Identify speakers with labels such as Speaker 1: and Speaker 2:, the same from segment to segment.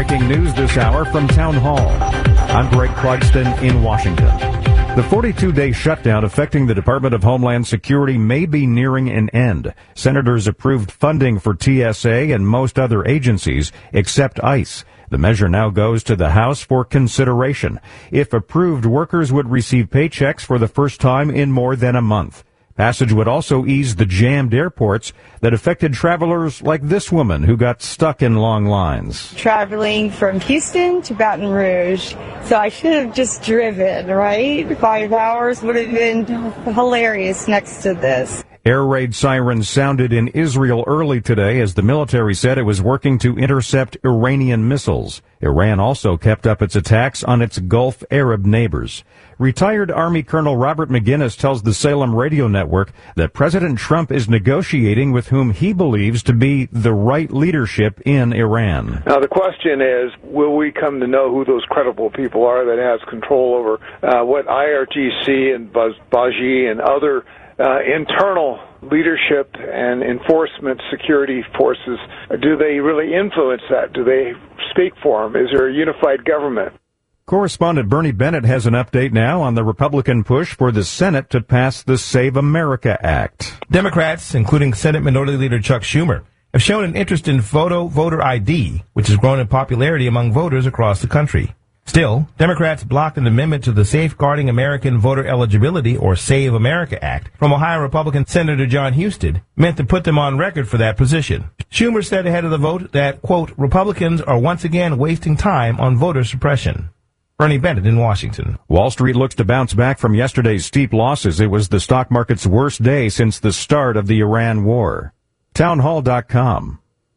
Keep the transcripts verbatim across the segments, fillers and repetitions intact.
Speaker 1: breaking news this hour from Town Hall. I'm Greg Clugston in Washington. The forty-two day shutdown affecting the Department of Homeland Security may be nearing an end. Senators approved funding for T S A and most other agencies except ICE. The measure now goes to the House for consideration. If approved, workers would receive paychecks for the first time in more than a month. Passage would also ease the jammed airports that affected travelers like this woman who got stuck in long lines.
Speaker 2: Traveling from Houston to Baton Rouge, so I should have just driven, right? Five hours would have been hilarious next to this.
Speaker 1: Air raid sirens sounded in Israel early today as the military said it was working to intercept Iranian missiles. Iran also kept up its attacks on its Gulf Arab neighbors. Retired Army Colonel Robert McGinnis tells the Salem Radio Network that President Trump is negotiating with whom he believes to be the right leadership in Iran.
Speaker 3: Now the question is, will we come to know who those credible people are that has control over uh, what I R G C and Baghi and other Uh, internal leadership and enforcement security forces, do they really influence that? Do they speak for them? Is there a unified government?
Speaker 1: Correspondent Bernie Bennett has an update now on the Republican push for the Senate to pass the Save America Act.
Speaker 4: Democrats, including Senate Minority Leader Chuck Schumer, have shown an interest in photo voter I D, which has grown in popularity among voters across the country. Still, Democrats blocked an amendment to the Safeguarding American Voter Eligibility, or Save America Act, from Ohio Republican Senator John Husted, meant to put them on record for that position. Schumer said ahead of the vote that, quote, Republicans are once again wasting time on voter suppression. Bernie Bennett in Washington.
Speaker 1: Wall Street looks to bounce back from yesterday's steep losses. It was the stock market's worst day since the start of the Iran war. townhall dot com.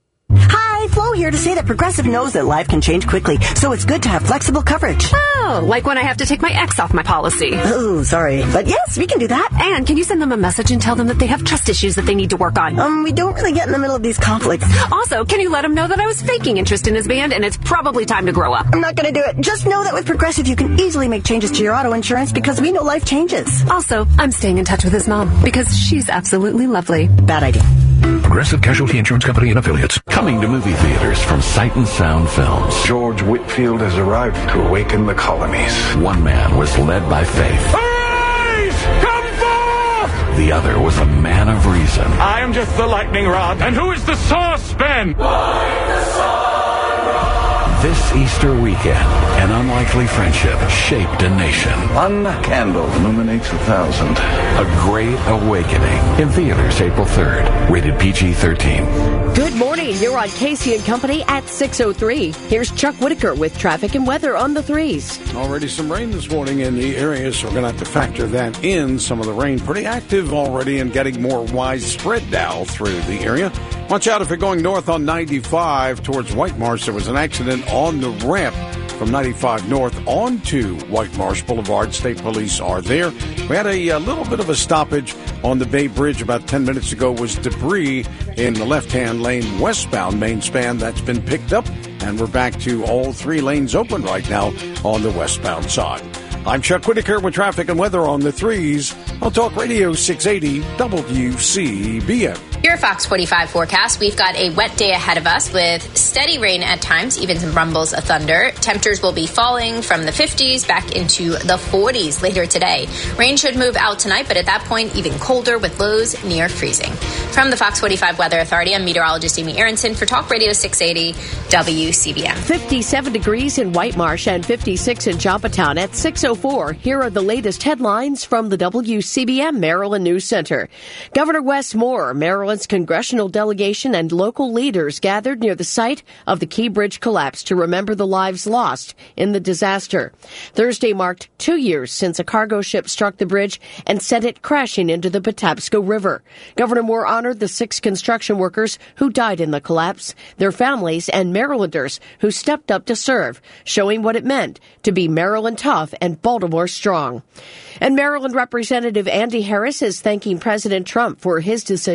Speaker 5: Hi, Flo here to say that Progressive knows that life can change quickly, so it's good to have flexible coverage.
Speaker 6: Oh, like when I have to take my ex off my policy.
Speaker 5: Oh, sorry. But yes, we can do that.
Speaker 6: And can you send them a message and tell them that they have trust issues that they need to work on?
Speaker 5: Um, we don't really get in the middle of these conflicts.
Speaker 6: Also, can you let them know that I was faking interest in his band and it's probably time to grow up?
Speaker 5: I'm not going to do it. Just know that with Progressive, you can easily make changes to your auto insurance because we know life changes.
Speaker 6: Also, I'm staying in touch with his mom because she's absolutely lovely.
Speaker 5: Bad idea.
Speaker 7: Progressive Casualty Insurance Company and Affiliates. Coming to movie theaters from Sight and Sound Films.
Speaker 8: George Whitfield has arrived to awaken the colonies.
Speaker 7: One man was led by faith.
Speaker 9: Arise! Come forth!
Speaker 7: The other was a man of reason.
Speaker 9: I am just the lightning rod. And who is the saucepan?
Speaker 7: Why the sun rod? This Easter weekend, an unlikely friendship shaped a nation.
Speaker 8: One candle illuminates a thousand.
Speaker 7: A great awakening. In theaters April third. Rated P G thirteen.
Speaker 10: Good morning. You're on Casey and Company at six oh three. Here's Chuck Whitaker with traffic and weather on the threes.
Speaker 11: Already some rain this morning in the area, so we're going to have to factor that in. Some of the rain pretty active already and getting more widespread now through the area. Watch out if you're going north on ninety-five towards White Marsh. There was an accident on the ramp from ninety-five north onto White Marsh Boulevard. State police are there. We had a, a little bit of a stoppage on the Bay Bridge about ten minutes ago. Was debris in the left-hand lane westbound main span. That's been picked up, and we're back to all three lanes open right now on the westbound side. I'm Chuck Whitaker with traffic and weather on the threes on Talk Radio six eighty W C B M.
Speaker 12: Your Fox forty-five forecast. We've got a wet day ahead of us with steady rain at times, even some rumbles of thunder. Temperatures will be falling from the fifties back into the forties later today. Rain should move out tonight, but at that point, even colder with lows near freezing. From the Fox forty-five Weather Authority, I'm meteorologist Amy Aronson for Talk Radio six eighty W C B M.
Speaker 10: fifty-seven degrees in White Marsh and fifty-six in Joppatown at six oh four. Here are the latest headlines from the W C B M Maryland News Center. Governor Wes Moore, Maryland's congressional delegation, and local leaders gathered near the site of the Key Bridge collapse to remember the lives lost in the disaster. Thursday marked two years since a cargo ship struck the bridge and sent it crashing into the Patapsco River. Governor Moore honored the six construction workers who died in the collapse, their families, and Marylanders who stepped up to serve, showing what it meant to be Maryland tough and Baltimore strong. And Maryland Representative Andy Harris is thanking President Trump for his decision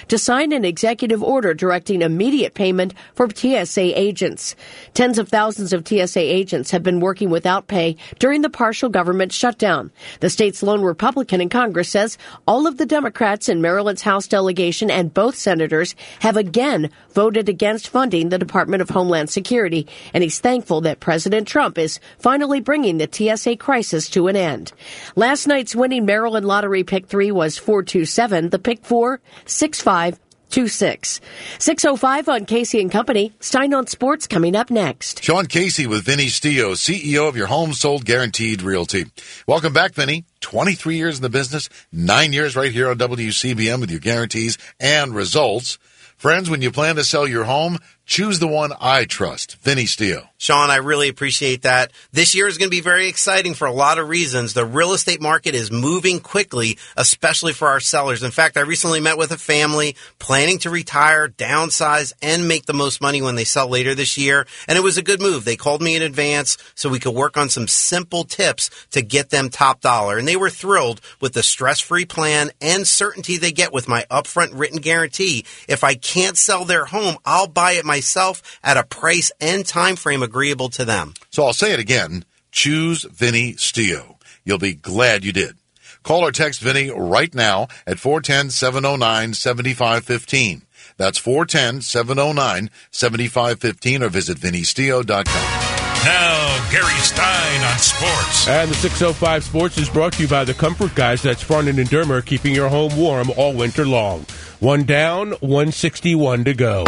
Speaker 10: to sign an executive order directing immediate payment for T S A agents. Tens of thousands of T S A agents have been working without pay during the partial government shutdown. The state's lone Republican in Congress says all of the Democrats in Maryland's House delegation and both senators have again voted against funding the Department of Homeland Security, and he's thankful that President Trump is finally bringing the T S A crisis to an end. Last night's winning Maryland Lottery Pick three was four two seven, the Pick four, six five two six. six oh five on Casey and Company. Stein on Sports coming up next.
Speaker 13: Sean Casey with Vinny Stio, C E O of your Home Sold Guaranteed Realty. Welcome back, Vinny. twenty-three years in the business, nine years right here on W C B M with your guarantees and results. Friends, when you plan to sell your home, choose the one I trust, Vinny Stio.
Speaker 14: Sean, I really appreciate that. This year is going to be very exciting for a lot of reasons. The real estate market is moving quickly, especially for our sellers. In fact, I recently met with a family planning to retire, downsize, and make the most money when they sell later this year. And it was a good move. They called me in advance so we could work on some simple tips to get them top dollar. And they were thrilled with the stress-free plan and certainty they get with my upfront written guarantee. If I can't sell their home, I'll buy it myself at a price and time frame agreeable to them.
Speaker 13: So I'll say it again. Choose Vinny Stio. You'll be glad you did. Call or text Vinny right now at four one zero, seven oh nine, seven five one five. That's four one zero, seven oh nine, seven five one five or visit vinny stio dot com.
Speaker 15: Now, Gary Stein on sports.
Speaker 16: And the six oh five Sports is brought to you by the Comfort Guys. That's Farnan and Dermer, keeping your home warm all winter long. One down, one sixty-one to go.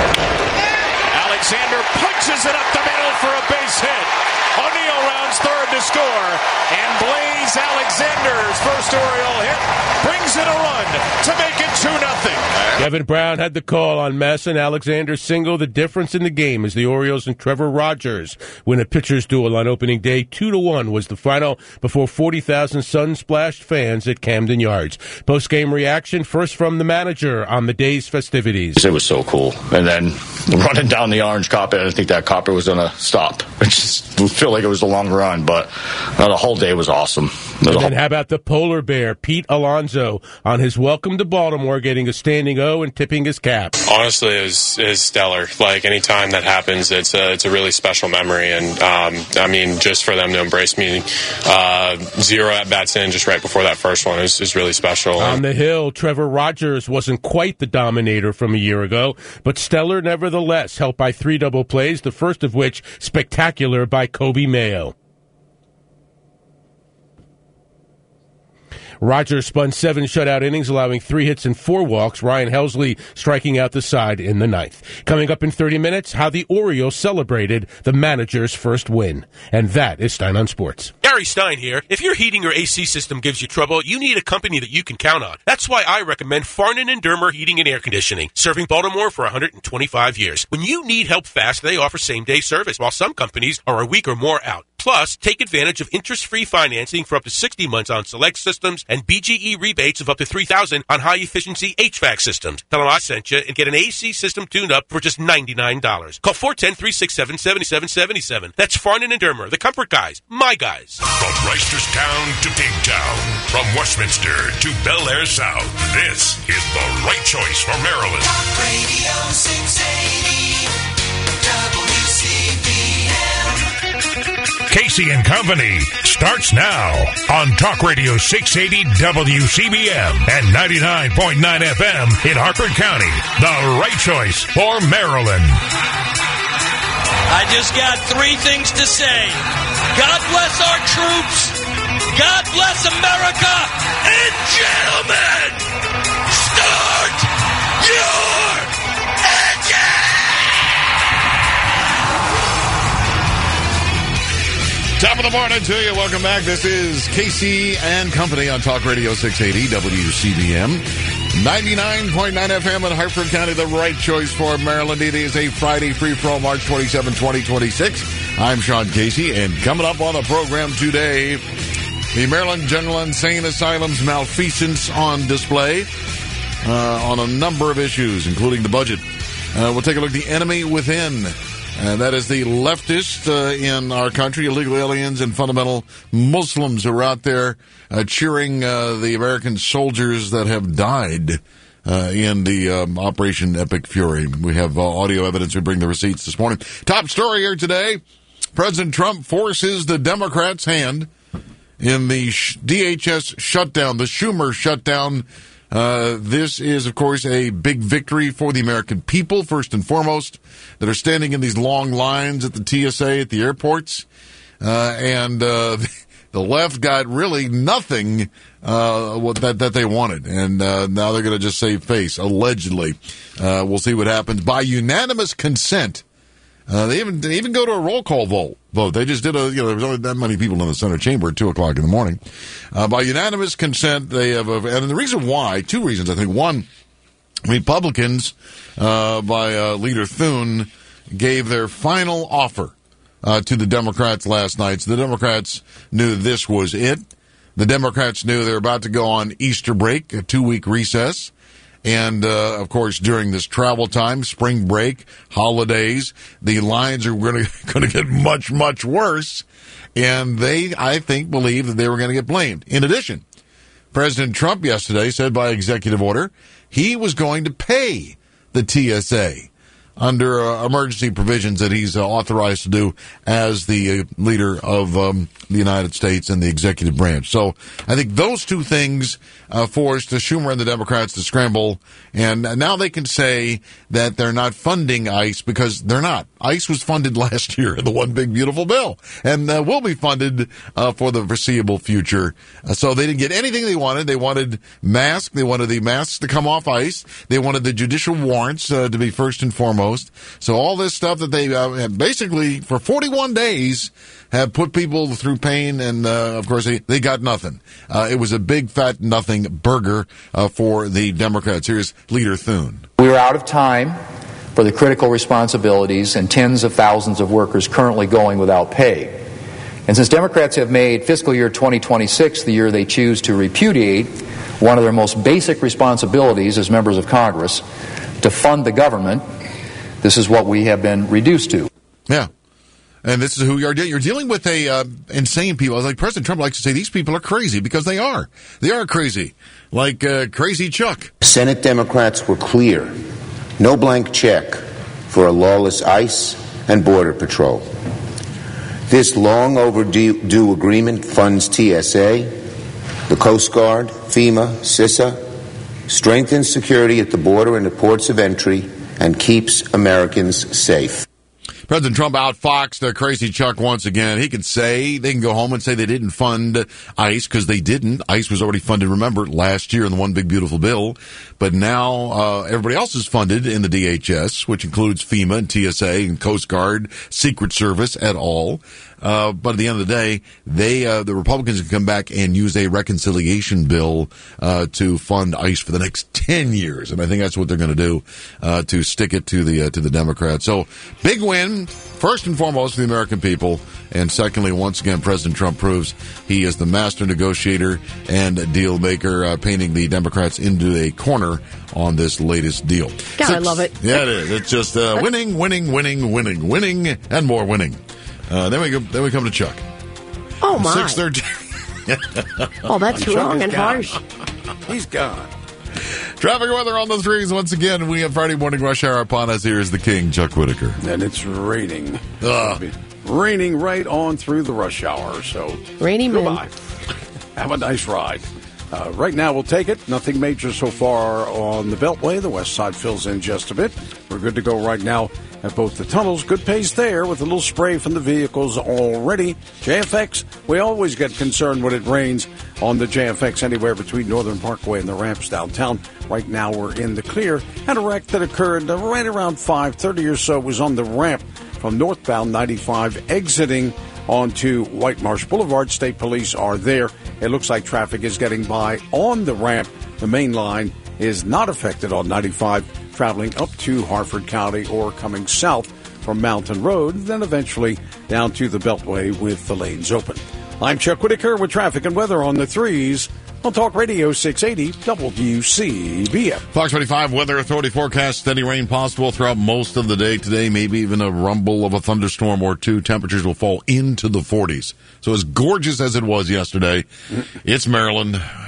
Speaker 9: Alexander punches it up the middle for a base hit. O'Neill rounds third to score, and Blaze Alexander's first Oriole hit brings it a run to make it two nothing.
Speaker 16: Kevin Brown had the call on Messon. Alexander's single, the difference in the game as the Orioles and Trevor Rogers win a pitcher's duel on opening day. Two to one was the final before forty thousand sun-splashed fans at Camden Yards. Post-game reaction first from the manager on the day's festivities.
Speaker 17: It was so cool. And then running down the orange carpet, I didn't think that carpet was going to stop. It just felt like it was a long run, but uh, the whole day was awesome.
Speaker 16: And then how about the polar bear, Pete Alonso, on his welcome to Baltimore, getting a standing O and tipping his cap.
Speaker 18: Honestly, it was, it was stellar. Like, any time that happens, it's a, it's a really special memory. And, um, I mean, just for them to embrace me, uh, zero at-bats in just right before that first one is, is really special.
Speaker 16: On the hill, Trevor Rogers wasn't quite the dominator from a year ago, but stellar nevertheless, helped by three double plays, the first of which spectacular by Kobe Mayo. Rogers spun seven shutout innings, allowing three hits and four walks. Ryan Helsley striking out the side in the ninth. Coming up in thirty minutes, how the Orioles celebrated the manager's first win. And that is Stein on Sports.
Speaker 15: Gary Stein here. If your heating or A C system gives you trouble, you need a company that you can count on. That's why I recommend Farnan and Dermer Heating and Air Conditioning, serving Baltimore for one hundred twenty-five years. When you need help fast, they offer same-day service, while some companies are a week or more out. Plus, take advantage of interest-free financing for up to sixty months on select systems and B G E rebates of up to three thousand dollars on high-efficiency H V A C systems. Tell them I sent you and get an A C system tuned-up for just ninety-nine dollars. Call four one zero, three six seven, seven seven seven seven. That's Farnan and Dermer, the Comfort Guys, my guys. From Reisterstown to Pigtown, from Westminster to Bel Air South, this is the right choice for Maryland.
Speaker 19: Talk Radio six eighty W C B M.
Speaker 15: Casey and Company starts now on Talk Radio six eighty W C B M and ninety-nine point nine F M in Harford County. The right choice for Maryland.
Speaker 20: I just got three things to say. God bless our troops. God bless America. And gentlemen, start your engine!
Speaker 13: Top of the morning to you. Welcome back. This is Casey and Company on Talk Radio six eighty W C B M. ninety-nine point nine F M in Harford County, the right choice for Maryland. It is a Friday free-for-all, March twenty-seventh, twenty twenty-six. I'm Sean Casey, and coming up on the program today, the Maryland General Insane Asylum's malfeasance on display uh, on a number of issues, including the budget. Uh, we'll take a look at the enemy within. And that is the leftists uh, in our country, illegal aliens and fundamental Muslims who are out there uh, cheering uh, the American soldiers that have died uh, in the um, Operation Epic Fury. We have uh, audio evidence. We bring the receipts this morning. Top story here today. President Trump forces the Democrats' hand in the D H S shutdown, the Schumer shutdown. Uh, this is, of course, a big victory for the American people, first and foremost, that are standing in these long lines at the T S A, at the airports. Uh, and uh, the left got really nothing uh, what, that, that they wanted. And uh, now they're going to just save face, allegedly. Uh, we'll see what happens. By unanimous consent, Uh, they even they even go to a roll call vote. Vote. They just did a, you know, there was only that many people in the Senate chamber at two o'clock in the morning. Uh, by unanimous consent, they have, a, and the reason why, two reasons, I think. One, Republicans, uh, by uh, Leader Thune, gave their final offer uh, to the Democrats last night. So the Democrats knew this was it. The Democrats knew they were about to go on Easter break, a two-week recess. And, uh, of course, during this travel time, spring break, holidays, the lines are going to going to get much, much worse. And they, I think, believe that they were going to get blamed. In addition, President Trump yesterday said by executive order he was going to pay the T S A under uh, emergency provisions that he's uh, authorized to do as the uh, leader of um, the United States and the executive branch. So I think those two things uh, forced the Schumer and the Democrats to scramble, and now they can say that they're not funding ICE because they're not. ICE was funded last year in the One Big Beautiful Bill, and uh, will be funded uh, for the foreseeable future. Uh, so they didn't get anything they wanted. They wanted masks. They wanted the masks to come off ICE. They wanted the judicial warrants uh, to be first and foremost. So all this stuff that they uh, have basically for forty-one days have put people through pain, and uh, of course they, they got nothing. Uh, it was a big fat nothing burger uh, for the Democrats. Here's Leader Thune.
Speaker 21: We are out of time for the critical responsibilities and tens of thousands of workers currently going without pay. And since Democrats have made fiscal year twenty twenty-six the year they choose to repudiate one of their most basic responsibilities as members of Congress, to fund the government, this is what we have been reduced to.
Speaker 13: Yeah. And this is who you're dealing. You're dealing with a uh, insane people. I was like, President Trump likes to say these people are crazy because they are. They are crazy. Like uh, Crazy Chuck.
Speaker 22: Senate Democrats were clear. No blank check for a lawless ICE and Border Patrol. This long overdue agreement funds T S A, the Coast Guard, FEMA, CISA, strengthens security at the border and at ports of entry, and keeps Americans safe.
Speaker 13: President Trump outfoxed the Crazy Chuck once again. He can say, they can go home and say they didn't fund ICE because they didn't. ICE was already funded, remember, last year in the One Big Beautiful Bill. But now uh, everybody else is funded in the D H S, which includes FEMA and T S A and Coast Guard, Secret Service et al. Uh, but at the end of the day, they, uh, the Republicans can come back and use a reconciliation bill, uh, to fund ICE for the next ten years. And I think that's what they're going to do, uh, to stick it to the, uh, to the Democrats. So big win, first and foremost for the American people. And secondly, once again, President Trump proves he is the master negotiator and deal maker, uh, painting the Democrats into a corner on this latest deal.
Speaker 10: God,
Speaker 13: Six,
Speaker 10: I love it.
Speaker 13: Yeah, it is. It's just, uh, winning, winning, winning, winning, winning, and more winning. Uh, then we go. Then we come to Chuck.
Speaker 10: Oh my!
Speaker 13: Six thirty.
Speaker 10: Oh, that's
Speaker 11: Chuck
Speaker 10: wrong
Speaker 11: is
Speaker 10: and
Speaker 11: gone.
Speaker 10: harsh.
Speaker 11: He's gone.
Speaker 13: Traffic weather on the threes once again. We have Friday morning rush hour upon us. Here is the King, Chuck Whitaker,
Speaker 11: And it's raining.
Speaker 13: Ugh.
Speaker 11: Raining right on through the rush hour. So
Speaker 10: Rainy moon.
Speaker 11: goodbye. Have a nice ride. Uh, right now, we'll take it. Nothing major so far on the Beltway. The west side fills in just a bit. We're good to go right now at both the tunnels. Good pace there with a little spray from the vehicles already. J F X, we always get concerned when it rains on the J F X anywhere between Northern Parkway and the ramps downtown. Right now, we're in the clear. And a wreck that occurred right around five thirty or so was on the ramp from northbound ninety-five exiting onto White Marsh Boulevard. State police are there. It looks like traffic is getting by on the ramp. The main line is not affected on ninety-five, traveling up to Harford County or coming south from Mountain Road, then eventually down to the Beltway with the lanes open. I'm Chuck Whitaker with traffic and weather on the threes on Talk Radio six eighty W C B M.
Speaker 13: Fox twenty-five Weather Authority forecast steady rain possible throughout most of the day today. Maybe even a rumble of a thunderstorm or two. Temperatures will fall into the forties. So as gorgeous as it was yesterday, it's Maryland.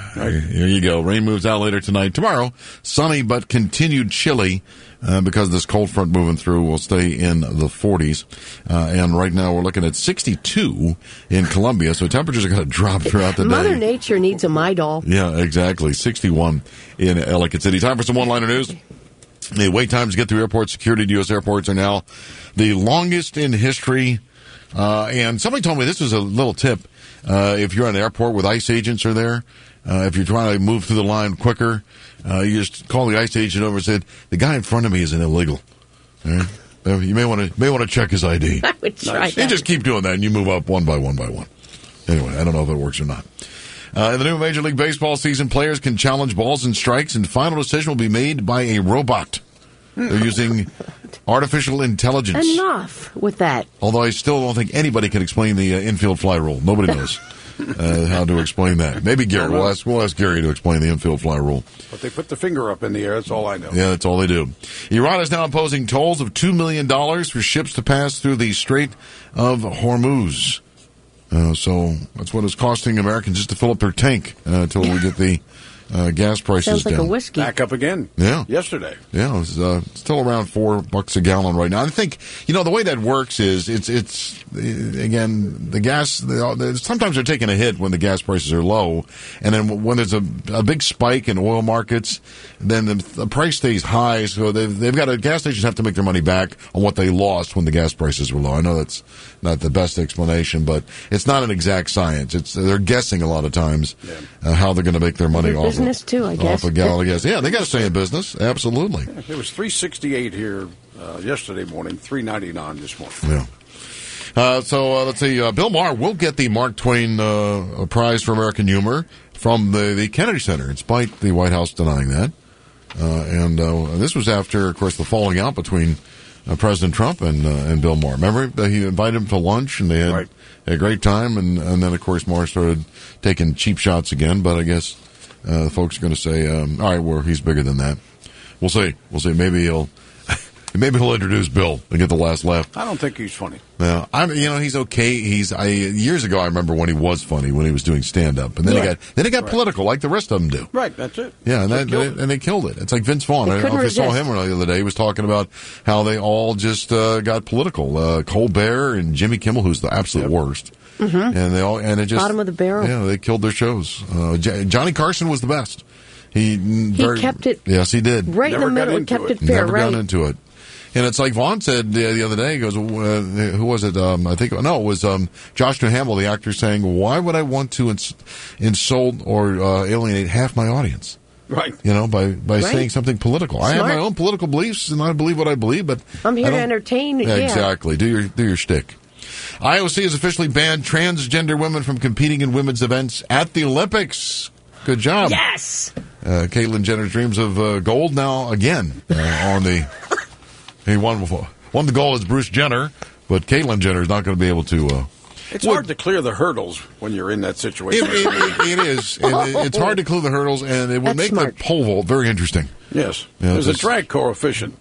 Speaker 13: Here you go. Rain moves out later tonight. Tomorrow, sunny but continued chilly uh, because this cold front moving through will stay in the forties. Uh, and right now we're looking at sixty-two in Columbia, so temperatures are going to drop throughout the day.
Speaker 10: Mother Nature needs a Midol.
Speaker 13: Yeah, exactly. sixty-one in Ellicott City. Time for some one-liner news. The wait times to get through airport security to U S airports are now the longest in history. Uh, and somebody told me this was a little tip. Uh, if you're at an airport with ICE agents are there, uh, if you're trying to move through the line quicker, uh, you just call the ICE agent over and said, the guy in front of me is an illegal. All right? Uh, you may want to may want to check his I D.
Speaker 10: I would try
Speaker 13: nice.
Speaker 10: that.
Speaker 13: You just keep doing that, and you move up one by one by one. Anyway, I don't know if it works or not. Uh, in the new Major League Baseball season, players can challenge balls and strikes, and final decision will be made by a robot. They're using artificial intelligence.
Speaker 10: Enough with that.
Speaker 13: Although I still don't think anybody can explain the uh, infield fly rule. Nobody knows uh, how to explain that. Maybe Gary. We'll ask, we'll ask Gary to explain the infield fly rule.
Speaker 11: But they put the finger up in the air. That's all I know.
Speaker 13: Yeah, that's all they do. Iran is now imposing tolls of two million dollars for ships to pass through the Strait of Hormuz. Uh, so that's what it's costing Americans just to fill up their tank uh, until we get the uh, gas prices
Speaker 10: Sounds like
Speaker 13: down.
Speaker 10: a whiskey.
Speaker 11: Back up again.
Speaker 13: Yeah.
Speaker 11: Yesterday.
Speaker 13: Yeah, it's uh, still around four bucks a gallon right now. I think, you know, the way that works is it's, it's uh, again, the gas, the, sometimes they're taking a hit when the gas prices are low. And then when there's a, a big spike in oil markets, then the, the price stays high. So they've, they've got to, gas stations have to make their money back on what they lost when the gas prices were low. I know that's not the best explanation, but it's not an exact science. It's, they're guessing a lot of times uh, how they're going to make their money
Speaker 10: Their
Speaker 13: off of,
Speaker 10: business too, I guess.
Speaker 13: off a gallon of gas. Yeah, they got to stay in business. Absolutely.
Speaker 11: Yeah, it was three sixty-eight here uh, yesterday morning, three ninety-nine this morning.
Speaker 13: Yeah. Uh, so uh, let's see. Uh, Bill Maher will get the Mark Twain uh, Prize for American Humor from the, the Kennedy Center, in spite the White House denying that. Uh, and uh, this was after, of course, the falling out between uh, President Trump and uh, and Bill Maher. Remember, he invited him to lunch, and they had,
Speaker 11: right.
Speaker 13: had a great time. And, and then, of course, Maher started taking cheap shots again. But I guess uh, the folks are going to say, um, all right, well, he's bigger than that. We'll see. We'll see. Maybe he'll maybe he'll introduce Bill and get the last laugh.
Speaker 11: I don't think he's funny.
Speaker 13: Yeah, I'm. You know, he's okay. He's. I years ago, I remember when he was funny when he was doing stand up, and then
Speaker 11: Right.
Speaker 13: he got then he got
Speaker 11: Right.
Speaker 13: political like the rest of them do.
Speaker 11: Right, that's it.
Speaker 13: Yeah, and,
Speaker 11: They
Speaker 13: that,
Speaker 11: killed
Speaker 13: and,
Speaker 11: it.
Speaker 13: and they killed it. It's like Vince Vaughn.
Speaker 10: They
Speaker 13: I don't know if
Speaker 10: couldn't
Speaker 13: you saw
Speaker 10: resist.
Speaker 13: him the other day. He was talking about how they all just uh, got political. Uh, Colbert and Jimmy Kimmel, who's the absolute worst,
Speaker 10: Mm-hmm.
Speaker 13: and they all and it just
Speaker 10: Bottom of the barrel.
Speaker 13: Yeah, they killed their shows. Uh, J- Johnny Carson was the best. He
Speaker 10: He kept it
Speaker 13: Yes, he did.
Speaker 10: right in
Speaker 11: Never
Speaker 10: the
Speaker 11: got
Speaker 10: middle and
Speaker 11: into
Speaker 10: kept
Speaker 11: it.
Speaker 10: it fair,
Speaker 13: Never
Speaker 10: right?
Speaker 13: got into it. And it's like Vaughn said uh, the other day. He goes, uh, who was it? Um, I think, no, it was um, Josh Duhamel, the actor, saying, why would I want to ins- insult or uh, alienate half my audience?
Speaker 11: Right.
Speaker 13: You know, by, by
Speaker 10: Right.
Speaker 13: saying something political. I have
Speaker 10: Smart.
Speaker 13: my own political beliefs, and I believe what I believe, but
Speaker 10: I'm here
Speaker 13: I
Speaker 10: to
Speaker 13: don't-
Speaker 10: entertain. Yeah.
Speaker 13: Exactly. Do your do your shtick. I O C has officially banned transgender women from competing in women's events at the Olympics. Good job.
Speaker 10: Yes.
Speaker 13: Uh, Caitlyn Jenner's dreams of uh, gold now again uh, on the. He won before. Won the gold as Bruce Jenner, but Caitlyn Jenner is not going to be able to. Uh,
Speaker 11: It's
Speaker 13: well,
Speaker 11: hard to clear the hurdles when you're in that
Speaker 13: It,
Speaker 11: situation.
Speaker 13: it, it, it is. And it- it's hard to clear the hurdles, and it will
Speaker 10: That's
Speaker 13: make
Speaker 10: smart.
Speaker 13: the pole vault very interesting.
Speaker 11: Yes.
Speaker 13: Yeah,
Speaker 11: There's a
Speaker 13: just-
Speaker 11: drag coefficient.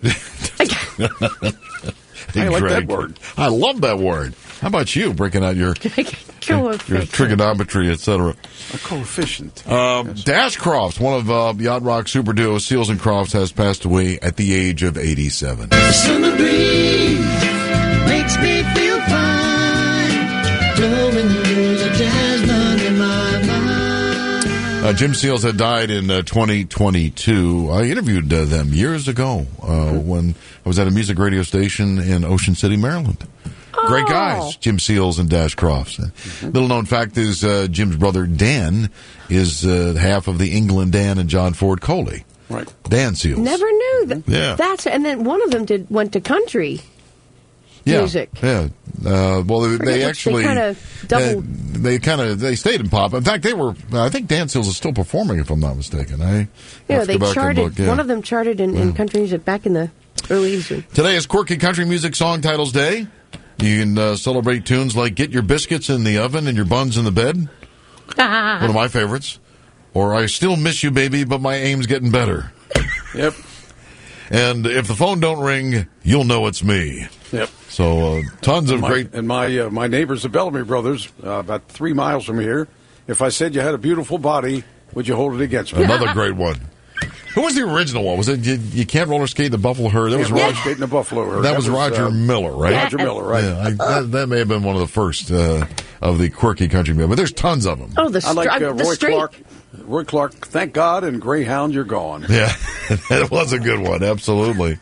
Speaker 13: I
Speaker 11: like that
Speaker 13: Drag.
Speaker 11: word.
Speaker 13: I love that word. How about you breaking out your your, your trigonometry, et cetera?
Speaker 11: A coefficient.
Speaker 13: Um, Dash Crofts, one of uh, Yacht Rock super duo Seals and Crofts, has passed away at the age of eighty-seven.
Speaker 19: Summer breeze makes me feel fine. Blowing the jazz band in my mind.
Speaker 13: Uh, Jim Seals had died in uh, twenty twenty-two. I interviewed uh, them years ago uh, when I was at a music radio station in Ocean City, Maryland. Great guys, Jim Seals and Dash Crofts. Uh, Little known fact is uh, Jim's brother Dan is uh, half of the England Dan and John Ford Coley.
Speaker 11: Right.
Speaker 13: Dan Seals.
Speaker 10: Never knew that.
Speaker 13: Yeah.
Speaker 10: That's and then one of them did went to country
Speaker 13: yeah,
Speaker 10: music.
Speaker 13: Yeah. Uh, well, they,
Speaker 10: Forget
Speaker 13: they
Speaker 10: which
Speaker 13: actually
Speaker 10: they kinda double-
Speaker 13: uh, they kind of they stayed in pop. In fact, they were. I think Dan Seals is still performing, if I'm not mistaken. I
Speaker 10: You know,
Speaker 13: have to
Speaker 10: they
Speaker 13: go back and
Speaker 10: charted.
Speaker 13: look, yeah.
Speaker 10: One of them charted in, in country music back in the early eighties.
Speaker 13: Today is Quirky Country Music Song Titles Day. You can uh, celebrate tunes like Get Your Biscuits in the Oven and Your Buns in the Bed. One of my favorites. Or I Still Miss You, Baby, but My Aim's Getting Better.
Speaker 11: Yep.
Speaker 13: And If the Phone Don't Ring, You'll Know It's Me.
Speaker 11: Yep.
Speaker 13: So uh, tons of
Speaker 11: my,
Speaker 13: great...
Speaker 11: And my my uh, my neighbors, the Bellamy brothers, uh, about three miles from here, if I said you had a beautiful body, Would you hold it against me?
Speaker 13: Another great one. Who was the original one? Was it you, you can't roller skate in the Buffalo Herd? That was
Speaker 11: roller
Speaker 13: Roger,
Speaker 11: skate in the Buffalo Herd.
Speaker 13: That, that was Roger
Speaker 11: uh,
Speaker 13: Miller, right?
Speaker 11: Roger Miller, right?
Speaker 13: Yeah, I, that, that may have been one of the first uh, of the quirky country men, but there's tons of them.
Speaker 10: Oh, the,
Speaker 11: I like uh,
Speaker 10: the
Speaker 11: Roy
Speaker 10: street.
Speaker 11: Clark. Roy Clark, thank God, and Greyhound, you're gone.
Speaker 13: Yeah, that was a good one. Absolutely.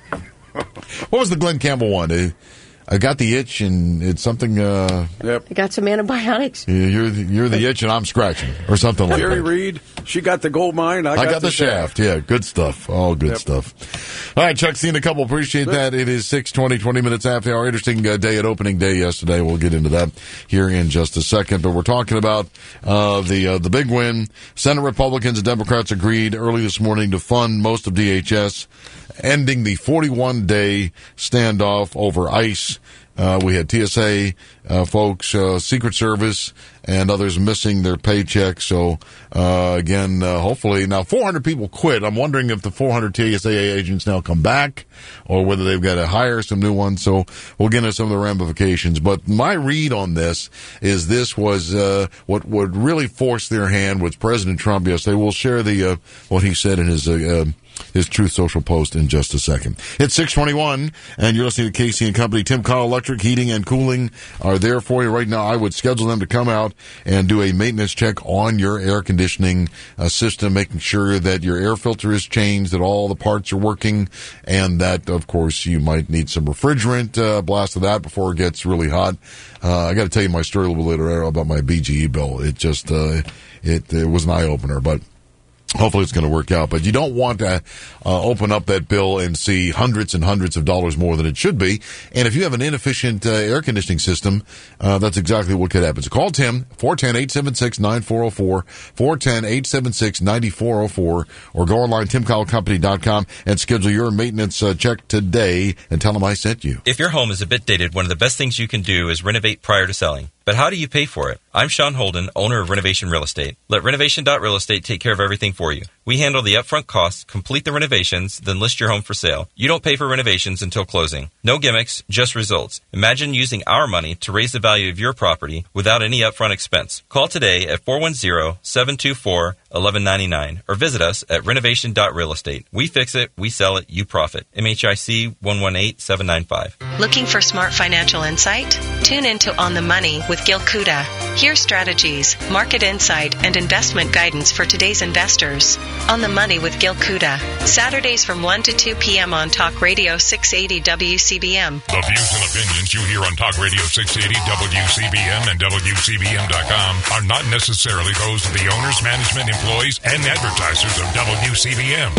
Speaker 13: What was the Glenn Campbell one? Uh, I got the itch, and it's something. Uh,
Speaker 11: yep.
Speaker 10: I got some antibiotics.
Speaker 13: You're the, you're the itch, and I'm scratching, or something like
Speaker 11: Jerry
Speaker 13: that.
Speaker 11: Reed, she got the gold mine. I,
Speaker 13: I
Speaker 11: got,
Speaker 13: got the, the shaft. shaft. Yeah, good stuff. All good yep. stuff. All right, Chuck, seen a couple. Appreciate good. that. It is six twenty, twenty minutes after our interesting uh, day at opening day yesterday. We'll get into that here in just a second. But we're talking about uh, the uh, the big win. Senate Republicans and Democrats agreed early this morning to fund most of D H S, ending the forty-one day standoff over ICE. Uh, we had T S A uh, folks, uh, Secret Service, and others missing their paychecks. So, uh, again, uh, hopefully, now four hundred people quit. I'm wondering if the four hundred T S A agents now come back or whether they've got to hire some new ones. So we'll get into some of the ramifications. But my read on this is this was uh, what would really force their hand with President Trump yesterday. We'll share the uh, what he said in his uh, uh, his Truth Social post in just a second. It's six twenty-one, and you're listening to Casey and Company. Tim Connell Electric Heating and Cooling are there for you right now. I would schedule them to come out and do a maintenance check on your air conditioning uh, system, making sure that your air filter is changed, that all the parts are working, and that, of course, you might need some refrigerant uh, blast of that before it gets really hot. Uh, I got to tell you my story a little bit later about my B G E bill. It just uh, it, it was an eye-opener, but hopefully it's going to work out. But you don't want to uh, open up that bill and see hundreds and hundreds of dollars more than it should be. And if you have an inefficient uh, air conditioning system, uh, that's exactly what could happen. So call Tim, four one zero, eight seven six, nine four zero four, four one zero, eight seven six, nine four zero four, or go online, tim connell company dot com, and schedule your maintenance uh, check today and tell them I sent you.
Speaker 2: If your home is a bit dated, one of the best things you can do is renovate prior to selling. But how do you pay for it? I'm Sean Holden, owner of Renovation Real Estate. Let Renovation dot Real Estate take care of everything for you. We handle the upfront costs, complete the renovations, then list your home for sale. You don't pay for renovations until closing. No gimmicks, just results. Imagine using our money to raise the value of your property without any upfront expense. Call today at four one zero, seven two four, one one nine nine or visit us at Renovation dot Real Estate. We fix it, we sell it, you profit. M H I C one one eight, seven nine five.
Speaker 3: Looking for smart financial insight? Tune into On the Money with Gil Kuda. Hear strategies, market insight, and investment guidance for today's investors. On the Money with Gil Kuda. Saturdays from one to two p.m. on Talk Radio six eighty W C B M.
Speaker 23: The views and opinions you hear on Talk Radio six eighty W C B M and W C B M dot com are not necessarily those of the owners, management, employees, and advertisers of W C B M.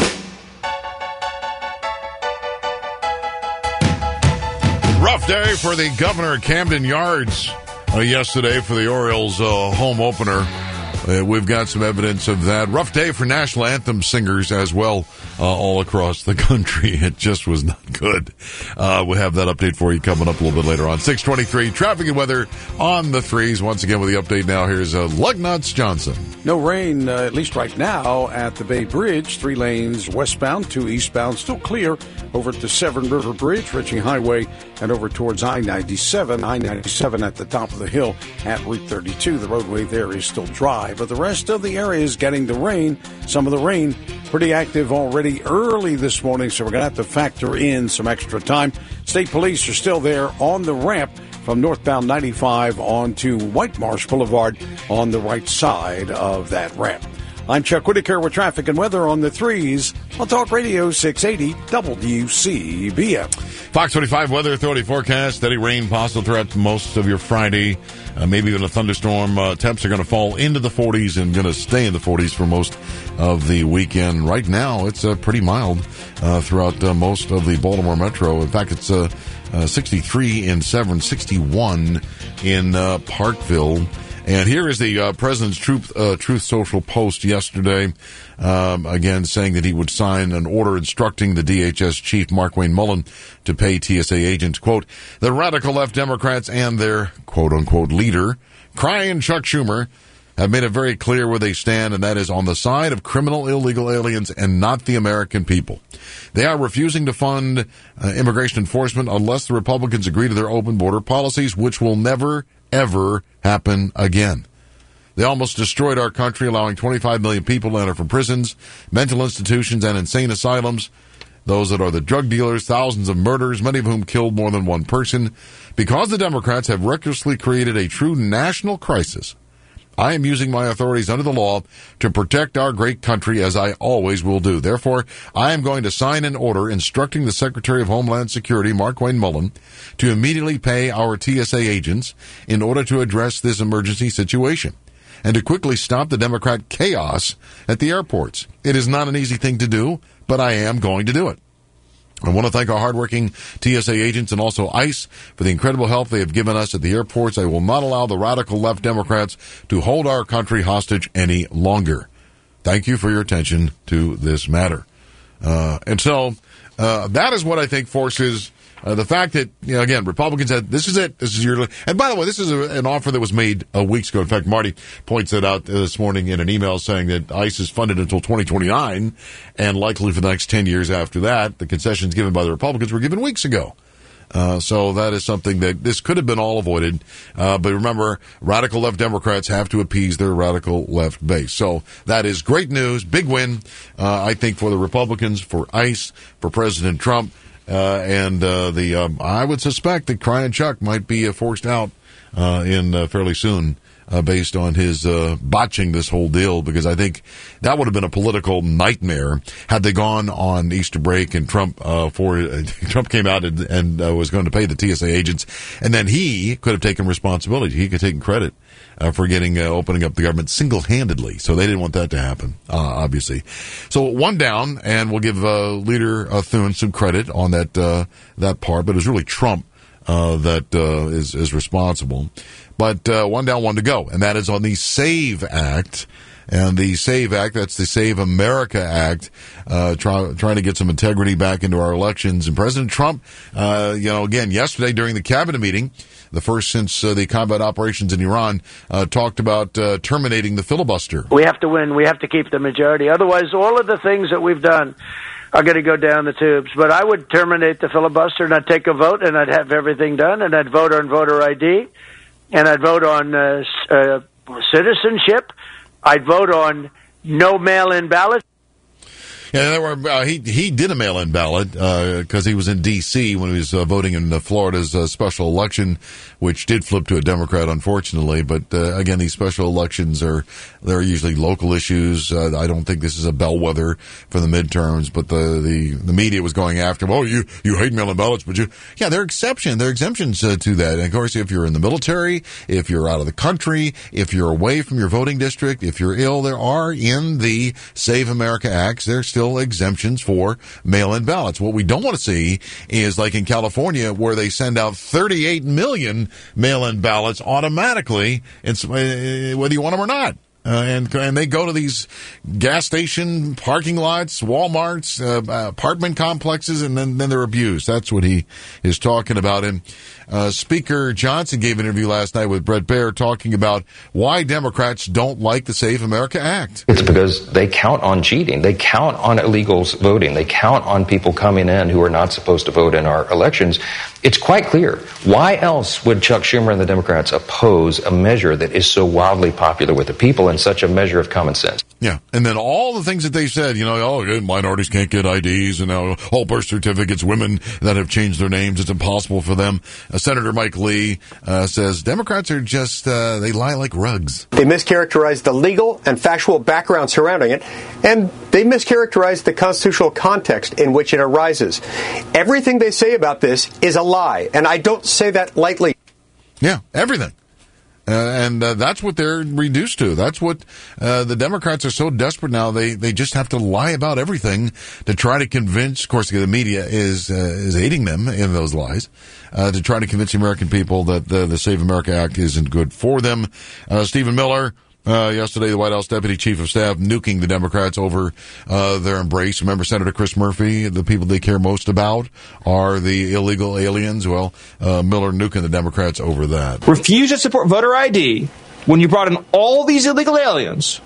Speaker 13: Rough day for the governor at Camden Yards uh, yesterday for the Orioles uh, home opener. Uh, we've got some evidence of that. Rough day for national anthem singers as well uh, all across the country. It just was not good. Uh, we'll have that update for you coming up a little bit later on. six twenty-three, traffic and weather on the threes. Once again with the update now, here's uh, Lugnuts Johnson.
Speaker 11: No rain, uh, at least right now, at the Bay Bridge. Three lanes westbound, two eastbound. Still clear over at the Severn River Bridge, Ritchie Highway, and over towards I ninety-seven. I ninety-seven at the top of the hill at Route thirty-two. The roadway there is still dry, but the rest of the area is getting the rain. Some of the rain pretty active already early this morning, so we're going to have to factor in some extra time. State police are still there on the ramp from northbound ninety-five onto White Marsh Boulevard on the right side of that ramp. I'm Chuck Whitaker with traffic and weather on the threes on Talk Radio six eighty W C B M.
Speaker 13: Fox twenty-five Weather Authority forecast. Steady rain possible throughout most of your Friday. Uh, maybe even a thunderstorm. Uh, temps are going to fall into the forties and going to stay in the forties for most of the weekend. Right now, it's uh, pretty mild uh, throughout uh, most of the Baltimore metro. In fact, it's uh, uh, sixty-three in Severn, sixty-one in uh, Parkville. And here is the uh, President's Truth, uh, Truth Social post yesterday, um, again saying that he would sign an order instructing the D H S chief, Markwayne Mullin, to pay T S A agents, quote, the radical left Democrats and their, quote-unquote, leader, crying Chuck Schumer, have made it very clear where they stand, and that is on the side of criminal illegal aliens and not the American people. They are refusing to fund uh, immigration enforcement unless the Republicans agree to their open border policies, which will never, ever happen again. They almost destroyed our country, allowing twenty-five million people to enter from prisons, mental institutions, and insane asylums. Those that are the drug dealers, thousands of murders, many of whom killed more than one person. Because the Democrats have recklessly created a true national crisis, I am using my authorities under the law to protect our great country, as I always will do. Therefore, I am going to sign an order instructing the Secretary of Homeland Security, Markwayne Mullin, to immediately pay our T S A agents in order to address this emergency situation and to quickly stop the Democrat chaos at the airports. It is not an easy thing to do, but I am going to do it. I want to thank our hardworking T S A agents and also ICE for the incredible help they have given us at the airports. I will not allow the radical left Democrats to hold our country hostage any longer. Thank you for your attention to this matter. Uh, and so uh, that is what I think forces uh, the fact that, you know, again, Republicans said, this is it. This is your. And by the way, this is a, an offer that was made a weeks ago. In fact, Marty points that out this morning in an email saying that ICE is funded until twenty twenty-nine and likely for the next ten years after that. The concessions given by the Republicans were given weeks ago. Uh, so that is something that this could have been all avoided. Uh, but remember, radical left Democrats have to appease their radical left base. So that is great news. Big win, uh, I think, for the Republicans, for ICE, for President Trump. Uh, and uh, the um, I would suspect that Crying Chuck might be uh, forced out uh, in uh, fairly soon. Uh, based on his uh, botching this whole deal, because I think that would have been a political nightmare had they gone on Easter break and Trump uh, for uh, Trump came out and, and uh, was going to pay the T S A agents, and then he could have taken responsibility. He could have taken credit uh, for getting uh, opening up the government single-handedly. So they didn't want that to happen, uh, obviously. So one down, and we'll give uh, Leader uh, Thune some credit on that uh, that part, but it was really Trump uh, that uh, is is responsible. But uh, one down, one to go, and that is on the SAVE Act. And the SAVE Act, that's the Save America Act, uh, try, trying to get some integrity back into our elections. And President Trump, uh, you know, again, yesterday during the cabinet meeting, the first since uh, the combat operations in Iran, uh, talked about uh, terminating the filibuster.
Speaker 1: We have to win. We have to keep the majority. Otherwise, all of the things that we've done are going to go down the tubes. But I would terminate the filibuster, and I'd take a vote, and I'd have everything done, and I'd vote on voter I D. And I'd vote on uh, uh, citizenship. I'd vote on no mail-in ballots.
Speaker 13: Yeah, there were, uh, he he did a mail-in ballot because uh, he was in D C when he was uh, voting in uh, Florida's uh, special election, which did flip to a Democrat, unfortunately. But uh, again, these special elections are they're usually local issues. Uh, I don't think this is a bellwether for the midterms. But the the, the media was going after him. Oh, you you hate mail-in ballots, but you yeah, there are exceptions. There are exemptions uh, to that. And of course, if you're in the military, if you're out of the country, if you're away from your voting district, if you're ill, there are in the Save America Acts. There's still exemptions for mail-in ballots. What we don't want to see is like in California where they send out thirty-eight million mail-in ballots automatically, whether you want them or not. Uh, and and they go to these gas station parking lots, Walmarts, uh, apartment complexes, and then, then they're abused. That's what he is talking about. And uh, Speaker Johnson gave an interview last night with Bret Baier talking about why Democrats don't like the Save America Act.
Speaker 4: It's because they count on cheating. They count on illegals voting. They count on people coming in who are not supposed to vote in our elections. It's quite clear. Why else would Chuck Schumer and the Democrats oppose a measure that is so wildly popular with the people and such a measure of common sense?
Speaker 13: Yeah, and then all the things that they said, you know, oh, minorities can't get I Ds, and now all birth certificates, women that have changed their names, it's impossible for them. Uh, Senator Mike Lee uh, says Democrats are just, uh, they lie like rugs.
Speaker 6: They mischaracterize the legal and factual background surrounding it, and they mischaracterize the constitutional context in which it arises. Everything they say about this is a lie, and I don't say that lightly.
Speaker 13: Yeah, everything. Uh, and uh, that's what they're reduced to. That's what uh, the Democrats are so desperate now. They they just have to lie about everything to try to convince. Of course, the media is uh, is aiding them in those lies uh, to try to convince the American people that the, the Save America Act isn't good for them. Uh, Stephen Miller. Uh, yesterday, the White House Deputy Chief of Staff nuking the Democrats over uh, their embrace. Remember Senator Chris Murphy? The people they care most about are the illegal aliens. Well, uh, Miller nuking the Democrats over that.
Speaker 24: Refuse to support voter I D when you brought in all these illegal aliens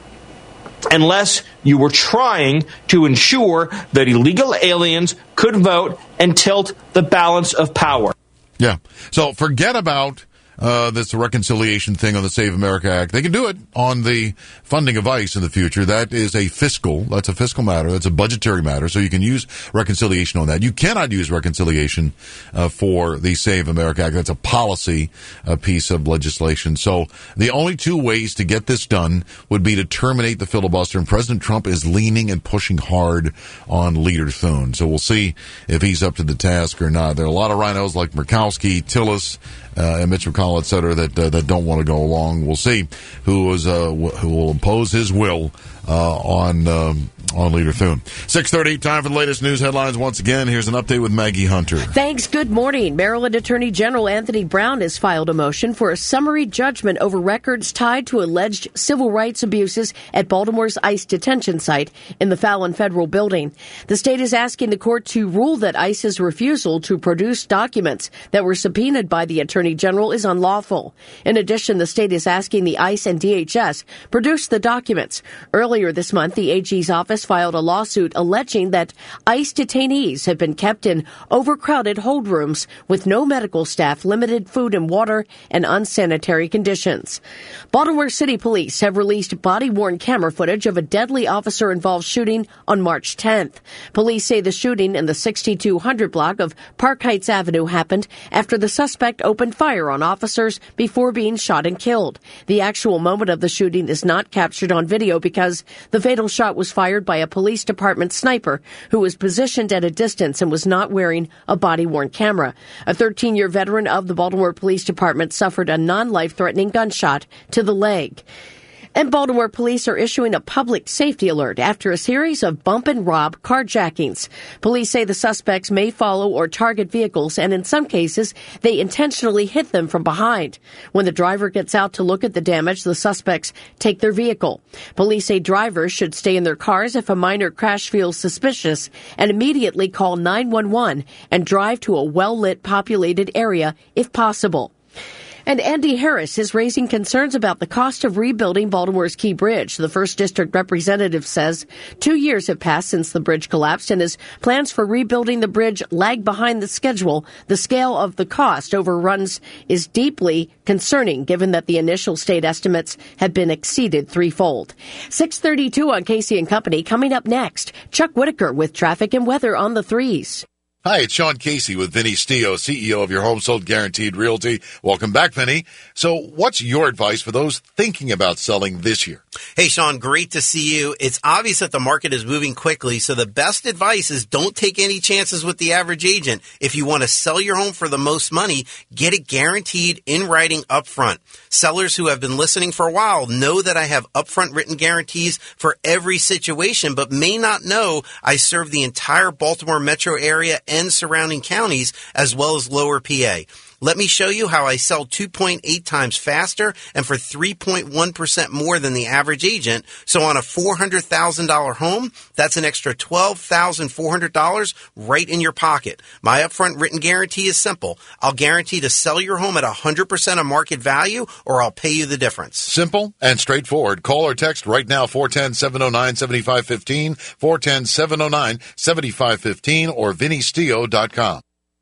Speaker 24: unless you were trying to ensure that illegal aliens could vote and tilt the balance of power.
Speaker 13: Yeah. So forget about uh, this reconciliation thing on the Save America Act. They can do it on the funding of ICE in the future. That is a fiscal, that's a fiscal matter. That's a budgetary matter. So you can use reconciliation on that. You cannot use reconciliation uh, for the Save America Act. That's a policy uh, piece of legislation. So the only two ways to get this done would be to terminate the filibuster. And President Trump is leaning and pushing hard on Leader Thune. So we'll see if he's up to the task or not. There are a lot of rhinos like Murkowski, Tillis, uh, and Mitch McConnell, et cetera, that uh, that don't want to go along. We'll see who is uh, who will impose his will uh, on um, on Leader Thune. six thirty, time for the latest news headlines. Once again, here's an update with Maggie Hunter.
Speaker 10: Thanks. Good morning. Maryland Attorney General Anthony Brown has filed a motion for a summary judgment over records tied to alleged civil rights abuses at Baltimore's ICE detention site in the Fallon Federal Building. The state is asking the court to rule that ICE's refusal to produce documents that were subpoenaed by the Attorney General is unlawful. In addition, the state is asking the ICE and D H S produce the documents. Earlier this month, the A G's office filed a lawsuit alleging that ICE detainees have been kept in overcrowded hold rooms with no medical staff, limited food and water, and unsanitary conditions. Baltimore City Police have released body-worn camera footage of a deadly officer-involved shooting on March tenth. Police say the shooting in the sixty-two hundred block of Park Heights Avenue happened after the suspect opened fire on officers before being shot and killed. The actual moment of the shooting is not captured on video because the fatal shot was fired by a police department sniper who was positioned at a distance and was not wearing a body-worn camera. A thirteen-year veteran of the Baltimore Police Department suffered a non-life-threatening gunshot to the leg. And Baltimore police are issuing a public safety alert after a series of bump and rob carjackings. Police say the suspects may follow or target vehicles, and in some cases, they intentionally hit them from behind. When the driver gets out to look at the damage, the suspects take their vehicle. Police say drivers should stay in their cars if a minor crash feels suspicious and immediately call nine one one and drive to a well-lit, populated area if possible. And Andy Harris is raising concerns about the cost of rebuilding Baltimore's Key Bridge. The first district representative says two years have passed since the bridge collapsed, and his plans for rebuilding the bridge lag behind the schedule. The scale of the cost overruns is deeply concerning, given that the initial state estimates have been exceeded threefold. six thirty-two on Casey and Company. Coming up next, Chuck Whitaker with traffic and weather on the threes.
Speaker 13: Hi, it's Sean Casey with Vinny Stio, C E O of your Home Sold Guaranteed Realty. Welcome back, Vinny. So what's your advice for those thinking about selling this year?
Speaker 14: Hey, Sean, great to see you. It's obvious that the market is moving quickly, so the best advice is don't take any chances with the average agent. If you want to sell your home for the most money, get it guaranteed in writing up front. Sellers who have been listening for a while know that I have upfront written guarantees for every situation, but may not know I serve the entire Baltimore metro area and surrounding counties, as well as lower P A. Let me show you how I sell two point eight times faster and for three point one percent more than the average agent. So on a four hundred thousand dollars home, that's an extra twelve thousand four hundred dollars right in your pocket. My upfront written guarantee is simple. I'll guarantee to sell your home at one hundred percent of market value, or I'll pay you the difference.
Speaker 13: Simple and straightforward. Call or text right now, four one zero, seven oh nine, seven five one five, four one zero, seven oh nine, seven five one five, or vinny stio dot com.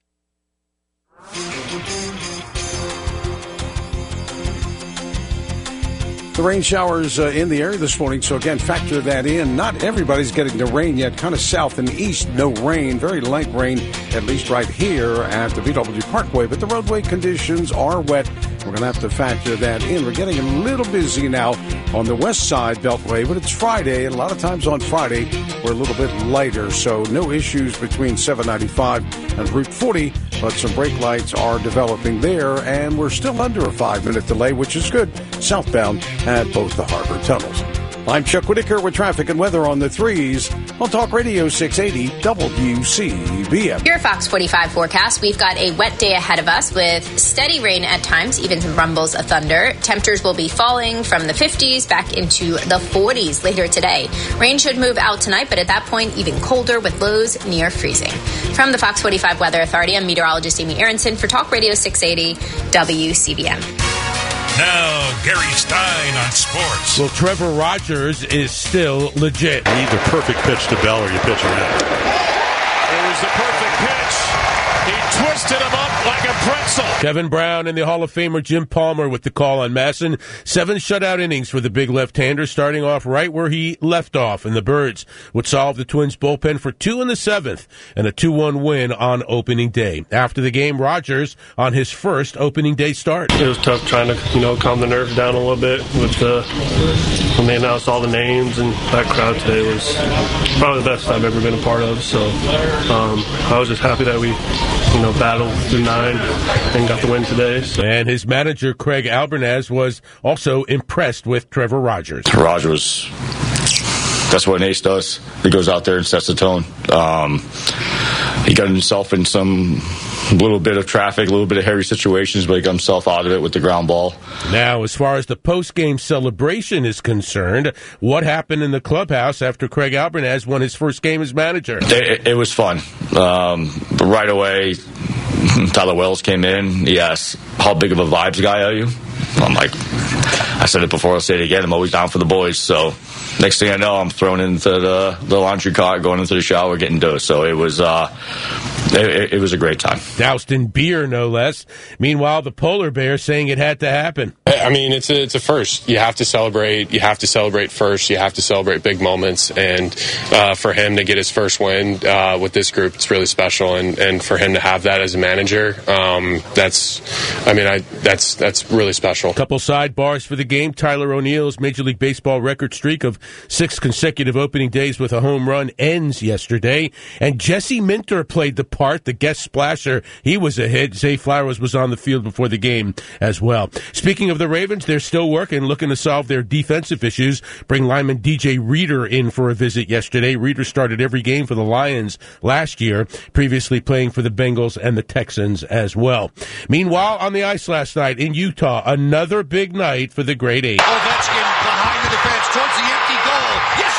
Speaker 11: The rain showers uh, in the area this morning, so again, factor that in. Not everybody's getting the rain yet. Kind of south and east, no rain. Very light rain, at least right here at the V W Parkway. But the roadway conditions are wet. We're going to have to factor that in. We're getting a little busy now on the west side beltway, but it's Friday, and a lot of times on Friday, we're a little bit lighter. So no issues between seven ninety-five and Route forty, but some brake lights are developing there, and we're still under a five-minute delay, which is good, southbound at both the harbor tunnels. I'm Chuck Whitaker with traffic and weather on the threes on Talk Radio six eighty W C B M.
Speaker 5: Your Fox forty-five forecast. We've got a wet day ahead of us with steady rain at times, even some rumbles of thunder. Temperatures will be falling from the fifties back into the forties later today. Rain should move out tonight, but at that point, even colder with lows near freezing. From the Fox forty-five Weather Authority, I'm meteorologist Amy Aronson for Talk Radio six eighty W C B M.
Speaker 23: Now, Gary Stein on sports.
Speaker 16: Well, Trevor Rogers is still legit.
Speaker 7: You need the perfect pitch to Bell or you pitch him out.
Speaker 9: It was the perfect pitch. He twisted him up like a pretzel.
Speaker 16: Kevin Brown and the Hall of Famer Jim Palmer with the call on Masson. Seven shutout innings for the big left-hander, starting off right where he left off, and the Birds would solve the Twins' bullpen for two in the seventh and a two one win on opening day. After the game, Rogers on his first opening day start.
Speaker 8: It was tough trying to, you know, calm the nerves down a little bit with the, when they announced all the names, and that crowd today was probably the best I've ever been a part of. So um, I was just happy that we, you know, battled through nine and got the win today. So.
Speaker 16: And his manager, Craig Albernaz, was also impressed with Trevor Rogers.
Speaker 12: Rogers, that's what an ace does. He goes out there and sets the tone. Um, he got himself in some little bit of traffic, a little bit of hairy situations, but he got himself out of it with the ground ball.
Speaker 16: Now, as far as the post-game celebration is concerned, what happened in the clubhouse after Craig Albernaz won his first game as manager?
Speaker 12: It, it, it was fun. Um, but right away, Tyler Wells came in. He asked, how big of a vibes guy are you? I'm like, I said it before, I'll say it again, I'm always down for the boys. So next thing I know, I'm thrown into the, the laundry cart, going into the shower, getting dosed. So it was uh, it, it was a great time.
Speaker 16: Doused in beer, no less. Meanwhile, the polar bear saying it had to happen.
Speaker 17: I mean, it's a, it's a first. You have to celebrate. You have to celebrate first. You have to celebrate big moments. And uh, for him to get his first win uh, with this group, it's really special. And, and for him to have that as a manager, um, that's, I mean, I that's that's really special.
Speaker 16: Couple sidebars for the game. Tyler O'Neill's Major League Baseball record streak of six consecutive opening days with a home run ends yesterday. And Jesse Minter played the part, the guest splasher. He was a hit. Zay Flowers was on the field before the game as well. Speaking of the Ravens, they're still working, looking to solve their defensive issues. Bring lineman D J Reader in for a visit yesterday. Reader started every game for the Lions last year, previously playing for the Bengals and the Texans as well. Meanwhile, on the ice last night in Utah, another big night for the Great Eight.
Speaker 20: Ovechkin behind the defense towards the empty goal. Yes,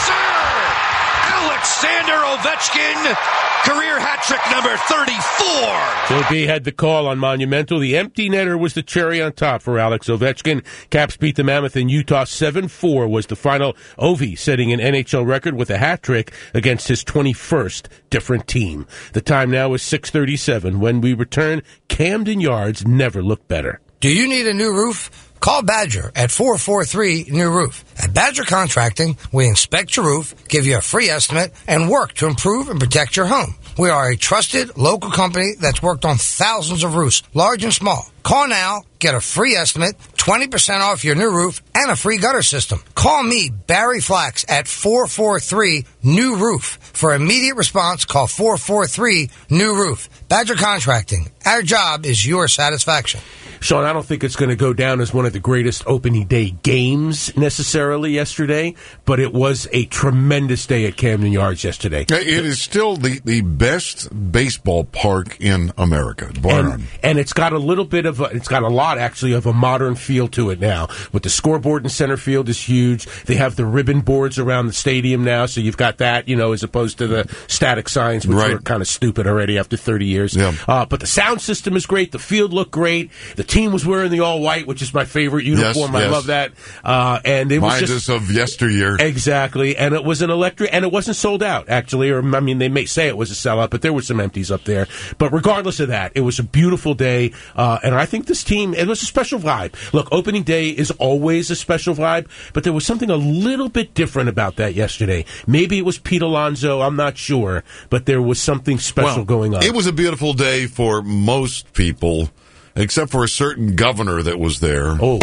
Speaker 20: sir! Alexander Ovechkin, career hat trick number thirty-four.
Speaker 16: Joe B had the call on Monumental. The empty netter was the cherry on top for Alex Ovechkin. Caps beat the Mammoth in Utah. seven four was the final. Ovi setting an N H L record with a hat trick against his twenty-first different team. The time now is six thirty-seven. When we return, Camden Yards never looked better.
Speaker 18: Do you need a new roof? Call Badger at four four three New Roof. At Badger Contracting, we inspect your roof, give you a free estimate, and work to improve and protect your home. We are a trusted local company that's worked on thousands of roofs, large and small. Call now, get a free estimate, twenty percent off your new roof, and a free gutter system. Call me, Barry Flax, at four four three New Roof. For immediate response, call four four three New Roof. Badger Contracting. Our job is your satisfaction.
Speaker 16: Sean, I don't think it's going to go down as one of the greatest opening day games necessarily yesterday, but it was a tremendous day at Camden Yards yesterday.
Speaker 13: It is still the, the best baseball park in America, bar
Speaker 16: and,
Speaker 13: none.
Speaker 16: and it's got a little bit of a, it's got a lot actually of a modern feel to it now. With the scoreboard in center field is huge. They have the ribbon boards around the stadium now, so you've got that, you know, as opposed to the static signs, which
Speaker 13: right.
Speaker 16: were kind of stupid already after thirty years.
Speaker 13: Yeah.
Speaker 16: Uh, but the sound system is great. The field looked great. The team was wearing the all white, which is my favorite uniform.
Speaker 13: Yes,
Speaker 16: I
Speaker 13: yes.
Speaker 16: love that. Uh, and it
Speaker 13: Reminds
Speaker 16: was just
Speaker 13: us of yesteryear.
Speaker 16: Exactly. And it was an electric, and it wasn't sold out actually. Or I mean, they may say it was a sellout, but there were some empties up there. But regardless of that, it was a beautiful day. Uh, and I think this team, it was a special vibe. Look, opening day is always a special vibe, but there was something a little bit different about that yesterday. Maybe it was Pete Alonso. I'm not sure, but there was something special
Speaker 13: well,
Speaker 16: going on.
Speaker 13: It was a beautiful day for most people, except for a certain governor that was there.
Speaker 16: Oh.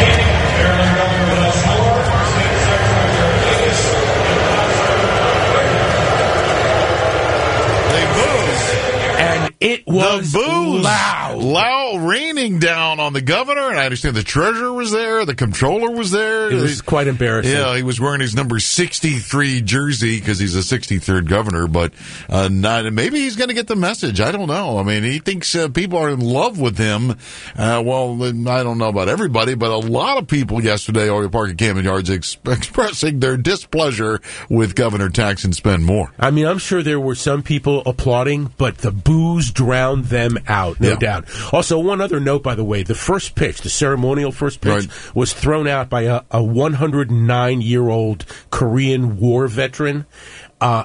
Speaker 16: It was
Speaker 13: the booze
Speaker 16: loud.
Speaker 13: Loud, raining down on the governor, and I understand the treasurer was there, the comptroller was there.
Speaker 16: It was quite embarrassing.
Speaker 13: Yeah, he was wearing his number sixty-three jersey because he's a sixty-third governor, but uh, not. Maybe he's going to get the message. I don't know. I mean, he thinks uh, people are in love with him. Uh, well, I don't know about everybody, but a lot of people yesterday over at Park at Camden Yards ex- expressing their displeasure with Governor Tax and Spend More.
Speaker 16: I mean, I'm sure there were some people applauding, but the booze drowned them out, no
Speaker 13: yeah.
Speaker 16: doubt. Also, one other note, by the way, the first pitch, the ceremonial first pitch, right. was thrown out by a, a one hundred nine-year-old Korean War veteran. Uh,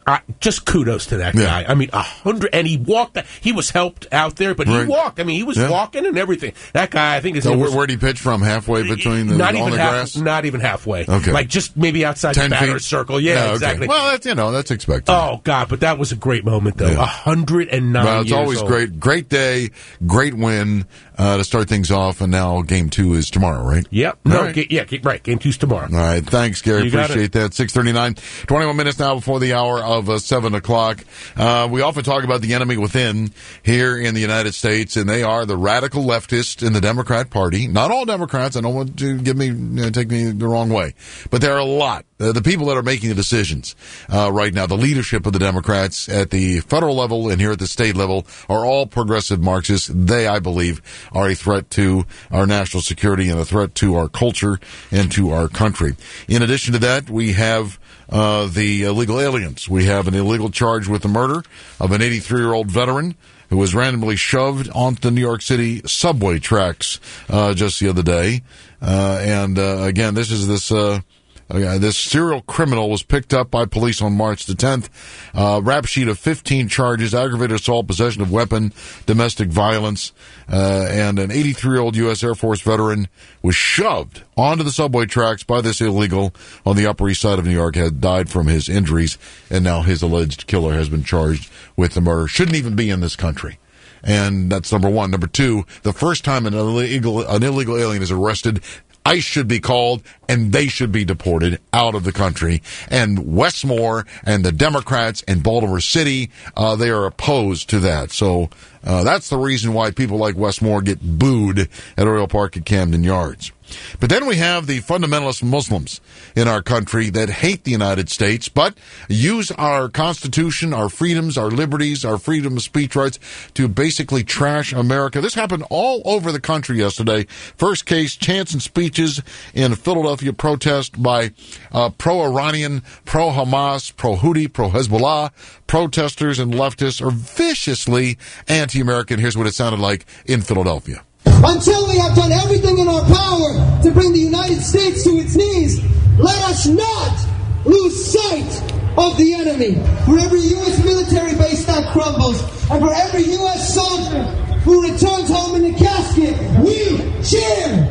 Speaker 16: Uh, just kudos to that guy. Yeah. I mean, a hundred, and he walked. He was helped out there, but right. he walked. I mean, he was yeah. walking and everything. That guy, I think, is.
Speaker 13: So where, where'd he pitch from? Halfway between the
Speaker 16: not
Speaker 13: on
Speaker 16: even
Speaker 13: the
Speaker 16: half,
Speaker 13: grass?
Speaker 16: Not even halfway.
Speaker 13: Okay,
Speaker 16: like just maybe outside the batter's circle. Yeah, yeah, exactly.
Speaker 13: Okay. Well, that's you know that's expected.
Speaker 16: Oh God, but that was a great moment though. A yeah. hundred and nine.
Speaker 13: Well, it's
Speaker 16: years
Speaker 13: always
Speaker 16: old.
Speaker 13: great. Great day, great win uh, to start things off, and now game two is tomorrow, right?
Speaker 16: Yep.
Speaker 13: All
Speaker 16: no.
Speaker 13: Right.
Speaker 16: Ga- yeah. Right. Game two's tomorrow.
Speaker 13: All right. Thanks, Gary.
Speaker 16: You
Speaker 13: Appreciate that. Six thirty-nine. Twenty-one minutes now before the hour of uh, seven o'clock. Uh, we often talk about the enemy within here in the United States, and they are the radical leftists in the Democrat Party. Not all Democrats. I don't want to give me uh, take me the wrong way, but there are a lot. Uh, the people that are making the decisions uh, right now, the leadership of the Democrats at the federal level and here at the state level, are all progressive Marxists. They, I believe, are a threat to our national security and a threat to our culture and to our country. In addition to that, we have Uh, the illegal aliens. We have an illegal charge with the murder of an eighty-three-year-old veteran who was randomly shoved onto the New York City subway tracks uh, just the other day. Uh, and uh, again, this is this uh, uh, this serial criminal was picked up by police on March the tenth. Uh, rap sheet of fifteen charges: aggravated assault, possession of weapon, domestic violence, uh, and an eighty-three-year-old U S Air Force veteran was shoved onto the subway tracks by this illegal on the Upper East Side of New York, had died from his injuries, and now his alleged killer has been charged with the murder. Shouldn't even be in this country. And that's number one. Number two, the first time an illegal, an illegal alien is arrested, ICE should be called, and they should be deported out of the country. And Westmore and the Democrats in Baltimore City, uh, they are opposed to that. So uh, that's the reason why people like Westmore get booed at Oriole Park at Camden Yards. But then we have the fundamentalist Muslims in our country that hate the United States, but use our Constitution, our freedoms, our liberties, our freedom of speech rights to basically trash America. This happened all over the country yesterday. First case, chants and speeches in Philadelphia protest by uh, pro-Iranian, pro-Hamas, pro-Houthi, pro-Hezbollah protesters and leftists are viciously anti-American. Here's what it sounded like in Philadelphia.
Speaker 15: Until we have done everything in our power to bring the United States to its knees, let us not lose sight of the enemy. For every U S military base that crumbles, and for every U S soldier who returns home in the casket, we cheer.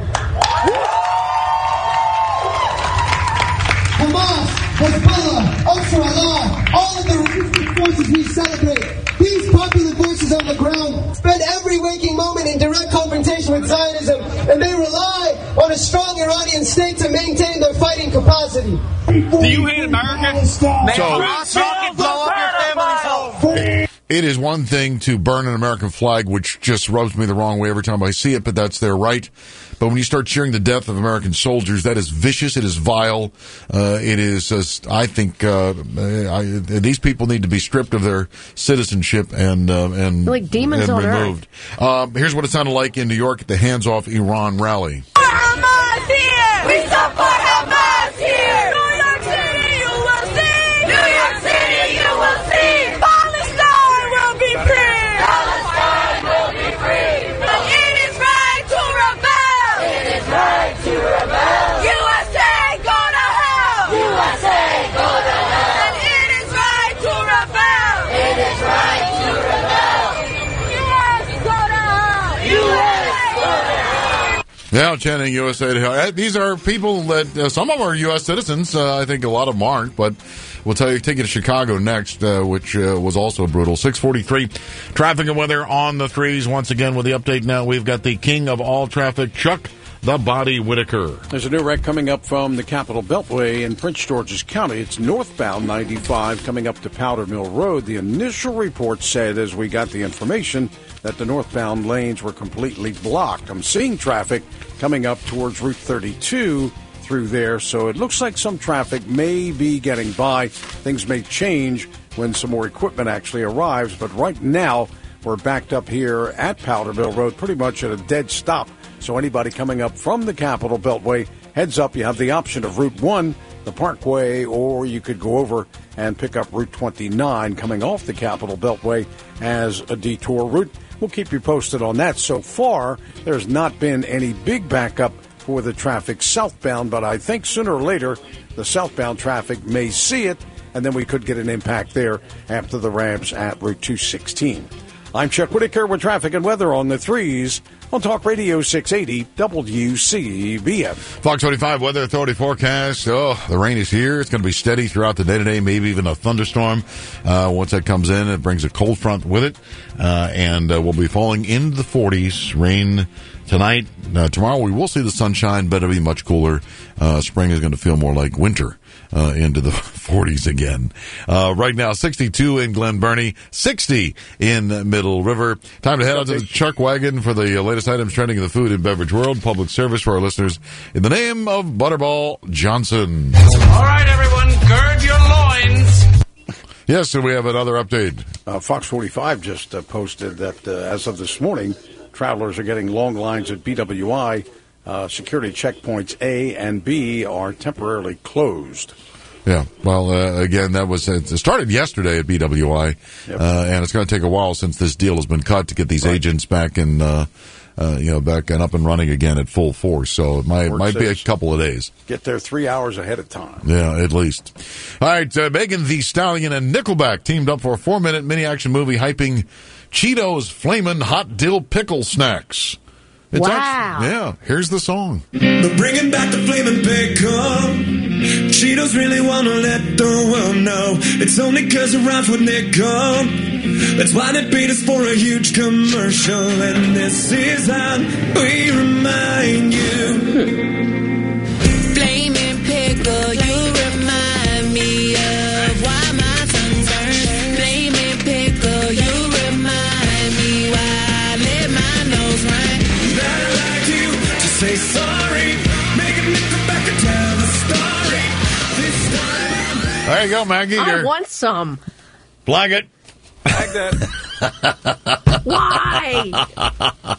Speaker 15: Hamas, Hezbollah, Ansarullah, all of the resistance forces we celebrate. These popular voices on the ground spend every waking moment in direct confrontation with Zionism, and they rely on a strong Iranian state to maintain their fighting capacity.
Speaker 19: Do you hate America?
Speaker 13: So,
Speaker 19: rocket blow up your family's home.
Speaker 13: It is one thing to burn an American flag, which just rubs me the wrong way every time I see it, but that's their right. But when you start cheering the death of American soldiers, that is vicious. It is vile. Uh, it is, uh, I think, uh, I, these people need to be stripped of their citizenship and uh, and,
Speaker 10: like demons
Speaker 13: and
Speaker 10: on
Speaker 13: removed. Um, here's what it sounded like in New York at the Hands Off Iran rally.
Speaker 19: Hamas here! We support Hamas here! New York City, you will see! New York City, you will see! Palestine will be free! Palestine will be free! But it is right to rebel! It is right to rebel! U S A, go to hell! U S A, go to hell! And it is right to rebel! It is right to rebel! U S, go to hell! U S, go to hell!
Speaker 13: Now chanting U S A to hell. These are people that, uh, some of them are U S citizens. Uh, I think a lot of them aren't, but we'll tell you, take you to Chicago next, uh, which uh, was also brutal. six forty-three, traffic and weather on the threes. Once again with the update now, we've got the king of all traffic, Chuck the Body Whitaker.
Speaker 11: There's a new wreck coming up from the Capitol Beltway in Prince George's County. It's northbound ninety-five coming up to Powder Mill Road. The initial report said, as we got the information, that the northbound lanes were completely blocked. I'm seeing traffic coming up towards Route thirty-two through there, so it looks like some traffic may be getting by. Things may change when some more equipment actually arrives, but right now we're backed up here at Powder Mill Road, pretty much at a dead stop. So anybody coming up from the Capitol Beltway, heads up, you have the option of Route one, the Parkway, or you could go over and pick up Route twenty-nine coming off the Capitol Beltway as a detour route. We'll keep you posted on that. So far, there's not been any big backup for the traffic southbound, but I think sooner or later the southbound traffic may see it and then we could get an impact there after the Rams at Route two sixteen. I'm Chuck Whitaker with traffic and weather on the threes on Talk Radio six eighty W C B M.
Speaker 13: Fox twenty-five Weather Authority forecast. Oh, the rain is here. It's going to be steady throughout the day today, maybe even a thunderstorm. Uh, once that comes in, it brings a cold front with it, uh, and uh, we'll be falling into the forties. Rain tonight. Uh, tomorrow we will see the sunshine, but it'll be much cooler. Uh, spring is going to feel more like winter. Uh, into the forties again. Uh, right now, sixty-two in Glen Burnie, sixty in Middle River. Time to head out to the Chuck Wagon for the uh, latest items trending in the food and beverage world. Public service for our listeners in the name of Butterball Johnson.
Speaker 19: All right, everyone, gird your loins.
Speaker 13: Yes, so we have another update.
Speaker 11: Uh, Fox forty-five just uh, posted that uh, as of this morning, travelers are getting long lines at B W I. Uh, security checkpoints A and B are temporarily closed.
Speaker 13: Yeah, well, uh, again, that was it started yesterday at B W I, yep. uh, and it's going to take a while since this deal has been cut to get these right. agents back in, uh, uh, you know, back and up and running again at full force. So it might Work might be a couple of days.
Speaker 11: Get there three hours ahead of time.
Speaker 13: Yeah, at least. All right, uh, Megan Thee Stallion and Nickelback teamed up for a four-minute mini-action movie hyping Cheetos Flamin' Hot Dill Pickle Snacks. It's
Speaker 10: wow.
Speaker 13: Actually, yeah, here's the song.
Speaker 19: We're bringing back the flaming pickle. Cheetos really want to let the world know. It's only cause it rhymes with nickel. That's why they beat us for a huge commercial. And this is how we remind you. Flaming pickle, you remind me of why my tongue's burned. Flaming pickle, you remind me why I let my nose run. Say sorry, make a nickel back and tell the story. This time.
Speaker 13: There you go, Maggie.
Speaker 10: I
Speaker 13: You're...
Speaker 10: want some.
Speaker 13: Flag it.
Speaker 11: Flag that.
Speaker 10: Why?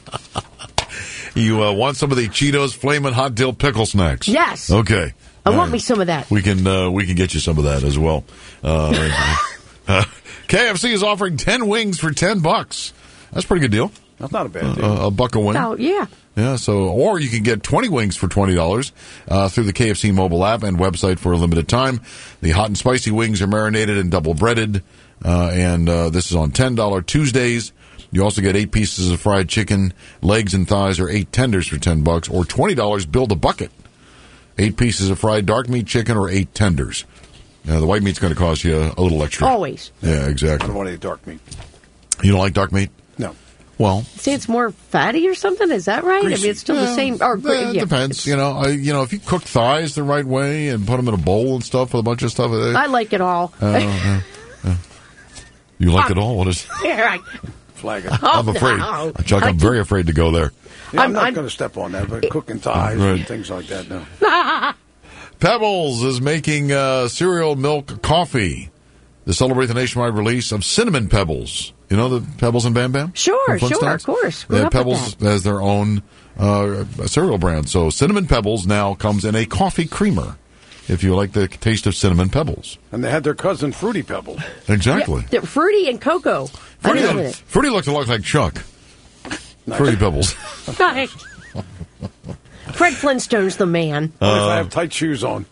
Speaker 13: You uh, want some of the Cheetos Flamin' Hot Dill Pickle Snacks?
Speaker 10: Yes.
Speaker 13: Okay.
Speaker 10: I
Speaker 13: All
Speaker 10: want
Speaker 13: right.
Speaker 10: me some of that.
Speaker 13: We can uh, we can get you some of that as well. Uh, uh, K F C is offering ten wings for ten bucks. That's a pretty good deal.
Speaker 11: That's not a bad deal.
Speaker 13: Uh, a buck a wing.
Speaker 10: Oh, yeah.
Speaker 13: Yeah, so, or you can get twenty wings for twenty dollars uh, through the K F C mobile app and website for a limited time. The hot and spicy wings are marinated and double breaded, uh, and uh, this is on ten dollars Tuesdays. You also get eight pieces of fried chicken, legs and thighs, or eight tenders for ten bucks, or twenty dollars build a bucket. Eight pieces of fried dark meat chicken, or eight tenders. Uh, the white meat's going to cost you a, a little extra.
Speaker 10: Always.
Speaker 13: Yeah, exactly.
Speaker 11: I don't want any dark meat.
Speaker 13: You don't like dark meat?
Speaker 11: No.
Speaker 13: Well,
Speaker 10: say it's more fatty or something. Is that right?
Speaker 11: Greasy.
Speaker 10: I mean, it's still
Speaker 13: yeah,
Speaker 10: the same. Or
Speaker 13: yeah, it
Speaker 10: yeah,
Speaker 13: depends. You know, I, you know, if you cook thighs the right way and put them in a bowl and stuff with a bunch of stuff, uh,
Speaker 10: I like it all.
Speaker 13: uh, uh, uh, you like
Speaker 10: I'm,
Speaker 13: it all? What is?
Speaker 10: Yeah, right.
Speaker 11: Flag it.
Speaker 13: I'm afraid,
Speaker 10: no.
Speaker 13: Chuck. I'm very afraid to go there.
Speaker 11: Yeah, I'm,
Speaker 10: I'm
Speaker 11: not going to step on that, but cooking thighs
Speaker 13: right.
Speaker 11: and things like that, no.
Speaker 13: Pebbles is making uh, cereal milk coffee to celebrate the nationwide release of Cinnamon Pebbles. You know the Pebbles and Bam Bam?
Speaker 10: Sure, sure, of course.
Speaker 13: Yeah, Pebbles has their own uh, cereal brand. So Cinnamon Pebbles now comes in a coffee creamer, if you like the taste of Cinnamon Pebbles.
Speaker 11: And they had their cousin Fruity Pebbles.
Speaker 13: Exactly.
Speaker 10: Yeah, fruity and cocoa.
Speaker 13: Fruity,
Speaker 10: I
Speaker 13: look, Fruity looks a lot like Chuck. Nice. Fruity Pebbles.
Speaker 10: Nice. Fred Flintstone's the man.
Speaker 11: Or if I have tight shoes on.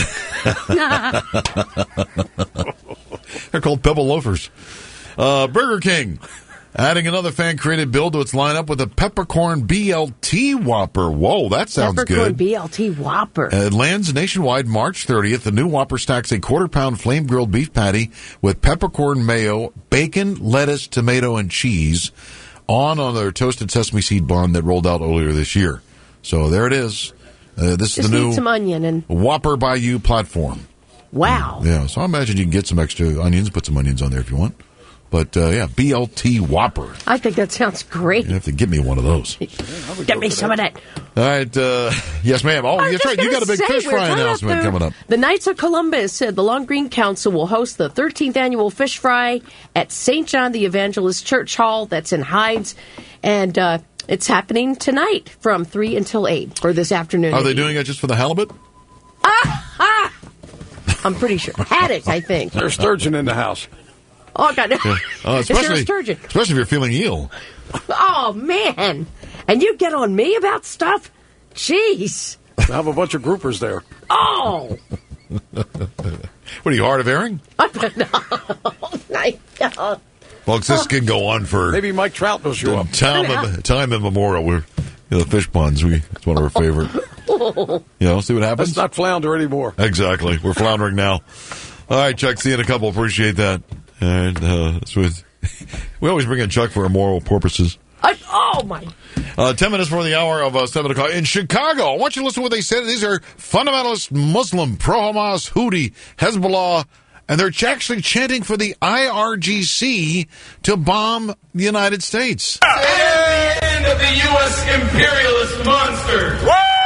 Speaker 13: They're called Pebble Loafers. Uh, Burger King adding another fan-created build to its lineup with a Peppercorn B L T Whopper. Whoa, that sounds
Speaker 10: Peppercorn
Speaker 13: good.
Speaker 10: B L T Whopper.
Speaker 13: Uh, it lands nationwide March thirtieth. The new Whopper stacks a quarter-pound flame-grilled beef patty with peppercorn mayo, bacon, lettuce, tomato, and cheese on on their toasted sesame seed bun that rolled out earlier this year. So there it is. Uh, this
Speaker 10: Just
Speaker 13: is the
Speaker 10: need
Speaker 13: new
Speaker 10: some onion and
Speaker 13: Whopper by You platform.
Speaker 10: Wow.
Speaker 13: Yeah, so I imagine you can get some extra onions, put some onions on there if you want. But, uh, yeah, B L T Whopper.
Speaker 10: I think that sounds great.
Speaker 13: You have to give me one of those.
Speaker 10: Get me some that.
Speaker 13: of that. All right. Uh, yes, ma'am. Oh, that's right. You got a big
Speaker 10: say,
Speaker 13: fish fry announcement
Speaker 10: the,
Speaker 13: coming up.
Speaker 10: The Knights of Columbus said the Long Green Council will host the thirteenth annual fish fry at Saint John the Evangelist Church Hall. That's in Hides. And uh, it's happening tonight from three until eight, or this afternoon.
Speaker 13: Are they doing it just for the halibut?
Speaker 10: Ah! ah! I'm pretty sure. Haddock, I think.
Speaker 11: There's sturgeon in the house.
Speaker 10: Oh, God.
Speaker 13: Yeah. Oh,
Speaker 10: Is there a
Speaker 13: especially,
Speaker 10: sturgeon?
Speaker 13: especially if you're feeling eel.
Speaker 10: Oh, man. And you get on me about stuff? Jeez.
Speaker 11: I have a bunch of groupers there.
Speaker 10: Oh.
Speaker 13: What are you, hard of hearing?
Speaker 10: I know.
Speaker 13: Folks, this can go on for
Speaker 11: maybe Mike Trout will show up.
Speaker 13: Time, of, time immemorial. We're you know, fish puns. We it's one of our favorite. You know, see what happens.
Speaker 11: Let's not flounder anymore.
Speaker 13: Exactly. We're floundering now. All right, Chuck. See you in a couple. Appreciate that. And uh, this was, we always bring in Chuck for immoral purposes.
Speaker 10: I, oh my!
Speaker 13: Uh, ten minutes before the hour of uh, seven o'clock in Chicago. I want you to listen to what they said. These are fundamentalist Muslim, pro-Hamas, Houthi, Hezbollah, and they're actually chanting for the I R G C to bomb the United States.
Speaker 19: It is the end of the U S imperialist monster.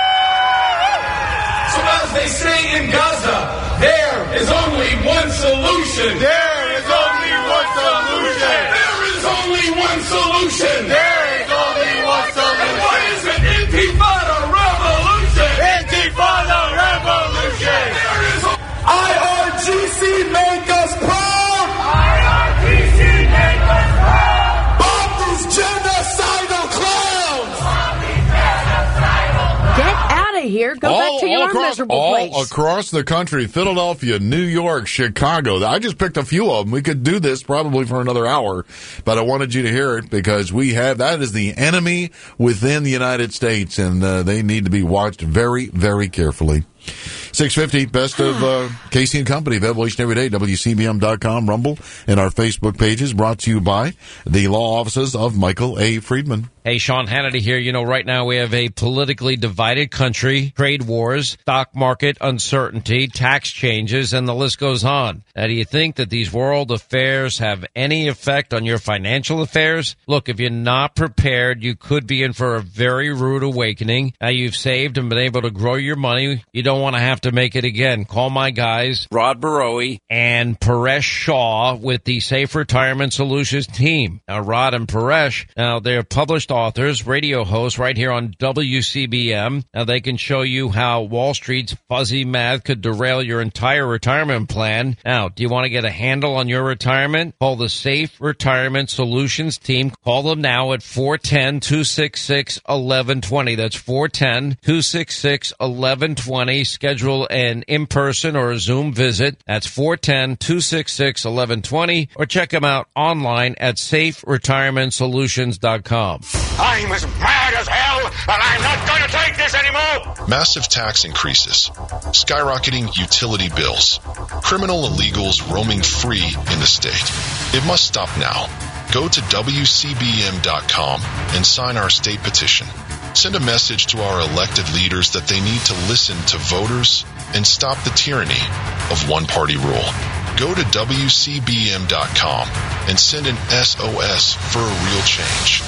Speaker 19: So as they say in Gaza, there is only one solution. There is only one solution. There is only one solution. There is only one solution. And what is it? Intifada revolution. Intifada revolution. There is a- I R G C make us proud. I R G C make us proud. Bomb these genocidal clowns. Bomb these genocidal clowns.
Speaker 10: Get out of here. Go
Speaker 13: all,
Speaker 10: back to your
Speaker 13: all across,
Speaker 10: miserable
Speaker 13: all
Speaker 10: place.
Speaker 13: across the country, Philadelphia, New York, Chicago. I just picked a few of them. We could do this probably for another hour, but I wanted you to hear it because we have, that is the enemy within the United States, and uh, they need to be watched very, very carefully. six fifty, best of uh, Casey and Company, available each and every day, W C B M dot com, Rumble, and our Facebook pages, brought to you by the law offices of Michael A. Friedman.
Speaker 2: Hey, Sean Hannity here. You know, right now we have a politically divided country, trade wars, stock market uncertainty, tax changes, and the list goes on. Now, do you think that these world affairs have any effect on your financial affairs? Look, if you're not prepared, you could be in for a very rude awakening. Now, you've saved and been able to grow your money. You don't want to have to make it again. Call my guys, Rod Barowie and Paresh Shaw with the Safe Retirement Solutions team. Now, Rod and Paresh, now they're published authors, radio hosts right here on W C B M. Now, they can show you how Wall Street's fuzzy math could derail your entire retirement plan. Now, do you want to get a handle on your retirement? Call the Safe Retirement Solutions team. Call them now at four one zero, two six six, one one two zero. That's four one zero, two six six, one one two zero. Schedule an in-person or a Zoom visit. That's four one zero, two six six, one one two zero. Or check them out online at safe retirement solutions dot com.
Speaker 19: I'm as mad as hell, and I'm not going to take this anymore.
Speaker 3: Massive tax increases, skyrocketing utility bills, criminal illegals roaming free in the state. It must stop now. Go to W C B M dot com and sign our state petition. Send a message to our elected leaders that they need to listen to voters and stop the tyranny of one-party rule. Go to W C B M dot com and send an S O S for a real change.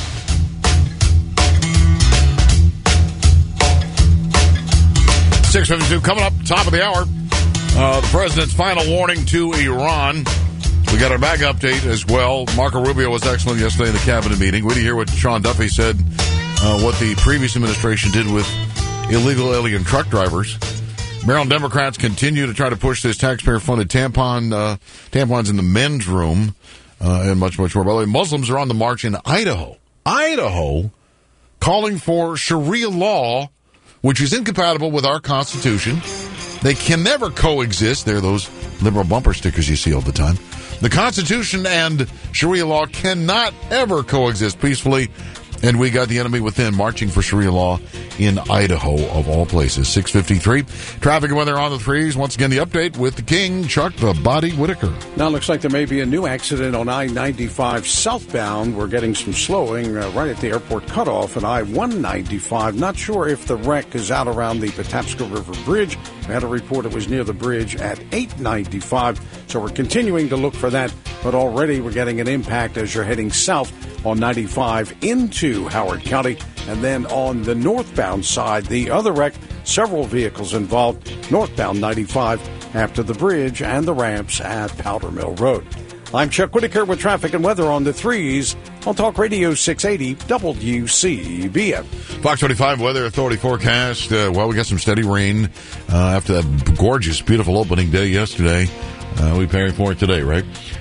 Speaker 13: six fifty-two coming up, top of the hour. Uh, the president's final warning to Iran. We got our bag update as well. Marco Rubio was excellent yesterday in the cabinet meeting. We did hear what Sean Duffy said, uh, what the previous administration did with illegal alien truck drivers. Maryland Democrats continue to try to push this taxpayer-funded tampon uh, tampons in the men's room uh, and much, much more. By the way, Muslims are on the march in Idaho. Idaho calling for Sharia law, which is incompatible with our Constitution. They can never coexist. They're those liberal bumper stickers you see all the time. The Constitution and Sharia law cannot ever coexist peacefully. And we got the enemy within marching for Sharia law in Idaho, of all places. six fifty-three. Traffic and weather on the threes. Once again, the update with the King, Chuck the Body Whitaker.
Speaker 11: Now it looks like there may be a new accident on I ninety-five southbound. We're getting some slowing uh, right at the airport cutoff at I one ninety-five. Not sure if the wreck is out around the Patapsco River Bridge. I had a report it was near the bridge at eight ninety-five. So we're continuing to look for that. But already we're getting an impact as you're heading south on ninety-five into Howard County. And then on the northbound side, the other wreck, several vehicles involved, northbound ninety-five after the bridge and the ramps at Powder Mill Road. I'm Chuck Whitaker with traffic and weather on the threes on Talk Radio six eighty W C B M.
Speaker 13: Fox twenty-five Weather Authority forecast. Uh, well, we got some steady rain uh, after that gorgeous, beautiful opening day yesterday. Uh, we preparing for it today, right?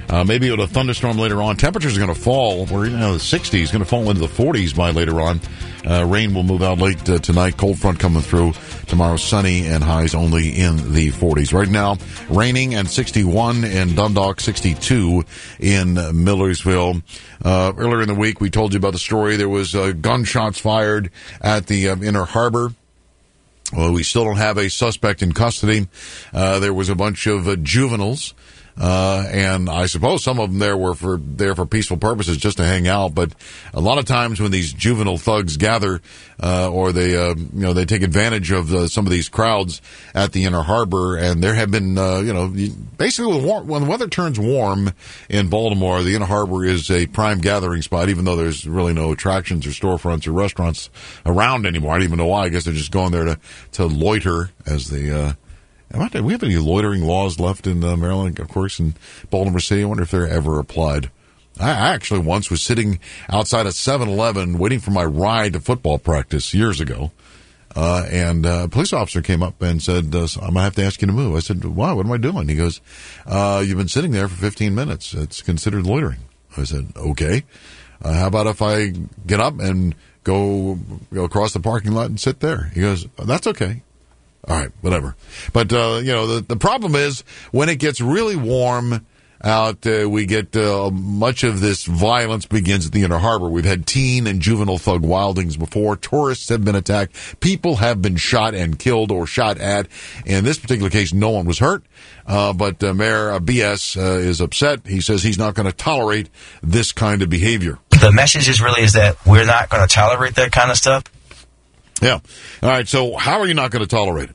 Speaker 13: Uh, maybe with a thunderstorm later on. Temperatures are going to fall. We're in the sixties, going to fall into the forties by later on. Uh, rain will move out late uh, tonight. Cold front coming through. Tomorrow sunny and highs only in the forties. Right now, raining and sixty-one in Dundalk, sixty-two in Millersville. Uh, earlier in the week, we told you about the story. There was uh, gunshots fired at the um, Inner Harbor. Well, we still don't have a suspect in custody. Uh, there was a bunch of uh, juveniles. Uh, and I suppose some of them there were for there for peaceful purposes, just to hang out. But a lot of times when these juvenile thugs gather, uh, or they, uh, you know, they take advantage of uh, some of these crowds at the Inner Harbor, and there have been, uh, you know, basically when, warm, when the weather turns warm in Baltimore, the Inner Harbor is a prime gathering spot, even though there's really no attractions or storefronts or restaurants around anymore. I don't even know why. I guess they're just going there to, to loiter as they, uh, do we have any loitering laws left in uh, Maryland, of course, in Baltimore City? I wonder if they're ever applied. I, I actually once was sitting outside a seven eleven waiting for my ride to football practice years ago, uh, and uh, a police officer came up and said, uh, I'm going to have to ask you to move. I said, why? What am I doing? He goes, uh, you've been sitting there for fifteen minutes. It's considered loitering. I said, okay. Uh, how about if I get up and go, go across the parking lot and sit there? He goes, that's okay. All right, whatever. But, uh, you know, the, the problem is when it gets really warm out, uh, we get uh, much of this violence begins at the Inner Harbor. We've had teen and juvenile thug wildings before. Tourists have been attacked. People have been shot and killed or shot at. In this particular case, no one was hurt. Uh, but uh, Mayor uh, B S uh, is upset. He says he's not going to tolerate this kind of behavior.
Speaker 1: The message is really is that we're not going to tolerate that kind of stuff.
Speaker 13: Yeah. All right. So how are you not going to tolerate it?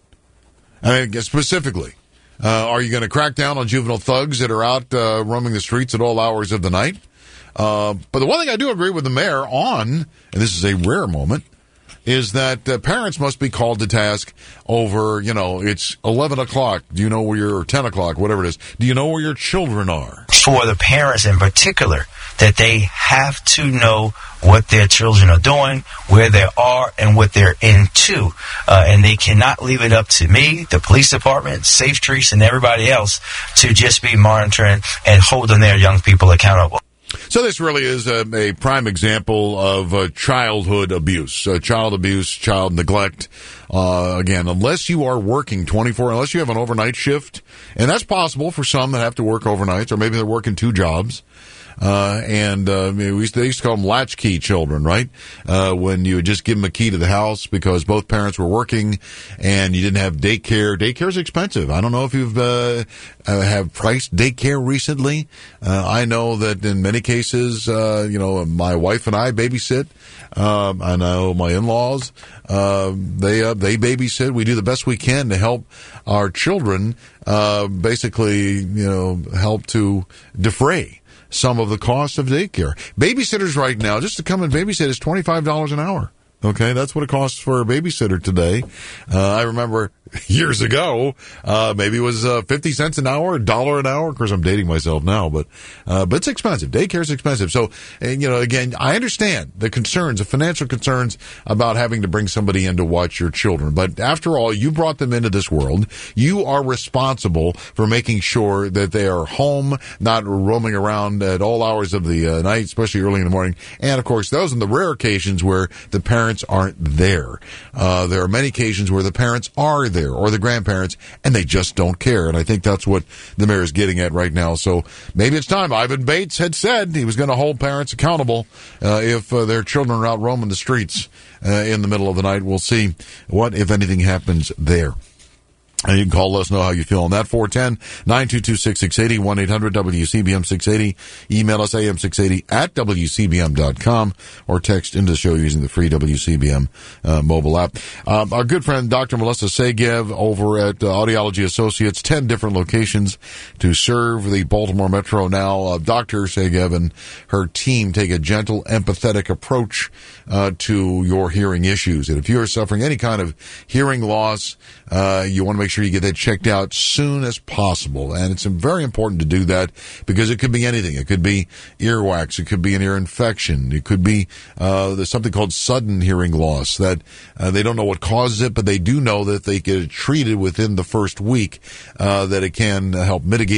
Speaker 13: I mean, specifically, uh, are you going to crack down on juvenile thugs that are out uh, roaming the streets at all hours of the night? Uh, but the one thing I do agree with the mayor on, and this is a rare moment, is that uh, parents must be called to task over, you know, it's eleven o'clock. Do you know where your, or ten o'clock, whatever it is. Do you know where your children are?
Speaker 1: For the parents in particular, that they have to know what their children are doing, where they are, and what they're into. Uh, and they cannot leave it up to me, the police department, Safe Streets, and everybody else to just be monitoring and holding their young people accountable.
Speaker 13: So this really is a, a prime example of uh, childhood abuse, uh, child abuse, child neglect. Uh, again, unless you are working twenty-four, unless you have an overnight shift, and that's possible for some that have to work overnights, or maybe they're working two jobs. Uh, and, uh, we used to, they used to call them latchkey children, right? Uh, when you would just give them a key to the house because both parents were working and you didn't have daycare. Daycare is expensive. I don't know if you've, uh, uh have priced daycare recently. Uh, I know that in many cases, uh, you know, my wife and I babysit. Um, I know my in-laws, uh, they, uh, they babysit. We do the best we can to help our children, uh, basically, you know, help to defray some of the cost of daycare. Babysitters right now, just to come and babysit, is twenty-five dollars an hour. Okay, that's what it costs for a babysitter today. Uh, I remember years ago, uh, maybe it was uh, fifty cents an hour, a dollar an hour. Of course, I'm dating myself now, but uh, but it's expensive. Daycare's expensive. So, and, you know, again, I understand the concerns, the financial concerns about having to bring somebody in to watch your children. But after all, you brought them into this world. You are responsible for making sure that they are home, not roaming around at all hours of the uh, night, especially early in the morning. And, of course, those are the rare occasions where the parents aren't there. Uh, there are many occasions where the parents are there, or the grandparents, and they just don't care. And I think that's what the mayor is getting at right now. So maybe it's time. Ivan Bates had said he was going to hold parents accountable uh, if uh, their children are out roaming the streets uh, in the middle of the night. We'll see what, if anything, happens there. And you can call us, know how you feel on that. four one zero, nine two two, six six eight zero, one eight hundred W C B M six eighty. Email us A M six eighty at W C B M dot com, or text into the show using the free W C B M uh, mobile app. Um, our good friend Doctor Melissa Segev over at uh, Audiology Associates, ten different locations to serve the Baltimore Metro now. Uh, Doctor Segev and her team take a gentle, empathetic approach uh, to your hearing issues. And if you are suffering any kind of hearing loss, uh, you want to make sure you get that checked out soon as possible. And it's very important to do that because it could be anything. It could be earwax. It could be an ear infection. It could be uh, there's something called sudden hearing loss that uh, they don't know what causes it, but they do know that they get it treated within the first week, uh, that it can help mitigate it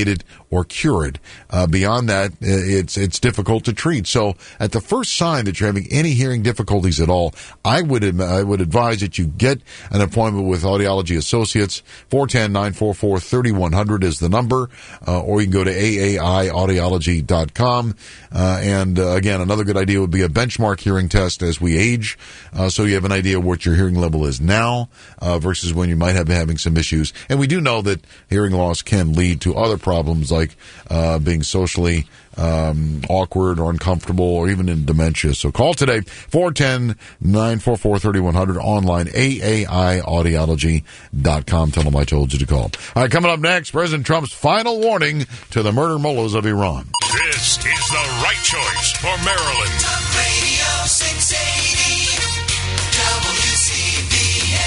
Speaker 13: or cured. Uh, beyond that, it's it's difficult to treat. So at the first sign that you're having any hearing difficulties at all, I would I would advise that you get an appointment with Audiology Associates. four one zero, nine four four, three one zero zero is the number, uh, or you can go to A A I audiology dot com. Uh, and uh, again, another good idea would be a benchmark hearing test as we age, uh, so you have an idea what your hearing level is now uh, versus when you might have been having some issues. And we do know that hearing loss can lead to other problems like uh, being socially um, awkward or uncomfortable or even in dementia. So call today, four one zero, nine four four, three one zero zero, online, A A I audiology dot com. Tell them I told you to call. All right, coming up next, President Trump's final warning to the murder mullahs of Iran.
Speaker 23: This is the right choice for Maryland.
Speaker 19: Talk Radio six eighty, W C B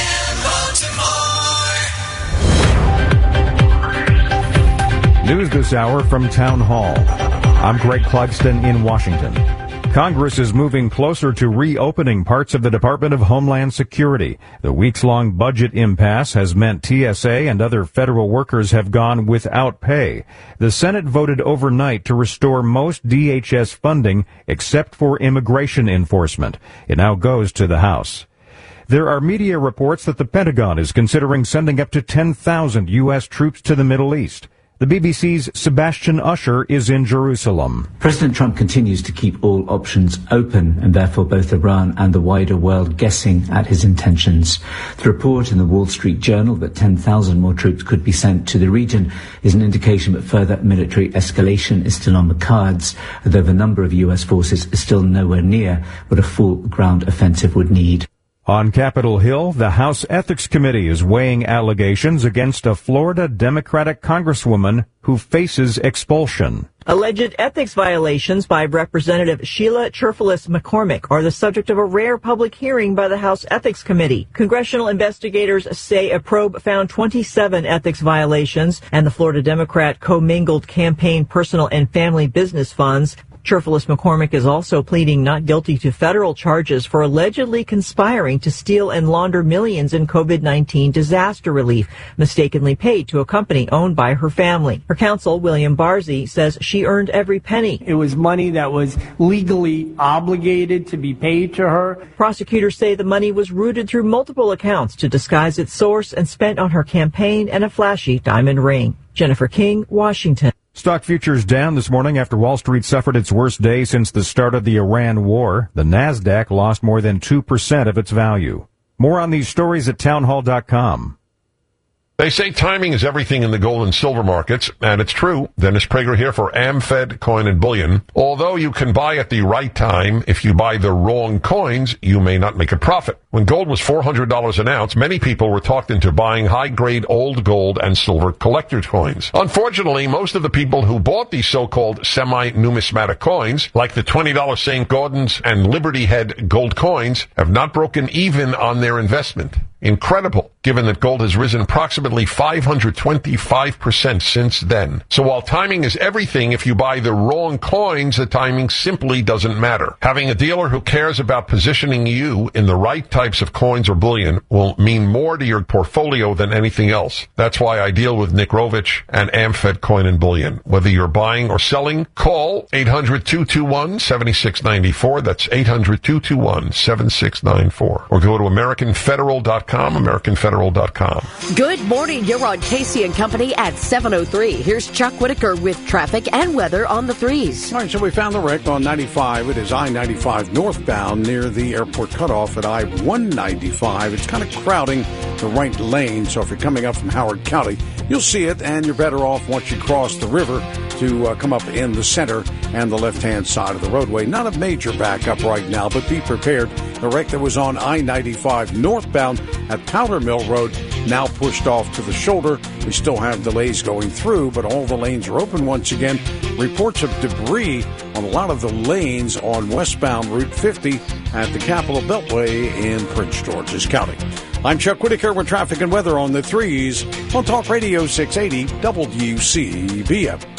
Speaker 19: N, Baltimore.
Speaker 4: News this hour from Town Hall. I'm Greg Clugston in Washington. Congress is moving closer to reopening parts of the Department of Homeland Security. The weeks-long budget impasse has meant T S A and other federal workers have gone without pay. The Senate voted overnight to restore most D H S funding except for immigration enforcement. It now goes to the House. There are media reports that the Pentagon is considering sending up to ten thousand U S troops to the Middle East. The B B C's Sebastian Usher is in Jerusalem.
Speaker 6: President Trump continues to keep all options open and therefore both Iran and the wider world guessing at his intentions. The report in the Wall Street Journal that ten thousand more troops could be sent to the region is an indication that further military escalation is still on the cards, although the number of U S forces is still nowhere near what a full ground offensive would need.
Speaker 4: On Capitol Hill, the House Ethics Committee is weighing allegations against a Florida Democratic congresswoman who faces expulsion.
Speaker 21: Alleged ethics violations by Representative Sheila Cherfulis McCormick are the subject of a rare public hearing by the House Ethics Committee. Congressional investigators say a probe found twenty-seven ethics violations, and the Florida Democrat commingled campaign, personal, and family business funds. Cherfulis McCormick is also pleading not guilty to federal charges for allegedly conspiring to steal and launder millions in COVID nineteen disaster relief, mistakenly paid to a company owned by her family. Her counsel, William Barzee, says she earned every penny.
Speaker 22: It was money that was legally obligated to be paid to her.
Speaker 21: Prosecutors say the money was routed through multiple accounts to disguise its source and spent on her campaign and a flashy diamond ring. Jennifer King, Washington.
Speaker 4: Stock futures down this morning after Wall Street suffered its worst day since the start of the Iran war. The Nasdaq lost more than two percent of its value. More on these stories at townhall dot com.
Speaker 25: They say timing is everything in the gold and silver markets, and it's true. Dennis Prager here for AmFed Coin and Bullion. Although you can buy at the right time, if you buy the wrong coins, you may not make a profit. When gold was four hundred dollars an ounce, many people were talked into buying high-grade old gold and silver collector's coins. Unfortunately, most of the people who bought these so-called semi-numismatic coins, like the twenty dollars Saint Gaudens and Liberty Head gold coins, have not broken even on their investment. Incredible, given that gold has risen approximately five hundred twenty-five percent since then. So while timing is everything, if you buy the wrong coins, the timing simply doesn't matter. Having a dealer who cares about positioning you in the right types of coins or bullion will mean more to your portfolio than anything else. That's why I deal with Nick Rovich and AmFed Coin and Bullion. Whether you're buying or selling, call eight hundred, two two one, seven six nine four. That's eight hundred, two two one, seven six nine four. Or go to American Federal dot com. American Federal dot com.
Speaker 10: Good morning. You're on Casey and Company at seven oh three. Here's Chuck Whitaker with traffic and weather on the threes.
Speaker 11: All right, so we found the wreck on ninety-five. It is I ninety-five northbound near the airport cutoff at I one ninety-five. It's kind of crowding the right lane, so if you're coming up from Howard County, you'll see it, and you're better off once you cross the river to uh, come up in the center and the left-hand side of the roadway. Not a major backup right now, but be prepared. The wreck that was on I ninety-five northbound at Powder Mill Road now pushed off to the shoulder. We still have delays going through, but all the lanes are open once again. Reports of debris on a lot of the lanes on westbound Route fifty at the Capitol Beltway in Prince George's County. I'm Chuck Whitaker with traffic and weather on the threes on Talk Radio six eighty W C B M.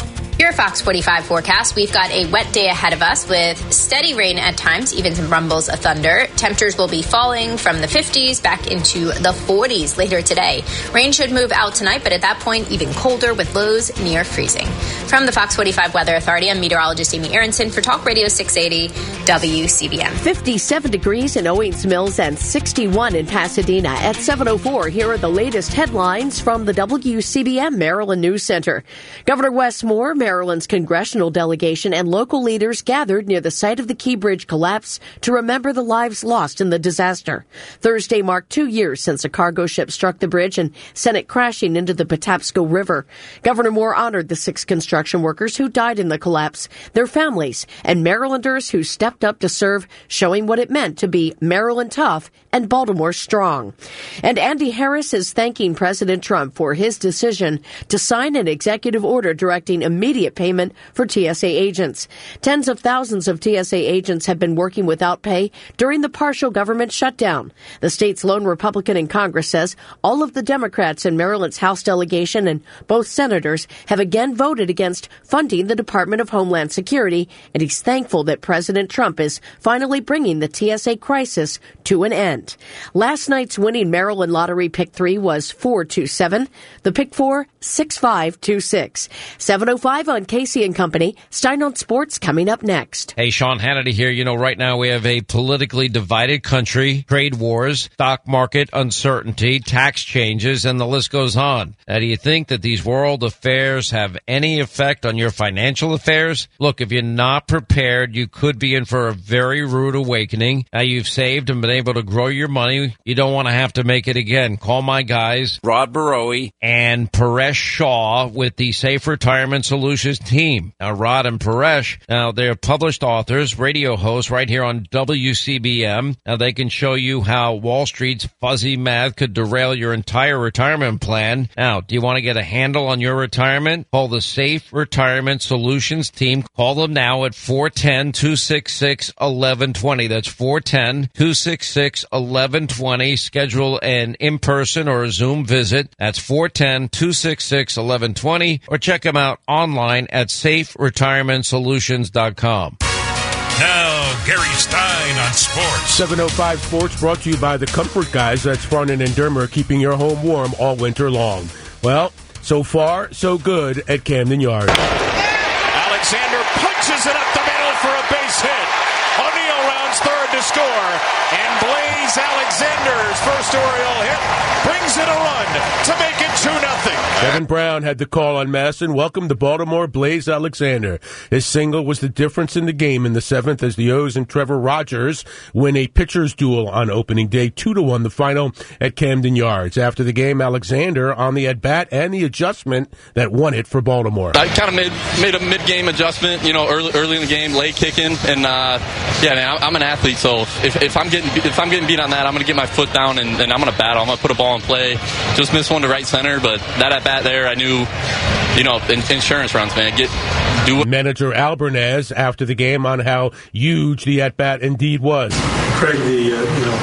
Speaker 5: Your Fox forty-five forecast. We've got a wet day ahead of us with steady rain at times, even some rumbles of thunder. Temperatures will be falling from the fifties back into the forties later today. Rain should move out tonight, but at that point, even colder with lows near freezing. From the Fox forty-five Weather Authority, I'm meteorologist Amy Aronson for Talk Radio six eighty W C B M.
Speaker 10: fifty-seven degrees in Owings Mills and sixty-one in Pasadena. At seven oh four, here are the latest headlines from the W C B M Maryland News Center. Governor Wes Moore, Maryland's congressional delegation, and local leaders gathered near the site of the Key Bridge collapse to remember the lives lost in the disaster. Thursday marked two years since a cargo ship struck the bridge and sent it crashing into the Patapsco River. Governor Moore honored the six construction workers who died in the collapse, their families, and Marylanders who stepped up to serve, showing what it meant to be Maryland tough and Baltimore strong. And Andy Harris is thanking President Trump for his decision to sign an executive order directing immediate payment for T S A agents. Tens of thousands of T S A agents have been working without pay during the partial government shutdown. The state's lone Republican in Congress says all of the Democrats in Maryland's House delegation and both senators have again voted against funding the Department of Homeland Security, and he's thankful that President Trump is finally bringing the T S A crisis to an end. Last night's winning Maryland Lottery Pick three was four two seven. The Pick four, six five two six. seven oh five on Casey and Company. Stein on Sports coming up next.
Speaker 2: Hey, Sean Hannity here. You know, right now we have a politically divided country, trade wars, stock market uncertainty, tax changes, and the list goes on. Now, do you think that these world affairs have any effect on your financial affairs? Look, if you're not prepared, you could be in for a very rude awakening. Now, you've saved and been able to grow your money. You don't want to have to make it again. Call my guys, Rod Barowie and Paresh Shaw with the Safe Retirement Solutions team. Now, Rod and Paresh, now they're published authors, radio hosts right here on W C B M. Now, they can show you how Wall Street's fuzzy math could derail your entire retirement plan. Now, do you want to get a handle on your retirement? Call the Safe Retirement Solutions team. Call them now at four one zero, two six six, one one two zero. That's four one zero, two six six, one one two zero. Schedule an in-person or a Zoom visit. That's four one zero, two six six, one one two zero. Or check them out online at safe retirement solutions dot com.
Speaker 23: Now, Gary Stein on sports.
Speaker 16: seven oh five Sports brought to you by the Comfort Guys. That's Farnan and Dermer, keeping your home warm all winter long. Well, so far, so good at Camden Yards.
Speaker 7: Alexander punches it up the middle for a base hit. O'Neill rounds third to score. And Blaze Alexander's first Oriole hit brings it a run to make it two nothing.
Speaker 16: Kevin Brown had the call on Masson. Welcome to Baltimore, Blaze Alexander. His single was the difference in the game in the seventh as the O's and Trevor Rogers win a pitcher's duel on opening day, two to one the final at Camden Yards. After the game, Alexander on the at-bat and the adjustment that won it for Baltimore.
Speaker 9: I kind of made made a mid-game adjustment, you know, early early in the game, late kicking, and uh, yeah, man, I'm an athlete, so if, if I'm getting if I'm getting beat on that, I'm going to get my foot down and, and I'm going to battle. I'm going to put a ball in play. Just missed one to right center, but that at-bat there, I knew, you know, in, insurance runs, man. Get do it.
Speaker 16: Manager Albernaz after the game on how huge the at-bat indeed was.
Speaker 14: Craig, the,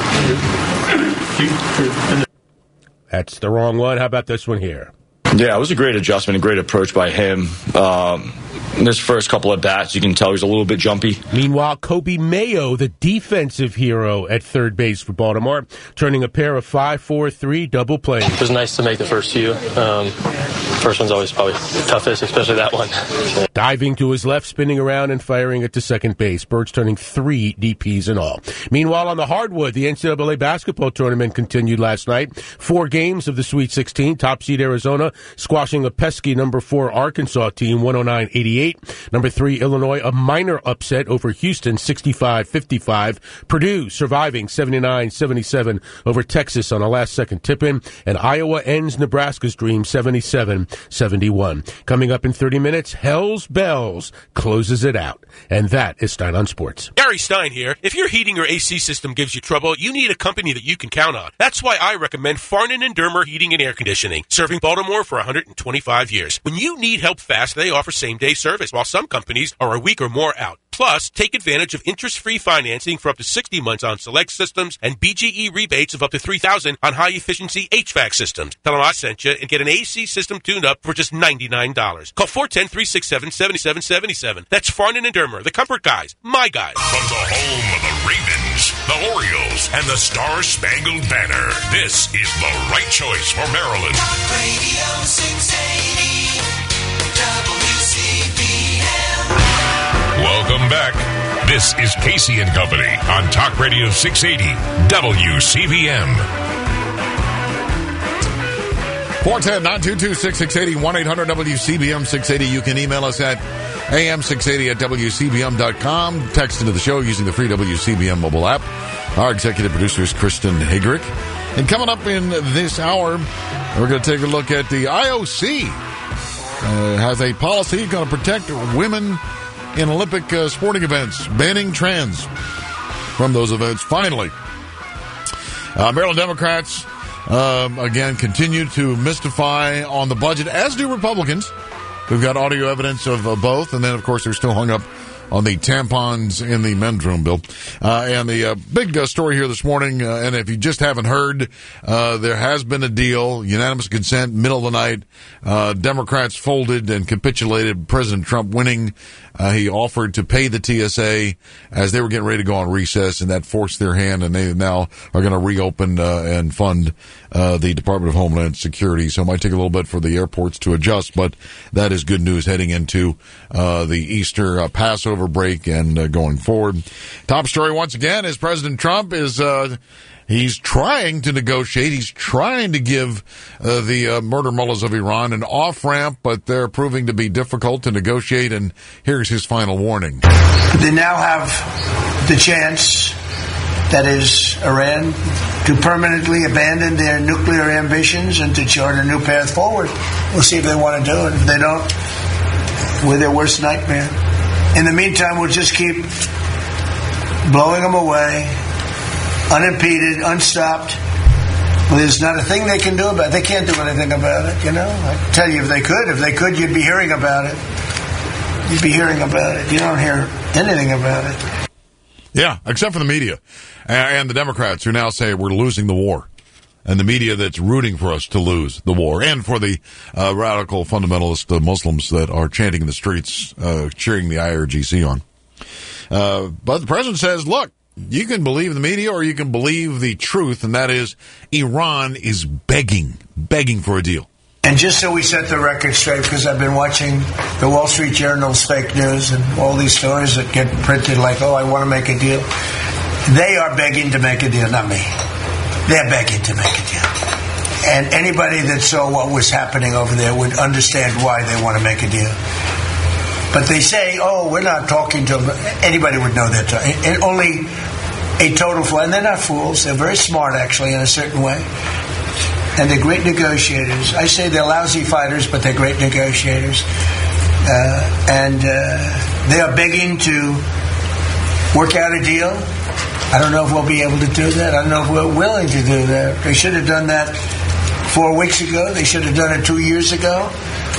Speaker 14: uh, you know,
Speaker 16: that's the wrong one. How about this one here?
Speaker 12: Yeah, it was a great adjustment, a great approach by him. Um, in his first couple of bats, you can tell he's a little bit jumpy.
Speaker 16: Meanwhile, Kobe Mayo, the defensive hero at third base for Baltimore, turning a pair of five four three double plays.
Speaker 24: It was nice to make the first few. Um, first one's always probably toughest, especially that one.
Speaker 16: Diving to his left, spinning around and firing it to second base. Birds turning three D Ps in all. Meanwhile, on the hardwood, the N C double A basketball tournament continued last night. Four games of the Sweet sixteen. Top seed Arizona squashing a pesky number four Arkansas team, one oh nine eighty-eight. Number three Illinois, a minor upset over Houston, sixty-five fifty-five. Purdue surviving seventy-nine seventy-seven over Texas on a last-second tip-in. And Iowa ends Nebraska's dream, seventy-seven seventy-one. Coming up in thirty minutes, Hell's Bells closes it out. And that is Stein on Sports.
Speaker 26: Gary Stein here. If your heating or A C system gives you trouble, you need a company that you can count on. That's why I recommend Farnan and Dermer Heating and Air Conditioning, serving Baltimore for one hundred twenty-five years. When you need help fast, they offer same-day service, while some companies are a week or more out. Plus, take advantage of interest-free financing for up to sixty months on select systems and B G E rebates of up to three thousand dollars on high-efficiency H V A C systems. Tell them I sent you and get an A C system tune-up for just ninety-nine dollars. Call four one zero, three six seven, seven seven seven seven. That's Farnan and Dermer, the Comfort Guys, my guys.
Speaker 23: From the home of the Ravens, the Orioles, and the Star-Spangled Banner, this is the right choice for Maryland.
Speaker 19: Radio six eighty W C B M.
Speaker 23: Welcome back. This is Casey and Company on Talk Radio six eighty W C B M.
Speaker 13: four one zero, nine two two, six six eight zero, one eight hundred W C B M six eighty. You can email us at A M six eighty at W C B M dot com. Text into the show using the free W C B M mobile app. Our executive producer is Kristen Hagrick. And coming up in this hour, we're going to take a look at the I O C. Uh, has a policy going to protect women in Olympic uh, sporting events, banning trans from those events. Finally, uh, Maryland Democrats, uh, again, continue to mystify on the budget, as do Republicans. We've got audio evidence of uh, both, and then, of course, they're still hung up on the tampons in the men's room bill. Uh, and the uh, big uh, story here this morning, uh, and if you just haven't heard, uh, there has been a deal, unanimous consent, middle of the night. Uh, Democrats folded and capitulated, President Trump winning. Uh, he offered to pay the T S A as they were getting ready to go on recess, and that forced their hand, and they now are going to reopen uh, and fund uh, the Department of Homeland Security. So it might take a little bit for the airports to adjust, but that is good news heading into uh, the Easter uh, Passover break and uh, going forward. Top story once again is President Trump is uh, he's trying to negotiate. He's trying to give uh, the uh, murder mullahs of Iran an off-ramp, but they're proving to be difficult to negotiate, and here's his final warning.
Speaker 3: They now have the chance, that is, Iran, to permanently abandon their nuclear ambitions and to chart a new path forward. We'll see if they want to do it. If they don't, we're their worst nightmare. In the meantime, we'll just keep blowing them away, unimpeded, unstopped. Well, there's not a thing they can do about it. They can't do anything about it, you know. I tell you, if they could, if they could, you'd be hearing about it. You'd be hearing about it. You don't hear anything about it.
Speaker 13: Yeah, except for the media and the Democrats who now say we're losing the war. And the media that's rooting for us to lose the war, and for the uh, radical fundamentalist uh, Muslims that are chanting in the streets, uh, cheering the I R G C on. Uh, but the president says, look, you can believe the media or you can believe the truth, and that is Iran is begging, begging for a deal.
Speaker 3: And just so we set the record straight, because I've been watching the Wall Street Journal's fake news and all these stories that get printed like, oh, I want to make a deal. They are begging to make a deal, not me. They're begging to make a deal. And anybody that saw what was happening over there would understand why they want to make a deal. But they say, oh, we're not talking to them. Anybody would know that. And only a total fool. And they're not fools. They're very smart, actually, in a certain way. And they're great negotiators. I say they're lousy fighters, but they're great negotiators. Uh, and uh, they are begging to work out a deal. I don't know if we'll be able to do that. I don't know if we're willing to do that. They should have done that four weeks ago. They should have done it two years ago.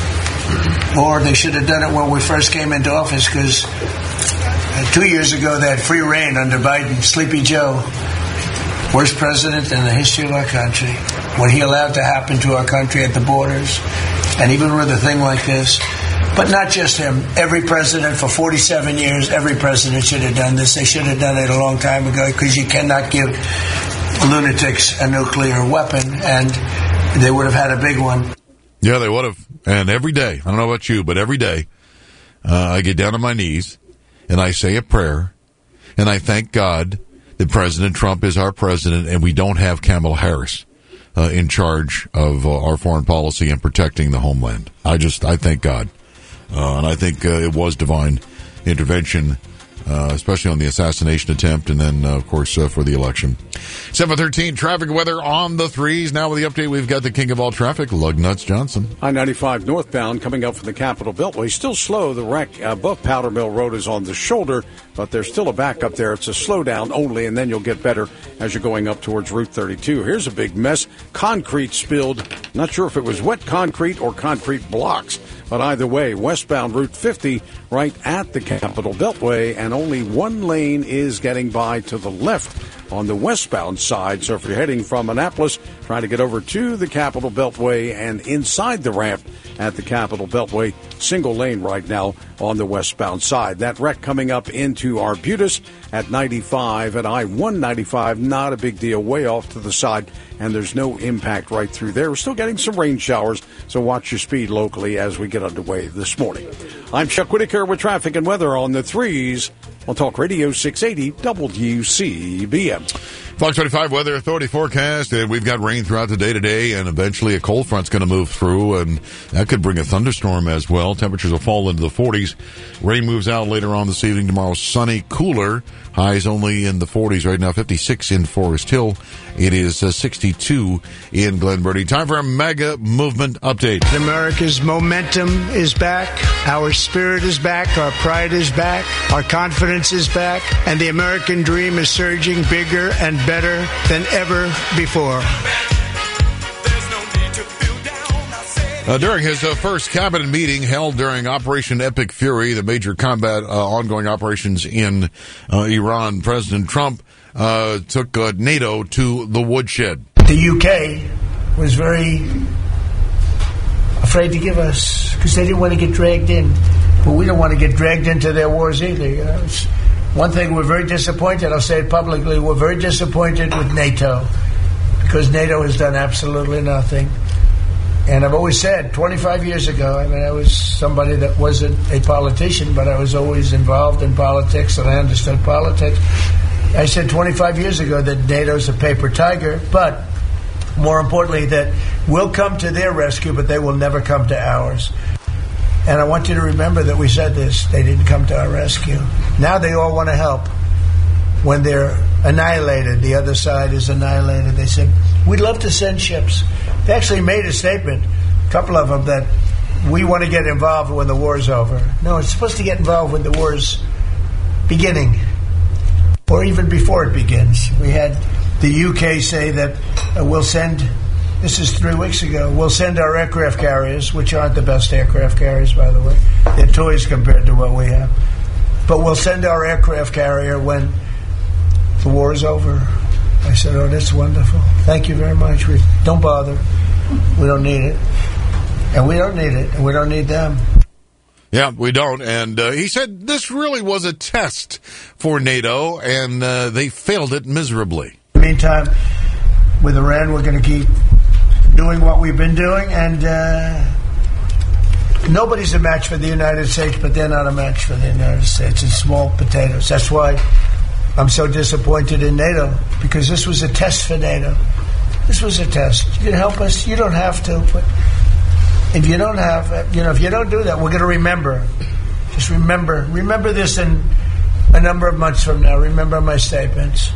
Speaker 3: Or they should have done it when we first came into office, because uh, two years ago they had free reign under Biden. Sleepy Joe, worst president in the history of our country. What he allowed to happen to our country at the borders, and even with a thing like this. But not just him. Every president for forty-seven years, every president should have done this. They should have done it a long time ago, because you cannot give lunatics a nuclear weapon, and they would have had a big one.
Speaker 13: Yeah, they would have. And every day, I don't know about you, but every day, uh, I get down on my knees, and I say a prayer, and I thank God that President Trump is our president, and we don't have Kamala Harris uh, in charge of uh, our foreign policy and protecting the homeland. I just, I thank God. Uh, and I think uh, it was divine intervention uh, uh, especially on the assassination attempt and then, uh, of course, uh, for the election. seven thirteen, traffic weather on the threes. Now with the update, we've got the king of all traffic, Lugnuts Johnson.
Speaker 11: I ninety-five northbound coming up from the Capitol Beltway. Still slow. The wreck above Powder Mill Road is on the shoulder, but there's still a backup there. It's a slowdown only, and then you'll get better as you're going up towards Route thirty-two. Here's a big mess. Concrete spilled. Not sure if it was wet concrete or concrete blocks, but either way, westbound Route fifty right at the Capitol Beltway, and only one lane is getting by to the left on the westbound side. So if you're heading from Annapolis, trying to get over to the Capitol Beltway and inside the ramp at the Capitol Beltway, single lane right now on the westbound side. That wreck coming up into Arbutus at ninety-five at I one ninety-five, not a big deal, way off to the side, and there's no impact right through there. We're still getting some rain showers, so watch your speed locally as we get underway this morning. I'm Chuck Whitaker with traffic and weather on the threes on Talk Radio six eighty W C B M.
Speaker 13: Fox twenty-five Weather Authority forecast, and we've got rain throughout the day today, and eventually a cold front's going to move through, and that could bring a thunderstorm as well. Temperatures will fall into the forties. Rain moves out later on this evening. Tomorrow, sunny, cooler. Highs only in the forties right now, fifty-six in Forest Hill. It is uh, sixty-two in Glen Burnie. Time for a mega movement update.
Speaker 1: America's momentum is back. Our spirit is back. Our pride is back. Our confidence is back. And the American dream is surging bigger and better than ever before.
Speaker 13: Uh, during his uh, first cabinet meeting held during Operation Epic Fury, the major combat uh, ongoing operations in uh, Iran, President Trump uh, took uh, NATO to the woodshed.
Speaker 3: The U K was very afraid to give us, because they didn't want to get dragged in. But we don't want to get dragged into their wars either. You know? It's one thing, we're very disappointed, I'll say it publicly, we're very disappointed with NATO, because NATO has done absolutely nothing. And I've always said, twenty-five years ago, I mean, I was somebody that wasn't a politician, but I was always involved in politics and I understood politics. I said twenty-five years ago that NATO's a paper tiger, but more importantly, that we'll come to their rescue, but they will never come to ours. And I want you to remember that we said this. They didn't come to our rescue. Now they all want to help. When they're annihilated, the other side is annihilated, they said, we'd love to send ships. They actually made a statement, a couple of them, that we want to get involved when the war's over. No, it's supposed to get involved when the war's beginning, or even before it begins. We had the U K say that uh, we'll send, this is three weeks ago, we'll send our aircraft carriers, which aren't the best aircraft carriers, by the way. They're toys compared to what we have. But we'll send our aircraft carrier when the war is over. I said, oh, that's wonderful. Thank you very much. We don't bother. We don't need it. And we don't need it. And we don't need them.
Speaker 13: Yeah, we don't. And uh, he said this really was a test for NATO, and uh, they failed it miserably.
Speaker 3: In the meantime, with Iran, we're going to keep doing what we've been doing. And uh, nobody's a match for the United States, but they're not a match for the United States. It's small potatoes. That's why I'm so disappointed in NATO, because this was a test for NATO. This was a test. You can help us. You don't have to, but if you don't have, you know, if you don't do that, we're going to remember. Just remember. Remember this in a number of months from now. Remember my statements.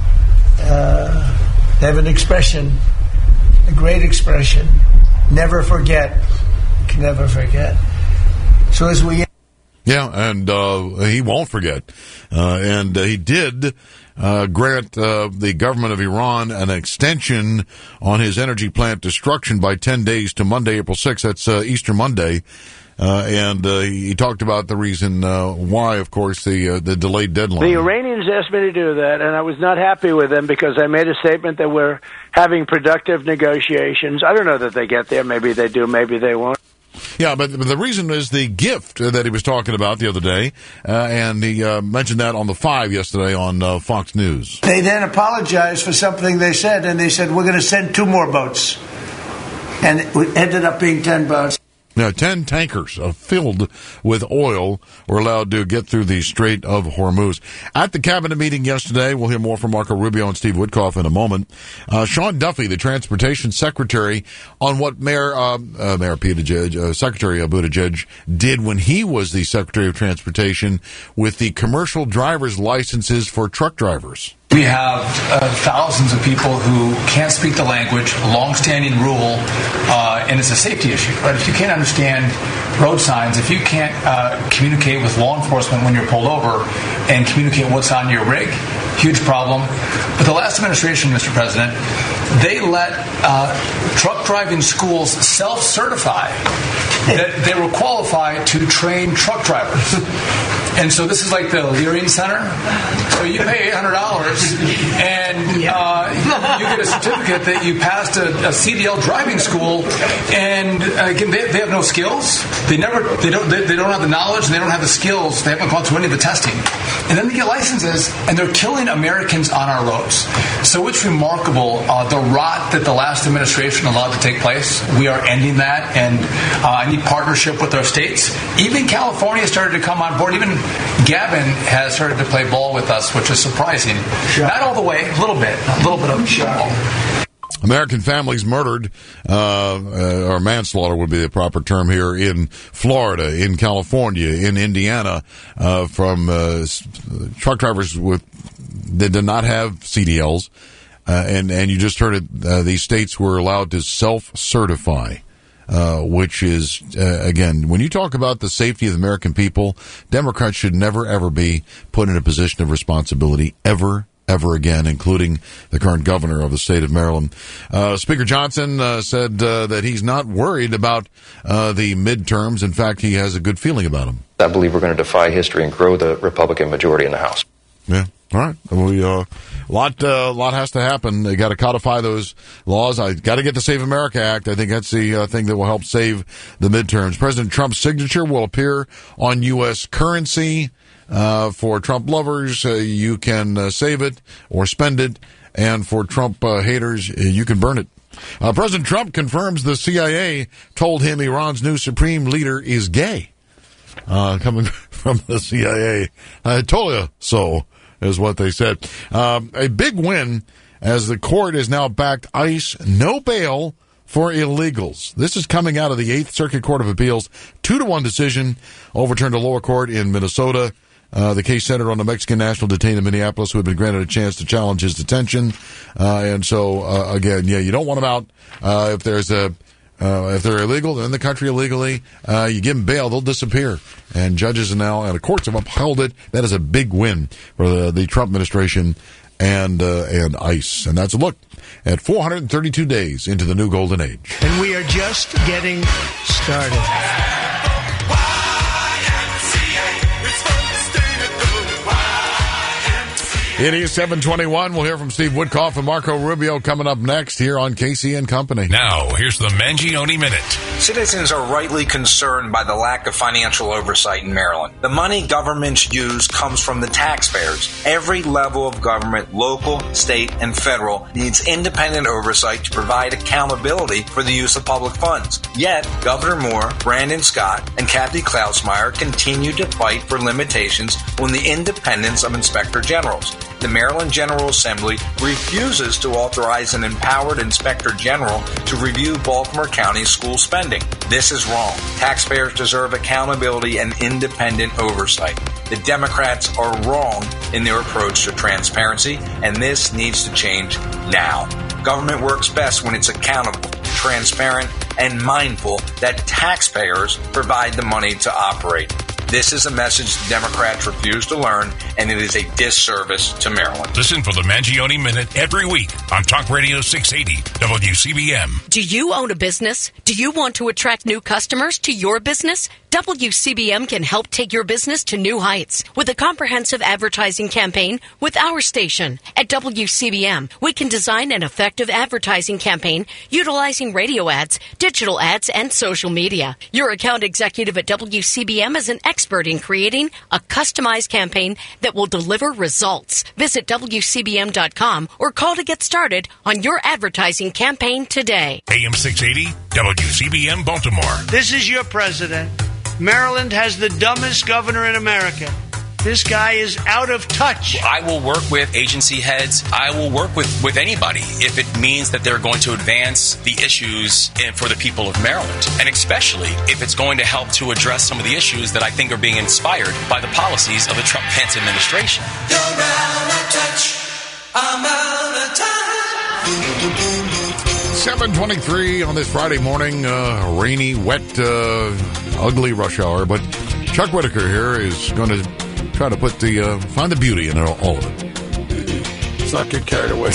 Speaker 3: Uh, they have an expression, a great expression. Never forget. Can never forget. So as we
Speaker 13: Yeah, and uh, he won't forget. Uh, and uh, he did uh, grant uh, the government of Iran an extension on his energy plant destruction by ten days to Monday, April sixth. That's uh, Easter Monday. Uh, and uh, he talked about the reason uh, why, of course, the uh, the delayed deadline.
Speaker 8: The Iranians asked me to do that, and I was not happy with them because I made a statement that we're having productive negotiations. I don't know that they get there. Maybe they do. Maybe they won't.
Speaker 13: Yeah, but the reason is the gift that he was talking about the other day, uh, and he uh, mentioned that on the Five yesterday on uh, Fox News.
Speaker 3: They then apologized for something they said, and they said, we're going to send two more boats. And it ended up being ten boats.
Speaker 13: Now, ten tankers uh, filled with oil were allowed to get through the Strait of Hormuz. At the cabinet meeting yesterday, we'll hear more from Marco Rubio and Steve Witkoff in a moment. Uh, Sean Duffy, the transportation secretary, on what Mayor, uh, uh, Mayor Buttigieg, uh, Secretary Buttigieg did when he was the Secretary of Transportation with the commercial driver's licenses for truck drivers.
Speaker 6: We have uh, thousands of people who can't speak the language, long-standing rule, uh, and it's a safety issue. Right? If you can't understand road signs, if you can't uh, communicate with law enforcement when you're pulled over and communicate what's on your rig, huge problem. But the last administration, Mister President, they let uh, truck driving schools self-certify that they were qualified to train truck drivers. And so this is like the Leering Center. So you pay eight hundred dollars and uh, you get a certificate that you passed a, a C D L driving school. And uh, again, they, they have no skills. They never, they don't, they, they don't have the knowledge. And they don't have the skills. They haven't gone through any of the testing. And then they get licenses, and they're killing Americans on our roads. So it's remarkable uh, the rot that the last administration allowed to take place. We are ending that, and uh, I need partnership with our states. Even California started to come on board. Even Gavin has started to play ball with us, which is surprising. Not all the way, a little bit, a little bit of ball.
Speaker 13: American families murdered, uh, uh, or manslaughter would be the proper term here, in Florida, in California, in Indiana, uh, from uh, truck drivers with that did not have C D Ls. Uh, and, and you just heard it, uh, these states were allowed to self-certify. Uh, which is, uh, again, when you talk about the safety of the American people, Democrats should never, ever be put in a position of responsibility, ever, ever again, including the current governor of the state of Maryland. Uh, Speaker Johnson uh, said uh, that he's not worried about uh, the midterms. In fact, he has a good feeling about them.
Speaker 15: I believe we're going to defy history and grow the Republican majority in the House.
Speaker 13: Yeah. All right. We, uh, lot, uh, lot has to happen. They got to codify those laws. I got to get the Save America Act. I think that's the uh, thing that will help save the midterms. President Trump's signature will appear on U S currency. Uh, for Trump lovers, uh, you can uh, save it or spend it. And for Trump uh, haters, you can burn it. Uh, President Trump confirms the C I A told him Iran's new supreme leader is gay. Uh, coming from the C I A. I told you so. Is what they said. Um, a big win as the court has now backed ICE no bail for illegals. This is coming out of the Eighth Circuit Court of Appeals. Two to one decision overturned a lower court in Minnesota. Uh, the case centered on a Mexican national detained in Minneapolis who had been granted a chance to challenge his detention. Uh, and so, uh, again, yeah, you don't want them out. Uh, if there's a, Uh, if they're illegal, they're in the country illegally, uh, you give them bail, they'll disappear. And judges are now, and the courts have upheld it. That is a big win for the, the Trump administration and, uh, and ICE. And that's a look at four hundred thirty-two days into the new golden age.
Speaker 1: And we are just getting started.
Speaker 13: It is seven twenty-one. We'll hear from Steve Witkoff and Marco Rubio coming up next here on Casey and Company.
Speaker 23: Now, here's the Mangione Minute.
Speaker 17: Citizens are rightly concerned by the lack of financial oversight in Maryland. The money governments use comes from the taxpayers. Every level of government, local, state, and federal, needs independent oversight to provide accountability for the use of public funds. Yet, Governor Moore, Brandon Scott, and Kathy Klausmeier continue to fight for limitations on the independence of inspector generals. The Maryland General Assembly refuses to authorize an empowered inspector general to review Baltimore County school spending. This is wrong. Taxpayers deserve accountability and independent oversight. The Democrats are wrong in their approach to transparency, and this needs to change now. Government works best when it's accountable, transparent, and mindful that taxpayers provide the money to operate. This is a message the Democrats refuse to learn, and it is a disservice to Maryland.
Speaker 23: Listen for the Mangione Minute every week on Talk Radio six eighty W C B M.
Speaker 10: Do you own a business? Do you want to attract new customers to your business? W C B M can help take your business to new heights with a comprehensive advertising campaign with our station. At W C B M, we can design an effective advertising campaign utilizing radio ads, digital ads, and social media. Your account executive at W C B M is an expert in creating a customized campaign that will deliver results. Visit W C B M dot com or call to get started on your advertising campaign today.
Speaker 23: A M six eighty, W C B M Baltimore.
Speaker 1: This is your president. Maryland has the dumbest governor in America. This guy is out of touch.
Speaker 4: I will work with agency heads. I will work with, with anybody if it means that they're going to advance the issues in, for the people of Maryland. And especially if it's going to help to address some of the issues that I think are being inspired by the policies of the Trump-Pence administration.
Speaker 19: You're out of touch. I'm out of touch.
Speaker 13: seven twenty-three on this Friday morning, uh, rainy, wet, uh, ugly rush hour. But Chuck Whitaker here is going to try to put the uh, find the beauty in all of it.
Speaker 11: Let's not get carried away.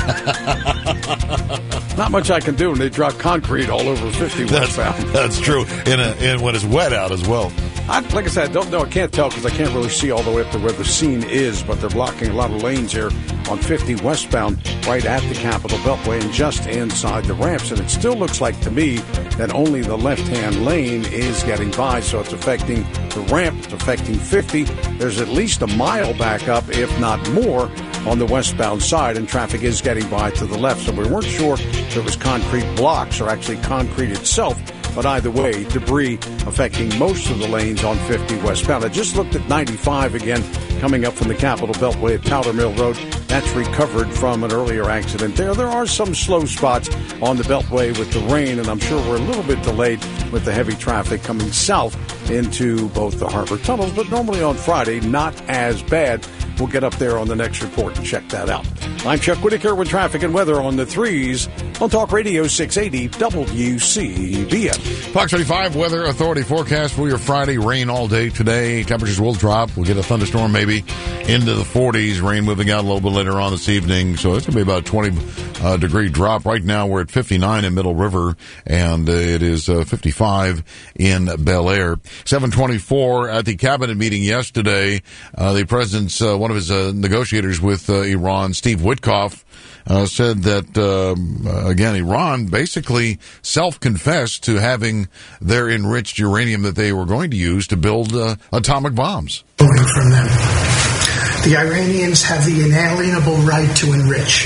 Speaker 11: Not much I can do when they drop concrete all over fifty
Speaker 13: That's,
Speaker 11: westbound.
Speaker 13: that's true. In a, in when it's wet out as well.
Speaker 11: I, like I said, I don't know. I can't tell because I can't really see all the way up to where the scene is, but they're blocking a lot of lanes here on fifty westbound right at the Capitol Beltway and just inside the ramps. And it still looks like to me that only the left-hand lane is getting by, so it's affecting the ramp. It's affecting fifty. There's at least a mile back up, if not more, on the westbound side, and traffic is getting by to the left. So we weren't sure if it was concrete blocks or actually concrete itself. But either way, debris affecting most of the lanes on fifty westbound. I just looked at ninety-five again, coming up from the Capitol Beltway at Powder Mill Road. That's recovered from an earlier accident there. There are some slow spots on the Beltway with the rain, and I'm sure we're a little bit delayed with the heavy traffic coming south into both the harbor tunnels. But normally on Friday, not as bad. We'll get up there on the next report and check that out. I'm Chuck Whitaker with traffic and weather on the threes on Talk Radio six eighty W C B M.
Speaker 13: Fox thirty-five Weather Authority forecast for your Friday. Rain all day today. Temperatures will drop. We'll get a thunderstorm maybe into the forties. Rain moving out a little bit later on this evening. So it's going to be about a twenty uh, degree drop. Right now we're at fifty-nine in Middle River, and uh, it is uh, fifty-five in Bel Air. seven twenty-four at the cabinet meeting yesterday. Uh, the president's uh, one of his uh, negotiators with uh, Iran, Steve Witkoff, uh, said that, um, again, Iran basically self-confessed to having their enriched uranium that they were going to use to build uh, atomic bombs.
Speaker 18: From them. The Iranians have the inalienable right to enrich.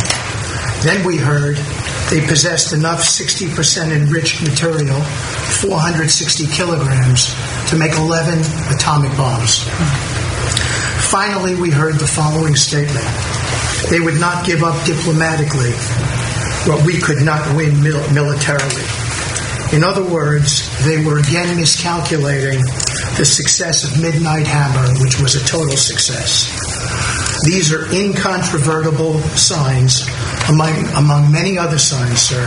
Speaker 18: Then we heard they possessed enough sixty percent enriched material, four hundred sixty kilograms, to make eleven atomic bombs. Finally, we heard the following statement. They would not give up diplomatically what we could not win mil- militarily. In other words, they were again miscalculating the success of Midnight Hammer, which was a total success. These are incontrovertible signs, among, among many other signs, sir,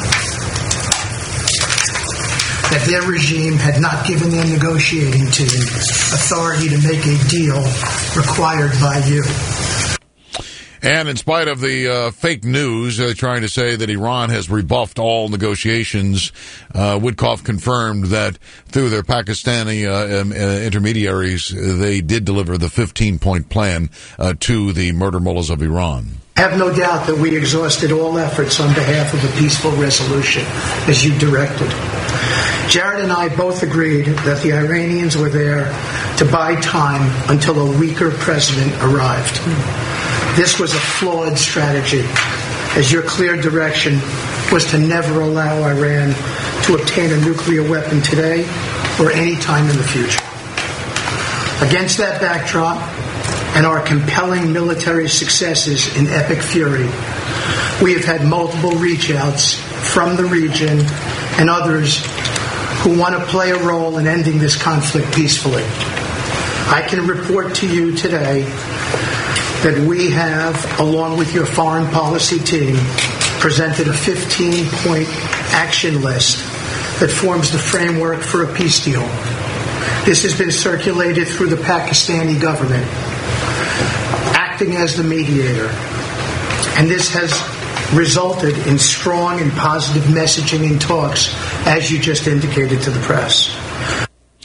Speaker 18: that their regime had not given their negotiating team authority to make a deal required by you.
Speaker 13: And in spite of the uh, fake news uh, trying to say that Iran has rebuffed all negotiations, uh, Witkoff confirmed that through their Pakistani uh, um, uh, intermediaries, they did deliver the fifteen-point plan uh, to the murder mullahs of Iran.
Speaker 18: I have no doubt that we exhausted all efforts on behalf of a peaceful resolution, as you directed. Jared and I both agreed that the Iranians were there to buy time until a weaker president arrived. This was a flawed strategy, as your clear direction was to never allow Iran to obtain a nuclear weapon today or any time in the future. Against that backdrop, and our compelling military successes in epic fury, we have had multiple reach-outs from the region and others who want to play a role in ending this conflict peacefully. I can report to you today that we have, along with your foreign policy team, presented a fifteen-point action list that forms the framework for a peace deal. This has been circulated through the Pakistani government, acting as the mediator. And this has resulted in strong and positive messaging in talks, as you just indicated to the press.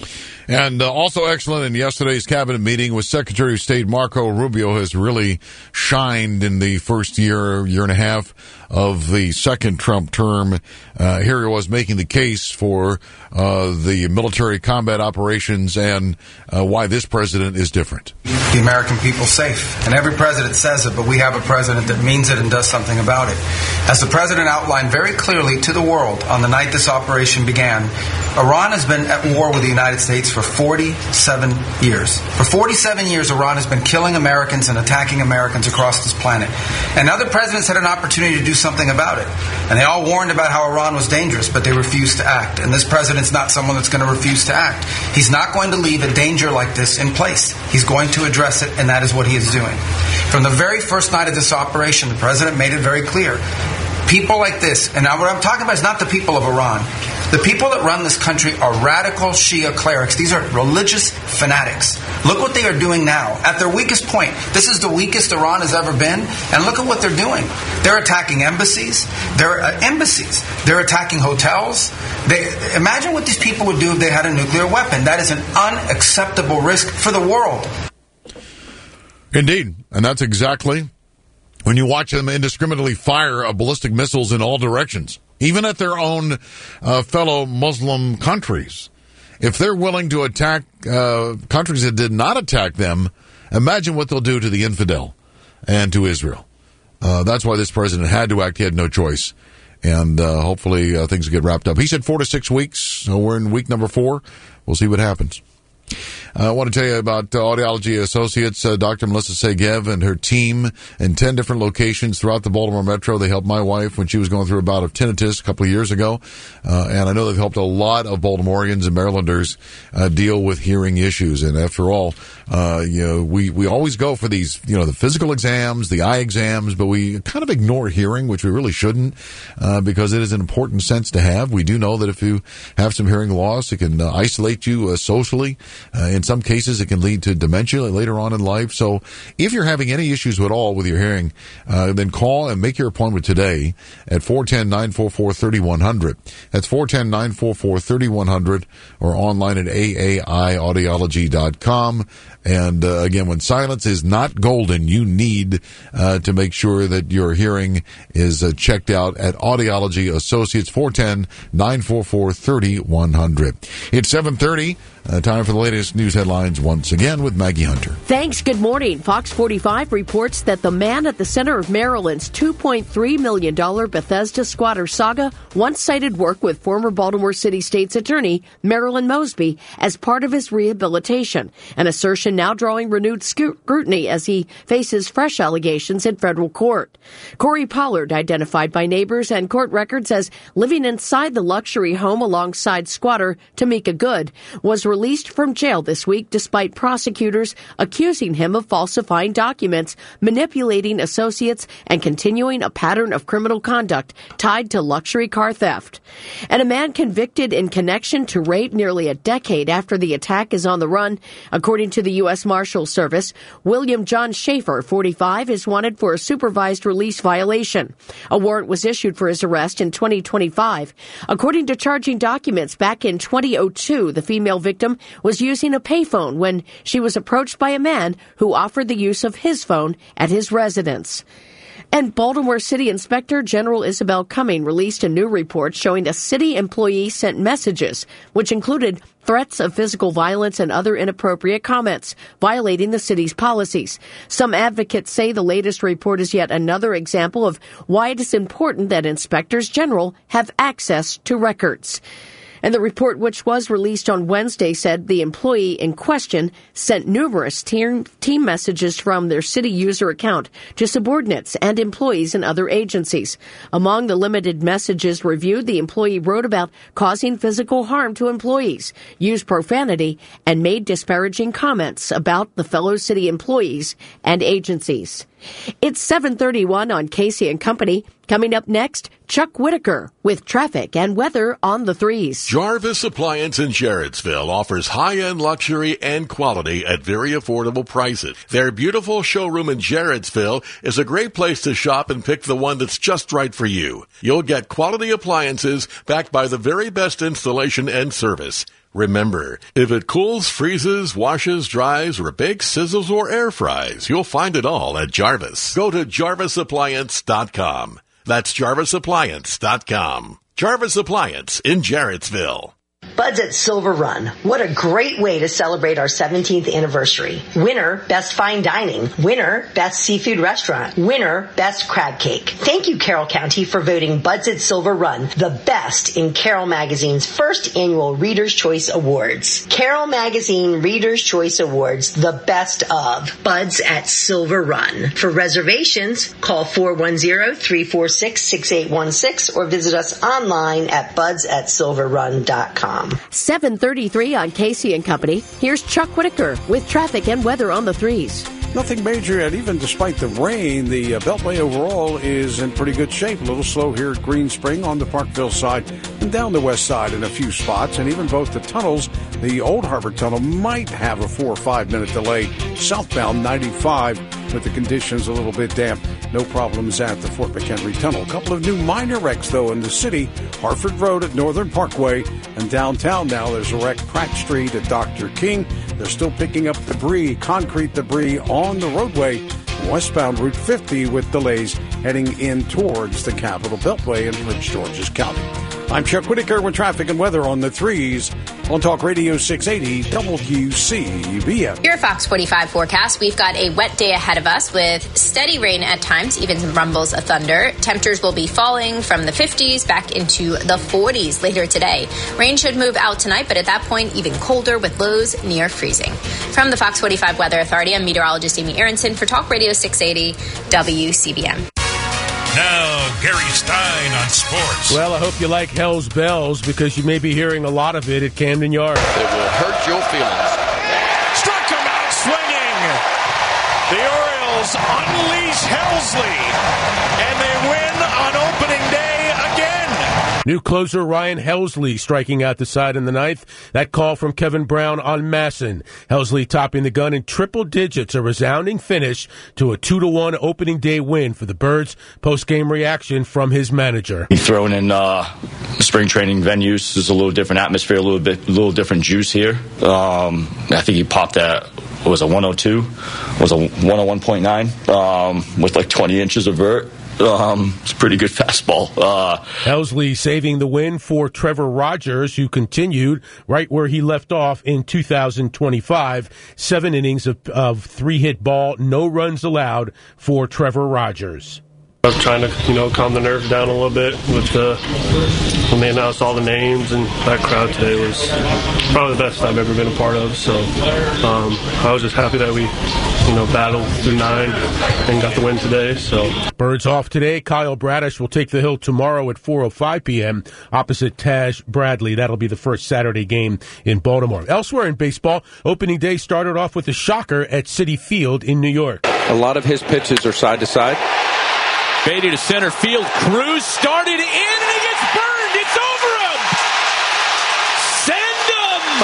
Speaker 13: And uh, also excellent in yesterday's cabinet meeting with Secretary of State Marco Rubio has really shined in the first year, year and a half of the second Trump term. Uh, here he was making the case for uh, the military combat operations and uh, why this president is different.
Speaker 2: The American people safe. And every president says it, but we have a president that means it and does something about it. As the president outlined very clearly to the world on the night this operation began, Iran has been at war with the United States for forty-seven years. For forty-seven years, Iran has been killing Americans and attacking Americans across this planet. And other presidents had an opportunity to do something about it. And they all warned about how Iran was dangerous, but they refused to act. And this president's not someone that's going to refuse to act. He's not going to leave a danger like this in place. He's going to address it, and that is what he is doing. From the very first night of this operation, the president made it very clear. People like this, and now what I'm talking about is not the people of Iran. The people that run this country are radical Shia clerics. These are religious fanatics. Look what they are doing now. At their weakest point, this is the weakest Iran has ever been, and look at what they're doing. They're attacking embassies. They're uh, embassies. They're attacking hotels. They, imagine what these people would do if they had a nuclear weapon. That is an unacceptable risk for the world.
Speaker 13: Indeed, and that's exactly when you watch them indiscriminately fire uh, ballistic missiles in all directions, even at their own uh, fellow Muslim countries. If they're willing to attack uh, countries that did not attack them, imagine what they'll do to the infidel and to Israel. Uh, that's why this president had to act. He had no choice. And uh, hopefully uh, things will get wrapped up. He said four to six weeks. So we're in week number four. We'll see what happens. Uh, I want to tell you about uh, Audiology Associates, uh, Doctor Melissa Segev and her team in ten different locations throughout the Baltimore Metro. They helped my wife when she was going through a bout of tinnitus a couple of years ago. Uh, and I know they've helped a lot of Baltimoreans and Marylanders uh, deal with hearing issues. And after all, uh, you know, we, we always go for these, you know, the physical exams, the eye exams, but we kind of ignore hearing, which we really shouldn't, uh, because it is an important sense to have. We do know that if you have some hearing loss, it can uh, isolate you uh, socially. Uh, in some cases, it can lead to dementia later on in life. So if you're having any issues at all with your hearing, uh, then call and make your appointment today at four one zero, nine four four, three one zero zero. That's four one zero, nine four four, three one zero zero or online at A A I audiology dot com. And uh, again, when silence is not golden, you need uh, to make sure that your hearing is uh, checked out at Audiology Associates, four one zero, nine four four, three one zero zero. It's seven thirty. Uh, time for the latest news headlines once again with Maggie Hunter.
Speaker 10: Thanks. Good morning. Fox forty-five reports that the man at the center of Maryland's two point three million dollars Bethesda squatter saga once cited work with former Baltimore City State's Attorney Marilyn Mosby as part of his rehabilitation, an assertion now drawing renewed scrutiny as he faces fresh allegations in federal court. Corey Pollard, identified by neighbors and court records as living inside the luxury home alongside squatter Tamika Good, was released from jail this week despite prosecutors accusing him of falsifying documents, manipulating associates, and continuing a pattern of criminal conduct tied to luxury car theft. And a man convicted in connection to rape nearly a decade after the attack is on the run. According to the U S Marshals Service, William John Schaefer, forty-five, is wanted for a supervised release violation. A warrant was issued for his arrest in twenty twenty-five. According to charging documents, back in twenty oh two, the female victim was using a payphone when she was approached by a man who offered the use of his phone at his residence. And Baltimore City Inspector General Isabel Cumming released a new report showing a city employee sent messages, which included threats of physical violence and other inappropriate comments, violating the city's policies. Some advocates say the latest report is yet another example of why it is important that inspectors general have access to records. And the report, which was released on Wednesday, said the employee in question sent numerous team, team messages from their city user account to subordinates and employees in other agencies. Among the limited messages reviewed, the employee wrote about causing physical harm to employees, used profanity, and made disparaging comments about the fellow city employees and agencies. It's seven thirty-one on Casey and Company. Coming up next, Chuck Whitaker with traffic and weather on the threes.
Speaker 5: Jarvis Appliance in Sherrottsville offers high-end luxury and quality at very affordable prices. Their beautiful showroom in Sherrottsville is a great place to shop and pick the one that's just right for you. You'll get quality appliances backed by the very best installation and service. Remember, if it cools, freezes, washes, dries, or bakes, sizzles, or air fries, you'll find it all at Jarvis. Go to jarvis appliance dot com. That's jarvis appliance dot com. Jarvis Appliance in Jarrettsville.
Speaker 7: Buds at Silver Run. What a great way to celebrate our seventeenth anniversary. Winner, Best Fine Dining. Winner, Best Seafood Restaurant. Winner, Best Crab Cake. Thank you, Carroll County, for voting Buds at Silver Run the best in Carroll Magazine's first annual Reader's Choice Awards. Carroll Magazine Reader's Choice Awards, the best of Buds at Silver Run. For reservations, call four one zero, three four six, six eight one six or visit us online at buds at silver run dot com.
Speaker 10: seven thirty-three on Casey and Company. Here's Chuck Whitaker with traffic and weather on the threes.
Speaker 11: Nothing major yet. Even despite the rain, the uh, Beltway overall is in pretty good shape. A little slow here at Green Spring on the Parkville side and down the west side in a few spots. And even both the tunnels, the Old Harbor Tunnel might have a four or five minute delay. Southbound ninety-five with the conditions a little bit damp. No problems at the Fort McHenry Tunnel. A couple of new minor wrecks, though, in the city. Harford Road at Northern Parkway and downtown now. There's a wreck Pratt Street at Doctor King. They're still picking up debris, concrete debris on the roadway westbound Route fifty with delays heading in towards the Capitol Beltway in Prince George's County. I'm Chuck Whitaker with traffic and weather on the threes on Talk Radio six eighty W C B M.
Speaker 9: Your Fox forty-five forecast. We've got a wet day ahead of us with steady rain at times, even some rumbles of thunder. Temperatures will be falling from the fifties back into the forties later today. Rain should move out tonight, but at that point, even colder with lows near freezing. From the Fox forty-five Weather Authority, I'm meteorologist Amy Aronson for Talk Radio six eighty W C B M.
Speaker 23: Now, Gary Stein on sports.
Speaker 16: Well, I hope you like Hell's Bells because you may be hearing a lot of it at Camden Yards.
Speaker 20: It will hurt your feelings.
Speaker 21: Struck him out swinging. The Orioles unleash Helsley, and they win on opening day again.
Speaker 16: New closer Ryan Helsley striking out the side in the ninth. That call from Kevin Brown on Masson. Helsley topping the gun in triple digits, a resounding finish to a two to one opening day win for the Birds. Post-game reaction from his manager.
Speaker 12: He thrown in uh, spring training venues. There's a little different atmosphere, a little bit, a little different juice here. Um, I think he popped that. It was a one oh two, it was a one oh one point nine um, with like twenty inches of vert. Um, it's a pretty good fastball. Uh,
Speaker 16: Helsley saving the win for Trevor Rogers, who continued right where he left off in two thousand twenty-five. Seven innings of, of three-hit ball, no runs allowed for Trevor Rogers.
Speaker 24: I was trying to, you know, calm the nerves down a little bit with the, when they announced all the names, and that crowd today was probably the best I've ever been a part of. So um, I was just happy that we, you know, battled through nine and got the win today. So
Speaker 16: Birds off today. Kyle Bradish will take the hill tomorrow at four oh five p.m. opposite Taj Bradley. That'll be the first Saturday game in Baltimore. Elsewhere in baseball, opening day started off with a shocker at Citi Field in New York.
Speaker 22: A lot of his pitches are side to side.
Speaker 25: Beatty to center field. Cruz started in, and he gets burned. It's over him. Send him.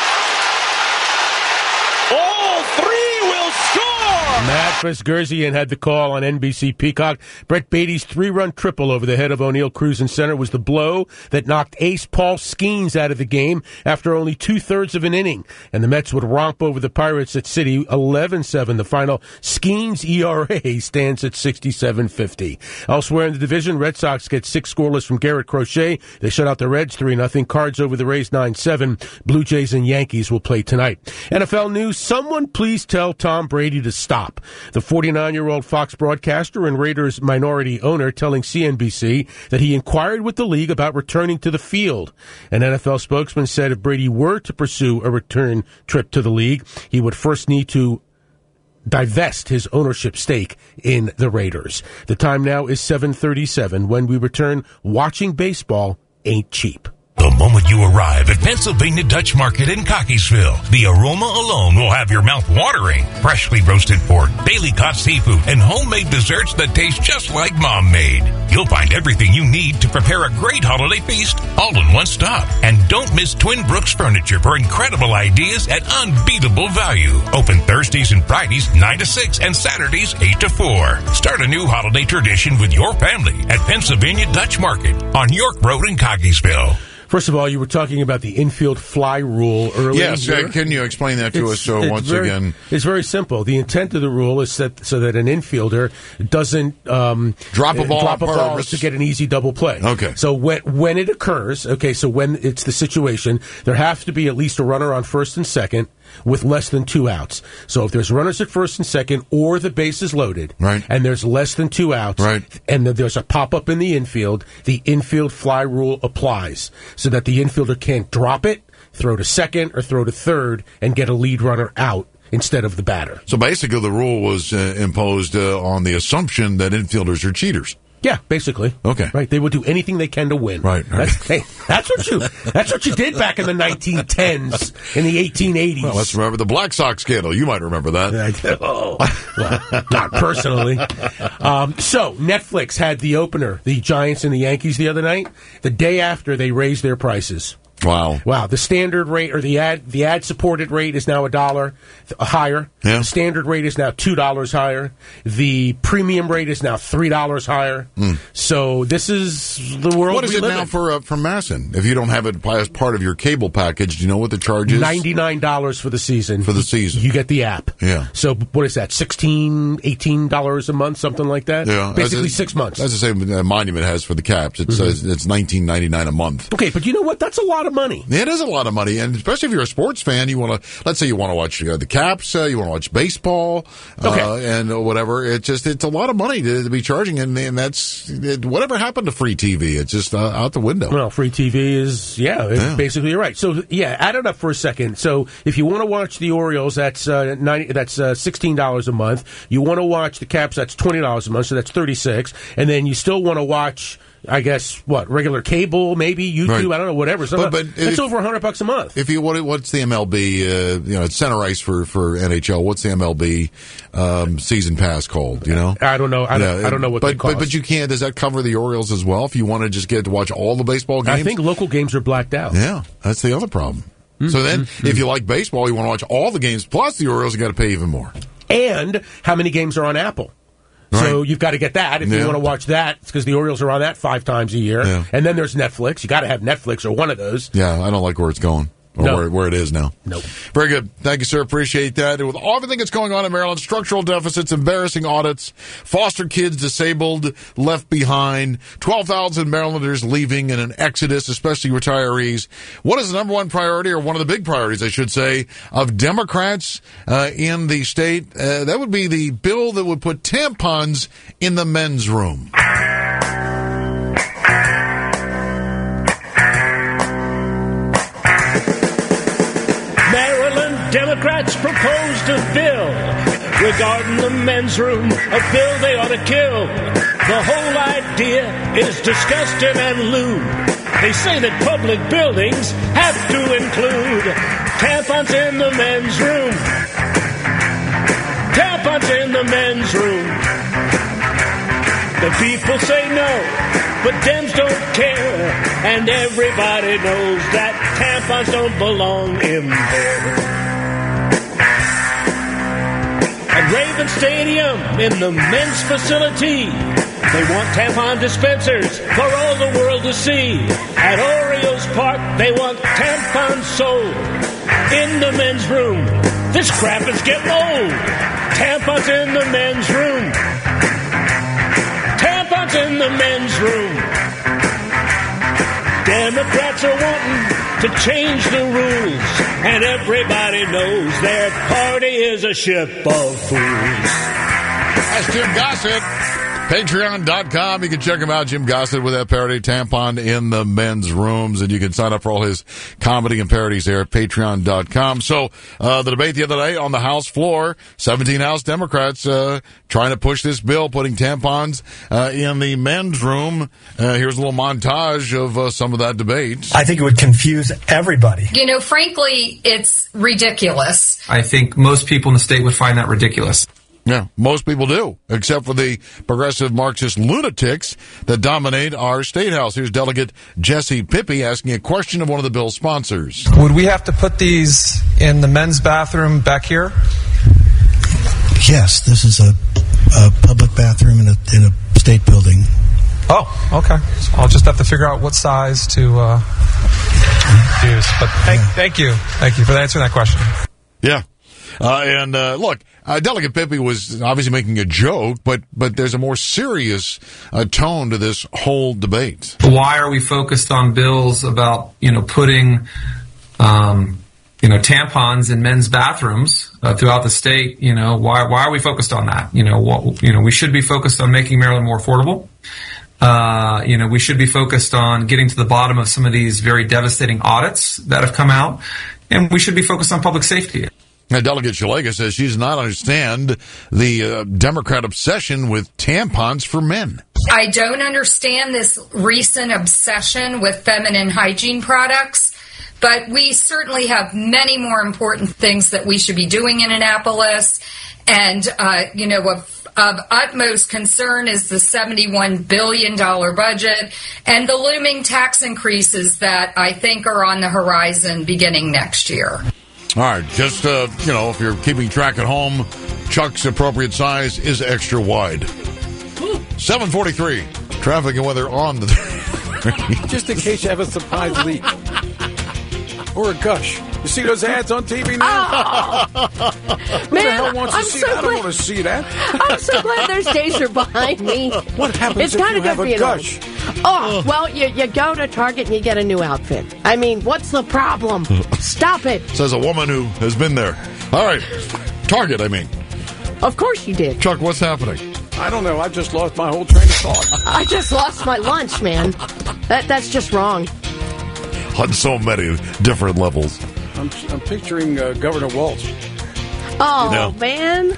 Speaker 25: All three will score.
Speaker 16: Matt Vesgerzian had the call on N B C Peacock. Brett Beatty's three-run triple over the head of O'Neill Cruz in center was the blow that knocked ace Paul Skeens out of the game after only two-thirds of an inning. And the Mets would romp over the Pirates at Citi, eleven seven. The final Skeens E R A stands at sixty-seven fifty. Elsewhere in the division, Red Sox get six scoreless from Garrett Crochet. They shut out the Reds three nothing. Cards over the Rays nine seven. Blue Jays and Yankees will play tonight. N F L news, someone please tell Tom Brady to stop. The forty-nine-year-old Fox broadcaster and Raiders minority owner telling C N B C that he inquired with the league about returning to the field. An N F L spokesman said if Brady were to pursue a return trip to the league, he would first need to divest his ownership stake in the Raiders. The time now is seven thirty-seven. When we return, watching baseball ain't cheap.
Speaker 23: The moment you arrive at Pennsylvania Dutch Market in Cockeysville, the aroma alone will have your mouth watering. Freshly roasted pork, daily caught seafood, and homemade desserts that taste just like Mom made. You'll find everything you need to prepare a great holiday feast all in one stop. And don't miss Twin Brooks Furniture for incredible ideas at unbeatable value. Open Thursdays and Fridays nine to six and Saturdays eight to four. Start a new holiday tradition with your family at Pennsylvania Dutch Market on York Road in Cockeysville.
Speaker 16: First of all, you were talking about the infield fly rule earlier.
Speaker 13: Yes, uh, can you explain that to
Speaker 16: it's,
Speaker 13: us so once
Speaker 16: very,
Speaker 13: again?
Speaker 16: It's very simple. The intent of the rule is that so that an infielder doesn't um,
Speaker 13: drop a ball,
Speaker 16: drop a ball
Speaker 13: purpose.
Speaker 16: to get an easy double play.
Speaker 13: Okay.
Speaker 16: So when when it occurs, okay, so when it's the situation, there has to be at least a runner on first and second with less than two outs. So if there's runners at first and second, or the base is loaded,
Speaker 13: right,
Speaker 16: and there's less than two outs,
Speaker 13: right,
Speaker 16: and there's a pop up in the infield, the infield fly rule applies, so that the infielder can't drop it, throw to second, or throw to third, and get a lead runner out instead of the batter.
Speaker 13: So basically, the rule was uh, imposed uh, on the assumption that infielders are cheaters.
Speaker 16: Yeah, basically.
Speaker 13: Okay.
Speaker 16: Right. They would do anything they can to win.
Speaker 13: Right. right.
Speaker 16: That's, hey, that's what you that's what you did back in the nineteen tens, in the eighteen eighties.
Speaker 13: Well, let's remember the Black Sox scandal. You might remember that.
Speaker 16: oh, well, not personally. Um, so Netflix had the opener, the Giants and the Yankees, the other night. The day after, they raised their prices.
Speaker 13: Wow.
Speaker 16: Wow. The standard rate, or the ad the ad supported rate, is now a dollar higher.
Speaker 13: Yeah.
Speaker 16: The standard rate is now two dollars higher. The premium rate is now three dollars higher.
Speaker 13: Mm.
Speaker 16: So this is the world
Speaker 13: What is
Speaker 16: we
Speaker 13: it
Speaker 16: live
Speaker 13: now
Speaker 16: in.
Speaker 13: for uh, for Masson? If you don't have it as part of your cable package, do you know what the charge is?
Speaker 16: ninety-nine dollars for the season.
Speaker 13: For the season.
Speaker 16: You get the app.
Speaker 13: Yeah.
Speaker 16: So what is that, sixteen dollars, eighteen dollars a month, something like that?
Speaker 13: Yeah.
Speaker 16: Basically
Speaker 13: That's
Speaker 16: six months.
Speaker 13: That's the same uh, Monument has for the Caps. It says
Speaker 16: Mm-hmm.
Speaker 13: it's nineteen ninety-nine a month.
Speaker 16: Okay, but you know what? That's a lot of money.
Speaker 13: It is a lot of money, and especially if you're a sports fan, you want to, let's say you want to watch uh, the Caps, uh, you want to watch baseball,
Speaker 16: Okay.
Speaker 13: uh, and uh, whatever. It's just, it's a lot of money to, to be charging, and, and that's, it, whatever happened to free T V? It's just uh, out the window.
Speaker 16: Well, free T V is, yeah, it's
Speaker 13: Yeah.
Speaker 16: basically you're right. So, yeah, add it up for a second. So, if you want to watch the Orioles, that's uh, ninety, that's uh, sixteen dollars a month. You want to watch the Caps, that's twenty dollars a month, so that's thirty-six. And then you still want to watch, I guess, what, regular cable, maybe, YouTube,
Speaker 13: Right.
Speaker 16: I don't know, whatever. So
Speaker 13: But- but
Speaker 16: that's
Speaker 13: if-
Speaker 16: over one hundred bucks a month.
Speaker 13: If you what, what's the M L B? Uh, you know, it's center ice for, for N H L. What's the M L B um, season pass called? You know,
Speaker 16: I don't know. I don't,
Speaker 13: Yeah,
Speaker 16: I don't know what
Speaker 13: but,
Speaker 16: they cost.
Speaker 13: but but you can't. Does that cover the Orioles as well? If you want to just get to watch all the baseball games,
Speaker 16: I think local games are blacked out.
Speaker 13: Yeah, that's the other problem.
Speaker 16: Mm-hmm.
Speaker 13: So then, if you like baseball, you want to watch all the games plus the Orioles, you got to pay even more.
Speaker 16: And how many games are on Apple? So
Speaker 13: Right.
Speaker 16: you've got to get that if
Speaker 13: Yeah.
Speaker 16: you want to watch that, because the Orioles are on that five times a year.
Speaker 13: Yeah.
Speaker 16: And then there's Netflix. You got to have Netflix or one of those.
Speaker 13: Yeah, I don't like where it's going. Or
Speaker 16: No.
Speaker 13: where, where it is now.
Speaker 16: Nope.
Speaker 13: Very good. Thank you, sir. Appreciate that. And with all, everything that's going on in Maryland, structural deficits, embarrassing audits, foster kids disabled, left behind, twelve thousand Marylanders leaving in an exodus, especially retirees. What is the number one priority, or one of the big priorities, I should say, of Democrats uh, in the state? Uh, that would be the bill that would put tampons in the men's room.
Speaker 3: Maryland Democrats proposed a bill regarding the men's room, a bill they ought to kill. The whole idea is disgusting and lewd. They say that public buildings have to include tampons in the men's room. Tampons in the men's room. The people say no, but Dems don't care. And everybody knows that tampons don't belong in there. At Raven Stadium, in the men's facility, they want tampon dispensers for all the world to see. At Orioles Park, they want tampons sold in the men's room. This crap is getting old. Tampons in the men's room. Tampons in the men's room. Democrats are wanting to change the rules, and everybody knows their party is a ship of fools.
Speaker 13: That's Jim Gossett. Patreon dot com. You can check him out, Jim Gossett, with that parody tampon in the men's rooms. And you can sign up for all his comedy and parodies there at Patreon dot com. So, uh, the debate the other day on the House floor, seventeen House Democrats, uh, trying to push this bill, putting tampons, uh, in the men's room. Uh, here's a little montage of, uh, some of that debate.
Speaker 6: I think it would confuse everybody.
Speaker 8: You know, frankly, it's ridiculous.
Speaker 14: I think most people in the state would find that ridiculous.
Speaker 13: Yeah, most people do, except for the progressive Marxist lunatics that dominate our state house. Here's Delegate Jesse Pippy asking a question of one of the bill's sponsors.
Speaker 15: Would we have to put these in the men's bathroom back here?
Speaker 26: Yes, this is a, a public bathroom in a, in a state building.
Speaker 15: Oh, okay. So I'll just have to figure out what size to uh, use. But thank, thank you. Thank you for answering that question.
Speaker 13: Yeah. Uh, and uh, look, uh, Delegate Pippy was obviously making a joke, but but there's a more serious uh, tone to this whole debate.
Speaker 14: Why are we focused on bills about, you know, putting, um, you know, tampons in men's bathrooms uh, throughout the state? You know, why why are we focused on that? You know, what, you know, we should be focused on making Maryland more affordable. Uh, you know, we should be focused on getting to the bottom of some of these very devastating audits that have come out, and we should be focused on public safety.
Speaker 13: Now, Delegate Shalega says she does not understand the uh, Democrat obsession with tampons for men.
Speaker 8: I don't understand this recent obsession with feminine hygiene products, but we certainly have many more important things that we should be doing in Annapolis. And, uh, you know, of, of utmost concern is the seventy-one billion dollars budget and the looming tax increases that I think are on the horizon beginning next year.
Speaker 13: All right, just, uh, you know, if you're keeping track at home, Chuck's appropriate size is extra wide. seven forty-three, traffic and weather on the...
Speaker 11: Just in case you have a surprise leak. Or a gush. You see those ads on T V now?
Speaker 10: Oh.
Speaker 11: Who
Speaker 10: Man,
Speaker 11: the hell wants to
Speaker 10: I'm
Speaker 11: see
Speaker 10: so
Speaker 11: that? I don't
Speaker 10: glad-
Speaker 11: want to see that.
Speaker 10: I'm so glad there's Dacer behind me.
Speaker 11: What happens
Speaker 10: it's
Speaker 11: if
Speaker 10: kinda
Speaker 11: you
Speaker 10: good
Speaker 11: have
Speaker 10: for
Speaker 11: a
Speaker 10: you to-
Speaker 11: gush?
Speaker 10: Oh, well, you, you go to Target and you get a new outfit. I mean, what's the problem? Stop it.
Speaker 13: Says a woman who has been there. All right, Target, I mean.
Speaker 10: Of course you did.
Speaker 13: Chuck, what's happening?
Speaker 11: I don't know. I just lost my whole train of thought.
Speaker 10: I just lost my lunch, man. That That's just wrong.
Speaker 13: On so many different levels.
Speaker 11: I'm, I'm picturing uh, Governor Walsh.
Speaker 10: Oh,
Speaker 13: No.
Speaker 10: man.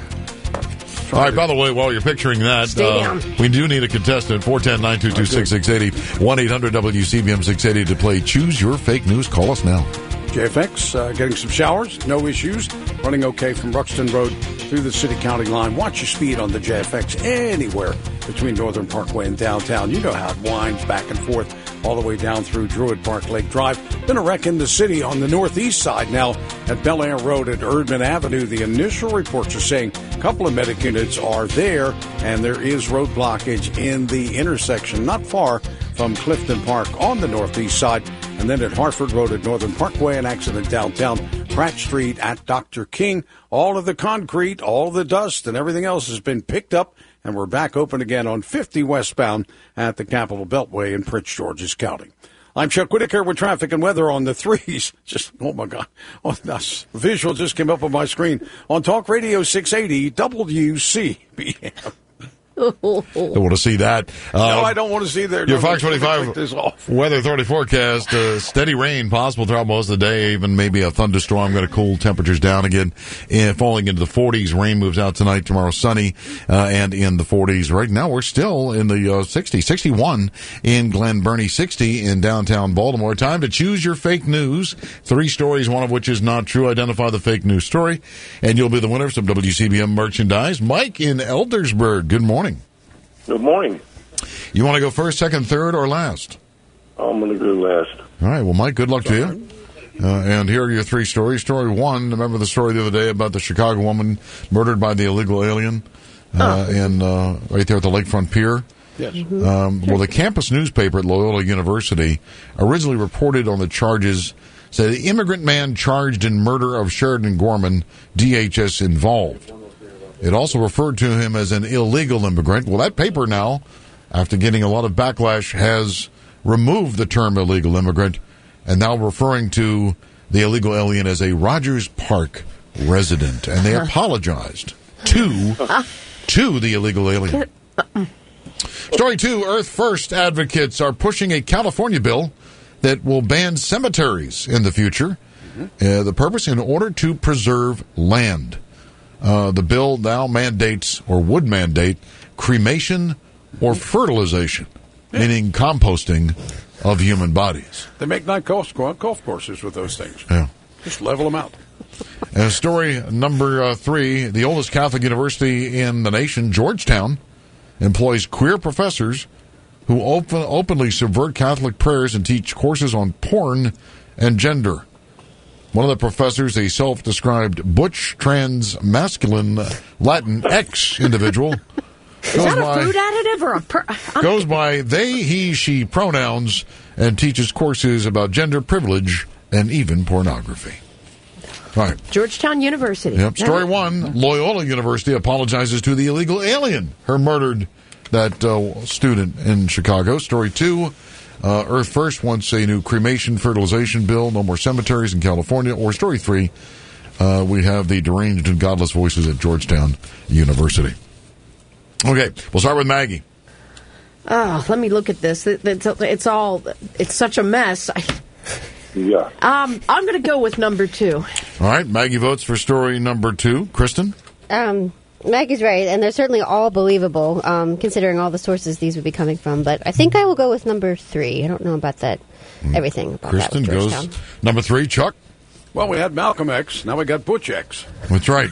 Speaker 13: All right, by the way, while you're picturing that,
Speaker 10: Stay
Speaker 13: uh,
Speaker 10: down.
Speaker 13: we do need a contestant. four one zero, nine two two, six six eight zero. one eight hundred W C B M six eighty to play Choose Your Fake News. Call us now.
Speaker 11: J F X, uh, getting some showers, no issues. Running okay from Ruxton Road through the city-county line. Watch your speed on the J F X anywhere between Northern Parkway and downtown. You know how it winds back and forth all the way down through Druid Park Lake Drive. Been a wreck in the city on the northeast side now at Bel Air Road at Erdman Avenue. The initial reports are saying a couple of medic units are there, and there is road blockage in the intersection not far from Clifton Park on the northeast side. And then at Hartford Road at Northern Parkway, an accident downtown. Pratt Street at Doctor King. All of the concrete, all of the dust, and everything else has been picked up, and we're back open again on fifty westbound at the Capitol Beltway in Prince George's County. I'm Chuck Whitaker with traffic and weather on the threes. Just, oh my God. Oh, this visual just came up on my screen on Talk Radio six eighty W C B M.
Speaker 13: Don't want to see that. Uh,
Speaker 11: no, I don't want to see their
Speaker 13: Your Fox twenty-five
Speaker 11: this off.
Speaker 13: weather authority forecast, uh, steady rain possible throughout most of the day, even maybe a thunderstorm going to cool temperatures down again, and falling into the forties. Rain moves out tonight, tomorrow sunny, uh, and in the forties. Right now we're still in the uh, sixties, sixty-one in Glen Burnie, sixty in downtown Baltimore. Time to choose your fake news. Three stories, one of which is not true. Identify the fake news story, and you'll be the winner of some W C B M merchandise. Mike in Eldersburg, good morning.
Speaker 1: Good morning.
Speaker 13: You want to go first, second, third, or last?
Speaker 1: I'm going to go last.
Speaker 13: All right. Well, Mike, good luck to you. Uh, and here are your three stories. Story one, remember the story the other day about the Chicago woman murdered by the illegal alien uh, oh. in uh, right there at the Lakefront Pier?
Speaker 11: Yes.
Speaker 13: Mm-hmm. Um, well, the campus newspaper at Loyola University originally reported on the charges, said the immigrant man charged in murder of Sheridan Gorman, D H S involved. It also referred to him as an illegal immigrant. Well, that paper now, after getting a lot of backlash, has removed the term illegal immigrant and now referring to the illegal alien as a Rogers Park resident. And they apologized to, to the illegal alien. Story two, Earth First advocates are pushing a California bill that will ban cemeteries in the future. Uh, the purpose, in order to preserve land. Uh, the bill now mandates, or would mandate, cremation or fertilization, yeah. meaning composting of human bodies.
Speaker 11: They make nice golf, golf courses with those things.
Speaker 13: Yeah.
Speaker 11: Just level them out.
Speaker 13: And story number uh, three, the oldest Catholic university in the nation, Georgetown, employs queer professors who open, openly subvert Catholic prayers and teach courses on porn and gender. One of the professors, a self-described butch, trans, masculine, Latin X individual,
Speaker 10: Is that a food additive or a... Per-
Speaker 13: goes by they, he, she pronouns and teaches courses about gender privilege and even pornography. All right.
Speaker 10: Georgetown University.
Speaker 13: Yep. Story one, Loyola University apologizes to the illegal alien who murdered that uh, student in Chicago. Story two, uh, Earth First wants a new cremation fertilization bill, no more cemeteries in California. Or story three, uh, we have the deranged and godless voices at Georgetown University. Okay, we'll start with Maggie.
Speaker 10: Oh, let me look at this. It's, it's all, it's such a mess. I,
Speaker 1: yeah.
Speaker 10: Um, I'm going to go with number two.
Speaker 13: All right, Maggie votes for story number two. Kristen?
Speaker 2: Um, Maggie's right, and they're certainly all believable, um, considering all the sources these would be coming from. But I think I will go with number three. I don't know about that, everything about
Speaker 13: Kristen
Speaker 2: that with
Speaker 13: goes
Speaker 2: Georgetown.
Speaker 13: number three. Chuck?
Speaker 11: Well, we had Malcolm X. Now we got Butch X.
Speaker 13: That's right.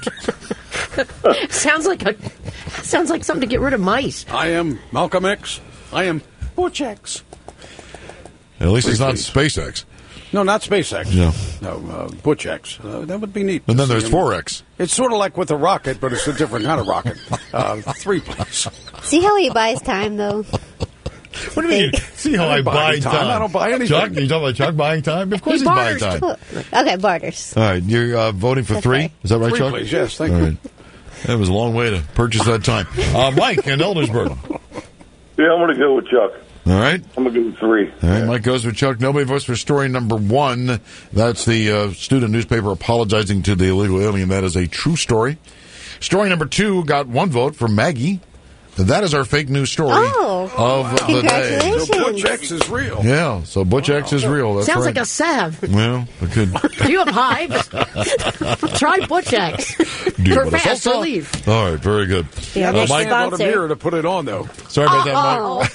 Speaker 10: sounds like a sounds like something to get rid of mice.
Speaker 11: I am Malcolm X. I am Butch X.
Speaker 13: At least it's not SpaceX.
Speaker 11: No, not SpaceX.
Speaker 13: No.
Speaker 11: No, uh, Butch X. Uh, that would be neat.
Speaker 13: And then there's four X.
Speaker 11: It's sort of like with a rocket, but it's a different kind of rocket. Uh, three, please.
Speaker 2: See how he buys time, though?
Speaker 13: What do you mean? See how I, I buy time? time?
Speaker 11: I don't buy anything.
Speaker 13: Chuck, you talking about Chuck buying time? Of course
Speaker 2: he
Speaker 13: he's buying time.
Speaker 2: Okay, barters.
Speaker 13: All right, you're uh, voting for
Speaker 2: That's
Speaker 13: three?
Speaker 2: right.
Speaker 13: Is that right,
Speaker 11: three,
Speaker 13: Chuck?
Speaker 11: Please. Yes, thank
Speaker 13: All
Speaker 11: you.
Speaker 13: Right. That was a long way to purchase that time. Uh, Mike in Eldersburg.
Speaker 1: Yeah, I'm going to go with Chuck.
Speaker 13: All right.
Speaker 1: I'm going to go with three.
Speaker 13: All right, Mike goes with Chuck. Nobody votes for story number one. That's the uh, student newspaper apologizing to the illegal alien. That is a true story. Story number two got one vote from Maggie. That is our fake news story
Speaker 2: oh,
Speaker 13: of the day.
Speaker 2: Congratulations.
Speaker 11: So Butch X is real.
Speaker 13: Yeah, so Butch wow. X is real. That's
Speaker 10: Sounds
Speaker 13: right.
Speaker 10: like a salve.
Speaker 13: Well, it could.
Speaker 10: Do you have hives? Try Butch X. For fast relief.
Speaker 13: All right, very good.
Speaker 2: Yeah,
Speaker 11: uh,
Speaker 2: Mike
Speaker 11: bought a mirror to put it on, though.
Speaker 13: Sorry about that, Mike.
Speaker 10: Oh,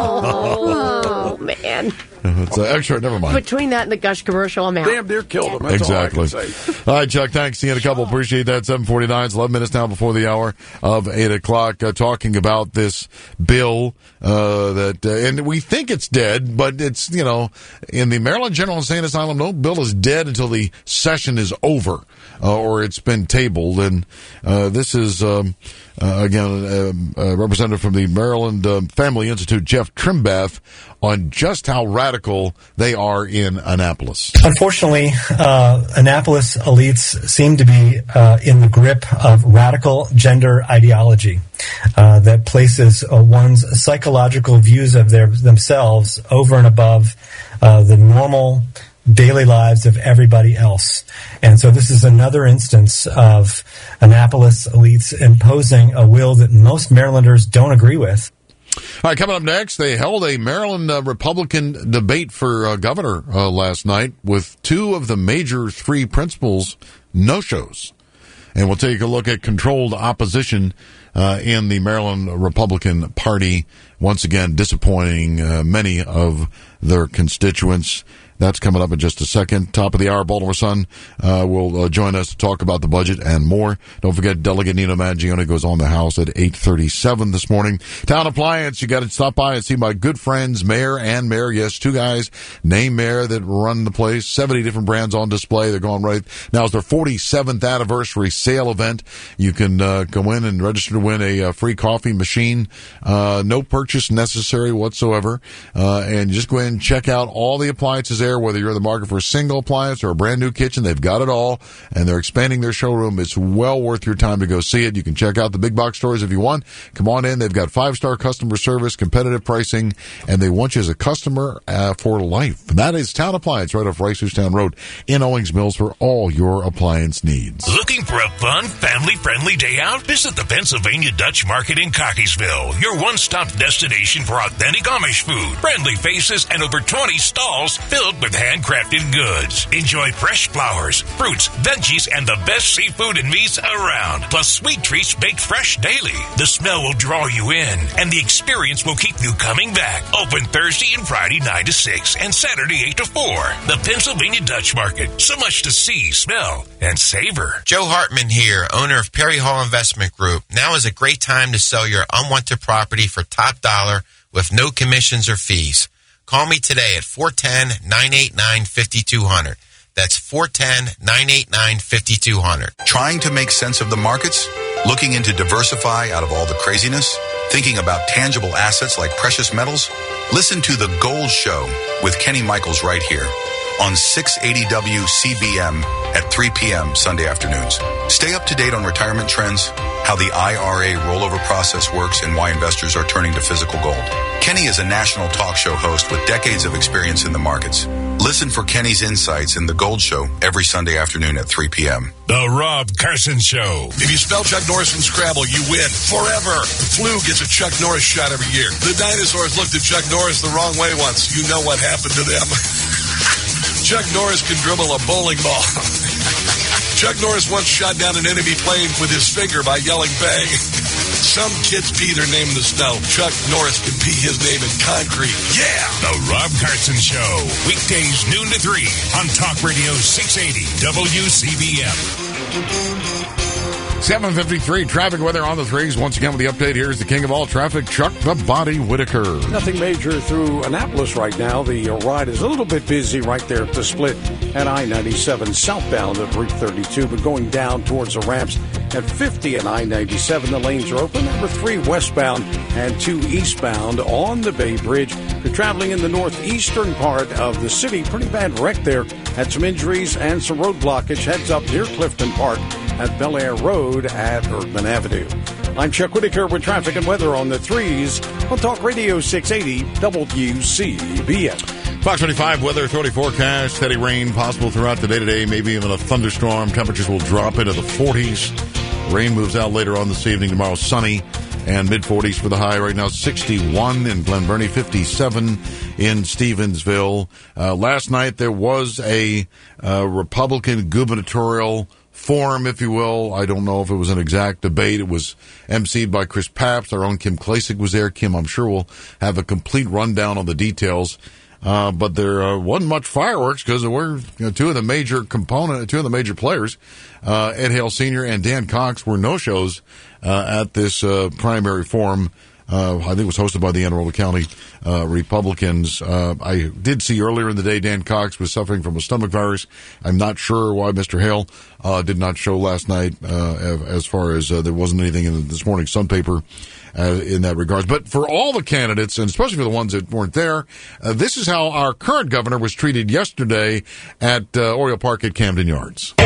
Speaker 10: oh, oh man.
Speaker 13: It's uh, extra. Never mind.
Speaker 10: Between that and the Gush commercial, I'm out.
Speaker 11: Damn deer killed him. That's
Speaker 13: exactly.
Speaker 11: all I can say.
Speaker 13: All right, Chuck, thanks. See you in a couple. Appreciate that. seven forty-nine. It's eleven minutes now before the hour of eight o'clock. Uh, talking about this bill uh, that, uh, and we think it's dead, but it's, you know, in the Maryland General Insane Asylum, no bill is dead until the session is over uh, or it's been tabled. And uh, this is, um, uh, again, uh, a representative from the Maryland uh, Family Institute, Jeff Trimbath, on just how radical they are in Annapolis.
Speaker 6: Unfortunately, uh, Annapolis elites seem to be uh, in the grip of radical gender ideology uh, that places uh, one's psychological views of their themselves over and above uh, the normal daily lives of everybody else. And so this is another instance of Annapolis elites imposing a will that most Marylanders don't agree with.
Speaker 13: All right, coming up next, they held a Maryland uh, Republican debate for uh, governor uh, last night with two of the major three principals no-shows. And we'll take a look at controlled opposition uh, in the Maryland Republican Party, once again disappointing uh, many of their constituents. That's coming up in just a second. Top of the hour, Baltimore Sun uh, will uh, join us to talk about the budget and more. Don't forget, Delegate Nino Mangione goes on the House at eight thirty-seven this morning. Town Appliance, you got to stop by and see my good friends, Mayor and Mayor. Yes, two guys named Mayor that run the place. seventy different brands on display. They're going right now. It's their forty-seventh anniversary sale event. You can uh, go in and register to win a uh, free coffee machine. Uh, no purchase necessary whatsoever. Uh, and just go in and check out all the appliances there. Whether you're in the market for a single appliance or a brand new kitchen, they've got it all, and they're expanding their showroom. It's well worth your time to go see it. You can check out the big box stores if you want. Come on in. They've got five-star customer service, competitive pricing, and they want you as a customer uh, for life. And that is Town Appliance right off Rice-Town Road in Owings Mills for all your appliance needs.
Speaker 23: Looking for a fun, family-friendly day out? Visit the Pennsylvania Dutch Market in Cockeysville, your one-stop destination for authentic Amish food, friendly faces, and over twenty stalls filled with handcrafted goods. Enjoy fresh flowers, fruits, veggies, and the best seafood and meats around. Plus sweet treats baked fresh daily. The smell will draw you in, and the experience will keep you coming back. Open Thursday and Friday nine to six, and Saturday eight to four. The Pennsylvania Dutch Market. So much to see, smell, and savor.
Speaker 4: Joe Hartman here, owner of Perry Hall Investment Group. Now is a great time to sell your unwanted property for top dollar with no commissions or fees. Call me today at four one zero, nine eight nine, five two zero zero. That's four one zero, nine eight nine, five two zero zero.
Speaker 17: Trying to make sense of the markets? Looking in to diversify out of all the craziness?
Speaker 5: Thinking about tangible assets like precious metals? Listen to The Gold Show with Kenny Michaels right here on six eighty W C B M at three p.m. Sunday afternoons. Stay up to date on retirement trends, how the I R A rollover process works, and why investors are turning to physical gold. Kenny is a national talk show host with decades of experience in the markets. Listen for Kenny's insights in The Gold Show every Sunday afternoon at three p.m.
Speaker 23: The Rob Carson Show.
Speaker 7: If you spell Chuck Norris in Scrabble, you win forever. The flu gets a Chuck Norris shot every year. The dinosaurs looked at Chuck Norris the wrong way once. You know what happened to them. Chuck Norris can dribble a bowling ball. Chuck Norris once shot down an enemy plane with his finger by yelling bang. Some kids pee their name in the snow. Chuck Norris can pee his name in concrete. Yeah!
Speaker 23: The Rob Carson Show. Weekdays noon to three on Talk Radio six eighty W C B M.
Speaker 13: seven fifty-three, traffic weather on the threes. Once again with the update, here's the king of all traffic, Chuck the Body Whitaker.
Speaker 11: Nothing major through Annapolis right now. The ride is a little bit busy right there at the split at I ninety-seven southbound at Route thirty-two, but going down towards the ramps at fifty and I ninety-seven. The lanes are open. Number three westbound and two eastbound on the Bay Bridge. If you're traveling in the northeastern part of the city, pretty bad wreck there. Had some injuries and some road blockage. Heads up near Clifton Park at Bel Air Road at Erdman Avenue. I'm Chuck Whitaker with traffic and weather on the threes on Talk Radio six eighty W C B M.
Speaker 13: Fox twenty-five weather, thirty forecast, steady rain possible throughout the day today, maybe even a thunderstorm. Temperatures will drop into the forties. Rain moves out later on this evening. Tomorrow, sunny and mid-forties for the high. Right now, sixty-one in Glen Burnie, fifty-seven in Stevensville. Uh, last night, there was a uh, Republican gubernatorial forum, if you will. I don't know if it was an exact debate. It was emceed by Chris Pabst. Our own Kim Klacik was there. Kim, I'm sure, will have a complete rundown on the details. Uh, but there uh, wasn't much fireworks because there were you know, two of the major component, two of the major players, uh, Ed Hale Senior and Dan Cox, were no-shows uh, at this uh, primary forum. Uh, I think it was hosted by the Anne Arundel County uh, Republicans. Uh, I did see earlier in the day Dan Cox was suffering from a stomach virus. I'm not sure why Mister Hale uh, did not show last night uh, as far as uh, there wasn't anything in this morning's Sun paper uh, in that regards. But for all the candidates, and especially for the ones that weren't there, uh, this is how our current governor was treated yesterday at uh, Oriole Park at Camden Yards.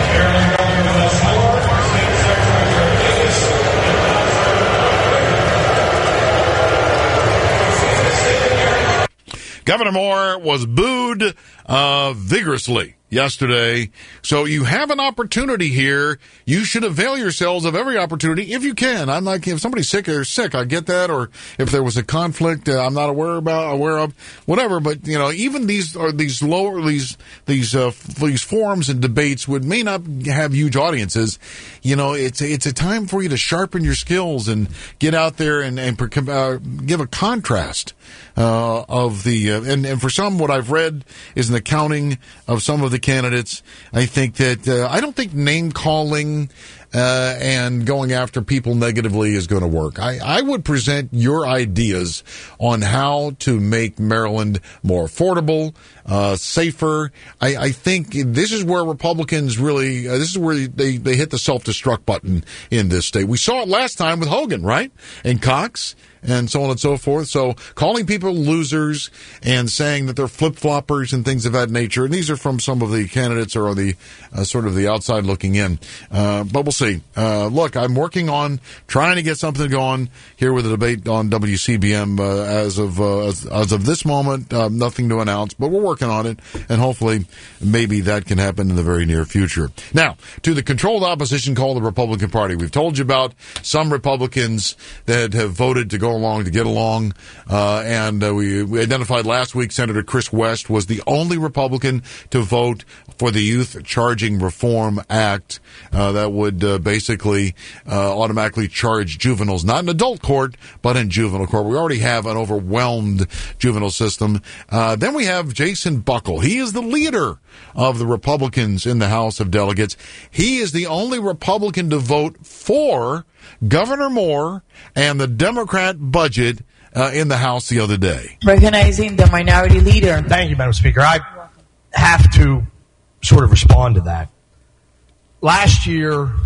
Speaker 13: Governor Moore was booed uh, vigorously yesterday. So you have an opportunity here. You should avail yourselves of every opportunity if you can. I'm like, if somebody's sick or sick, I get that. Or if there was a conflict uh, I'm not aware about, aware of, whatever. But you know, even these or these lower these these uh, these forums and debates would may not have huge audiences. You know, it's it's a time for you to sharpen your skills and get out there and and uh, give a contrast uh, of the uh, and and for some, what I've read is an accounting of some of the candidates. I think that uh, I don't think name calling uh, and going after people negatively is going to work. I, I would present your ideas on how to make Maryland more affordable, uh, safer. I, I think this is where Republicans really, uh, this is where they, they hit the self-destruct button in this state. We saw it last time with Hogan, right? And Cox. And so on and so forth. So calling people losers and saying that they're flip-floppers and things of that nature. And these are from some of the candidates or the uh, sort of the outside looking in. Uh, but we'll see. Uh, look, I'm working on trying to get something going here with the debate on W C B M. Uh, as of uh, as, as of this moment, uh, nothing to announce, but we're working on it. And hopefully maybe that can happen in the very near future. Now, to the controlled opposition called the Republican Party. We've told you about some Republicans that have voted to go along to get along, uh, and uh, we, we identified last week Senator Chris West was the only Republican to vote for the Youth Charging Reform Act uh, that would uh, basically uh, automatically charge juveniles, not in adult court, but in juvenile court. We already have an overwhelmed juvenile system. Uh, then we have Jason Buckle. He is the leader of the Republicans in the House of Delegates. He is the only Republican to vote for Governor Moore and the Democrat budget uh, in the House the other day.
Speaker 17: Recognizing the minority leader.
Speaker 18: Thank you, Madam Speaker. I have to sort of respond to that. Last year,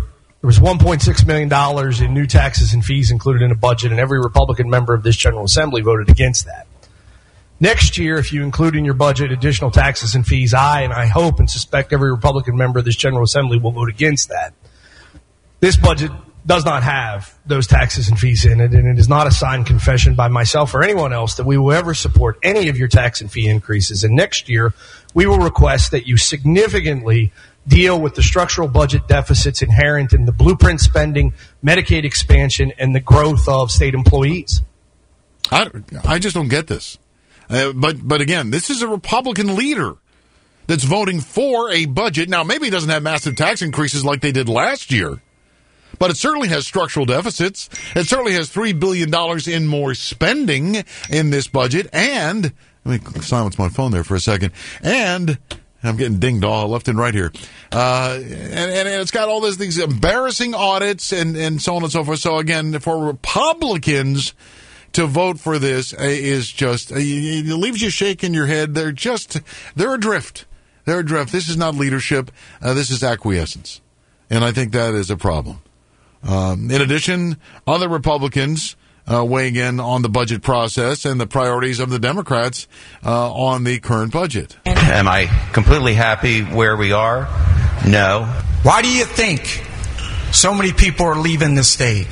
Speaker 9: There was one point six million dollars in new taxes and fees included in the budget, and every Republican member of this General Assembly voted against that. Next year, if you include in your budget additional taxes and fees, I, and I hope and suspect every Republican member of this General Assembly will vote against that. This budget does not have those taxes and fees in it, and it is not a signed confession by myself or anyone else that we will ever support any of your tax and fee increases. And next year, we will request that you significantly deal with the structural budget deficits inherent in the blueprint spending, Medicaid expansion, and the growth of state employees.
Speaker 13: I, I just don't get this. Uh, but but again, this is a Republican leader that's voting for a budget. Now, maybe it doesn't have massive tax increases like they did last year, but it certainly has structural deficits. It certainly has three billion dollars in more spending in this budget. And, let me silence my phone there for a second, and I'm getting dinged all left and right here. Uh, and, and it's got all this, these embarrassing audits and, and so on and so forth. So again, for Republicans to vote for this is just, it leaves you shaking your head. They're just, they're adrift. They're adrift. This is not leadership. Uh, this is acquiescence. And I think that is a problem. Um, in addition, other Republicans uh, weighing in on the budget process and the priorities of the Democrats uh, on the current budget.
Speaker 18: Am I completely happy where we are? No.
Speaker 19: Why do you think so many people are leaving the state?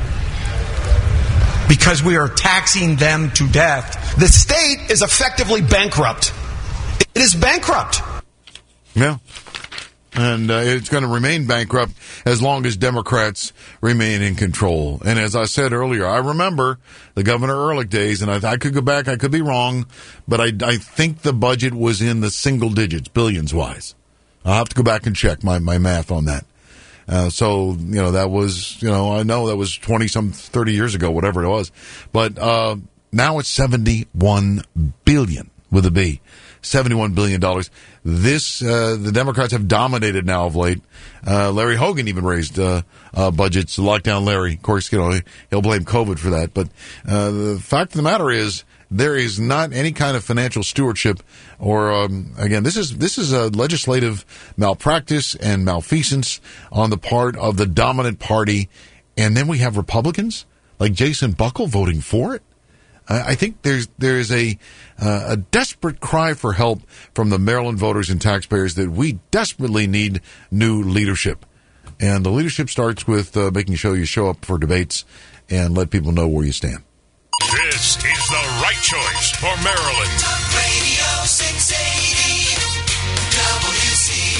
Speaker 19: Because we are taxing them to death.
Speaker 20: The state is effectively bankrupt. It is bankrupt.
Speaker 13: Yeah. And uh, it's going to remain bankrupt as long as Democrats remain in control. And as I said earlier, I remember the Governor Ehrlich days, and I, I could go back, I could be wrong, but I, I think the budget was in the single digits, billions-wise. I'll have to go back and check my, my math on that. Uh, so, you know, that was, you know, I know that was twenty some, thirty years ago, whatever it was. But, uh, now it's seventy-one billion with a B. seventy-one billion dollars. This, uh, the Democrats have dominated now of late. Uh, Larry Hogan even raised, uh, uh, budgets. Lockdown Larry. Of course, you know, he'll blame COVID for that. But, uh, the fact of the matter is, there is not any kind of financial stewardship or, um, again, this is, this is a legislative malpractice and malfeasance on the part of the dominant party. And then we have Republicans like Jason Buckle voting for it. I, I think there's, there is a, uh, a desperate cry for help from the Maryland voters and taxpayers that we desperately need new leadership. And the leadership starts with, uh, making sure you show up for debates and let people know where you stand.
Speaker 23: This is the right choice for Maryland.
Speaker 21: Talk Radio six eighty W C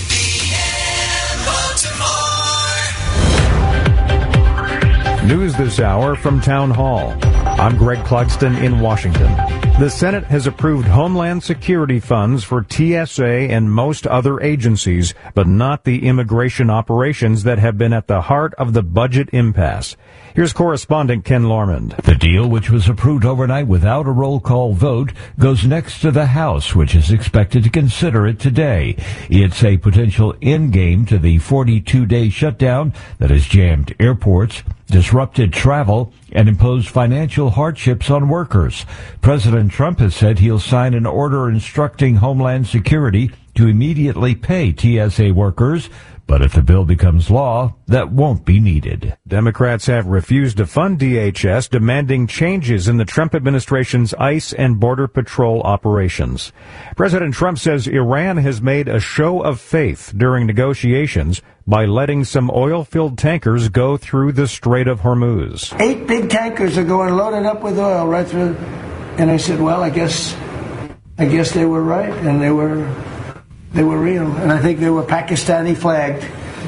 Speaker 21: B N Baltimore.
Speaker 26: News this hour from Town Hall. I'm Greg Clugston in Washington. The Senate has approved Homeland Security funds for T S A and most other agencies, but not the immigration operations that have been at the heart of the budget impasse. Here's correspondent Ken Lormond.
Speaker 27: The deal, which was approved overnight without a roll call vote, goes next to the House, which is expected to consider it today. It's a potential endgame to the forty-two day shutdown that has jammed airports, disrupted travel, and imposed financial hardships on workers. President Trump has said he'll sign an order instructing Homeland Security to immediately pay T S A workers, but if the bill becomes law, that won't be needed.
Speaker 26: Democrats have refused to fund D H S, demanding changes in the Trump administration's ICE and Border Patrol operations. President Trump says Iran has made a show of faith during negotiations by letting some oil-filled tankers go through the Strait of Hormuz.
Speaker 28: Eight big tankers are going loaded up with oil right through. And I said, well, I guess, I guess they were right, and they were... They were real, and I think they were Pakistani flagged.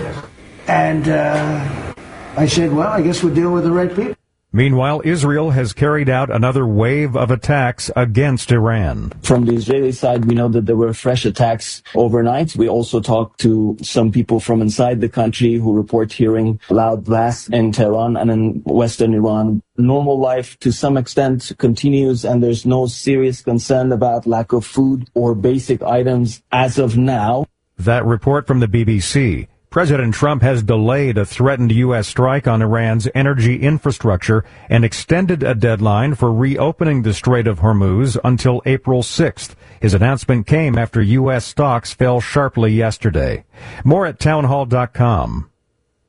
Speaker 28: And uh, I said, well, I guess we're dealing with the right people.
Speaker 26: Meanwhile, Israel has carried out another wave of attacks against Iran.
Speaker 29: From the Israeli side, we know that there were fresh attacks overnight. We also talked to some people from inside the country who report hearing loud blasts in Tehran and in western Iran. Normal life, to some extent, continues, and there's no serious concern about lack of food or basic items as of now.
Speaker 26: That report from the B B C. President Trump has delayed a threatened U S strike on Iran's energy infrastructure and extended a deadline for reopening the Strait of Hormuz until April sixth. His announcement came after U S stocks fell sharply yesterday. More at townhall dot com.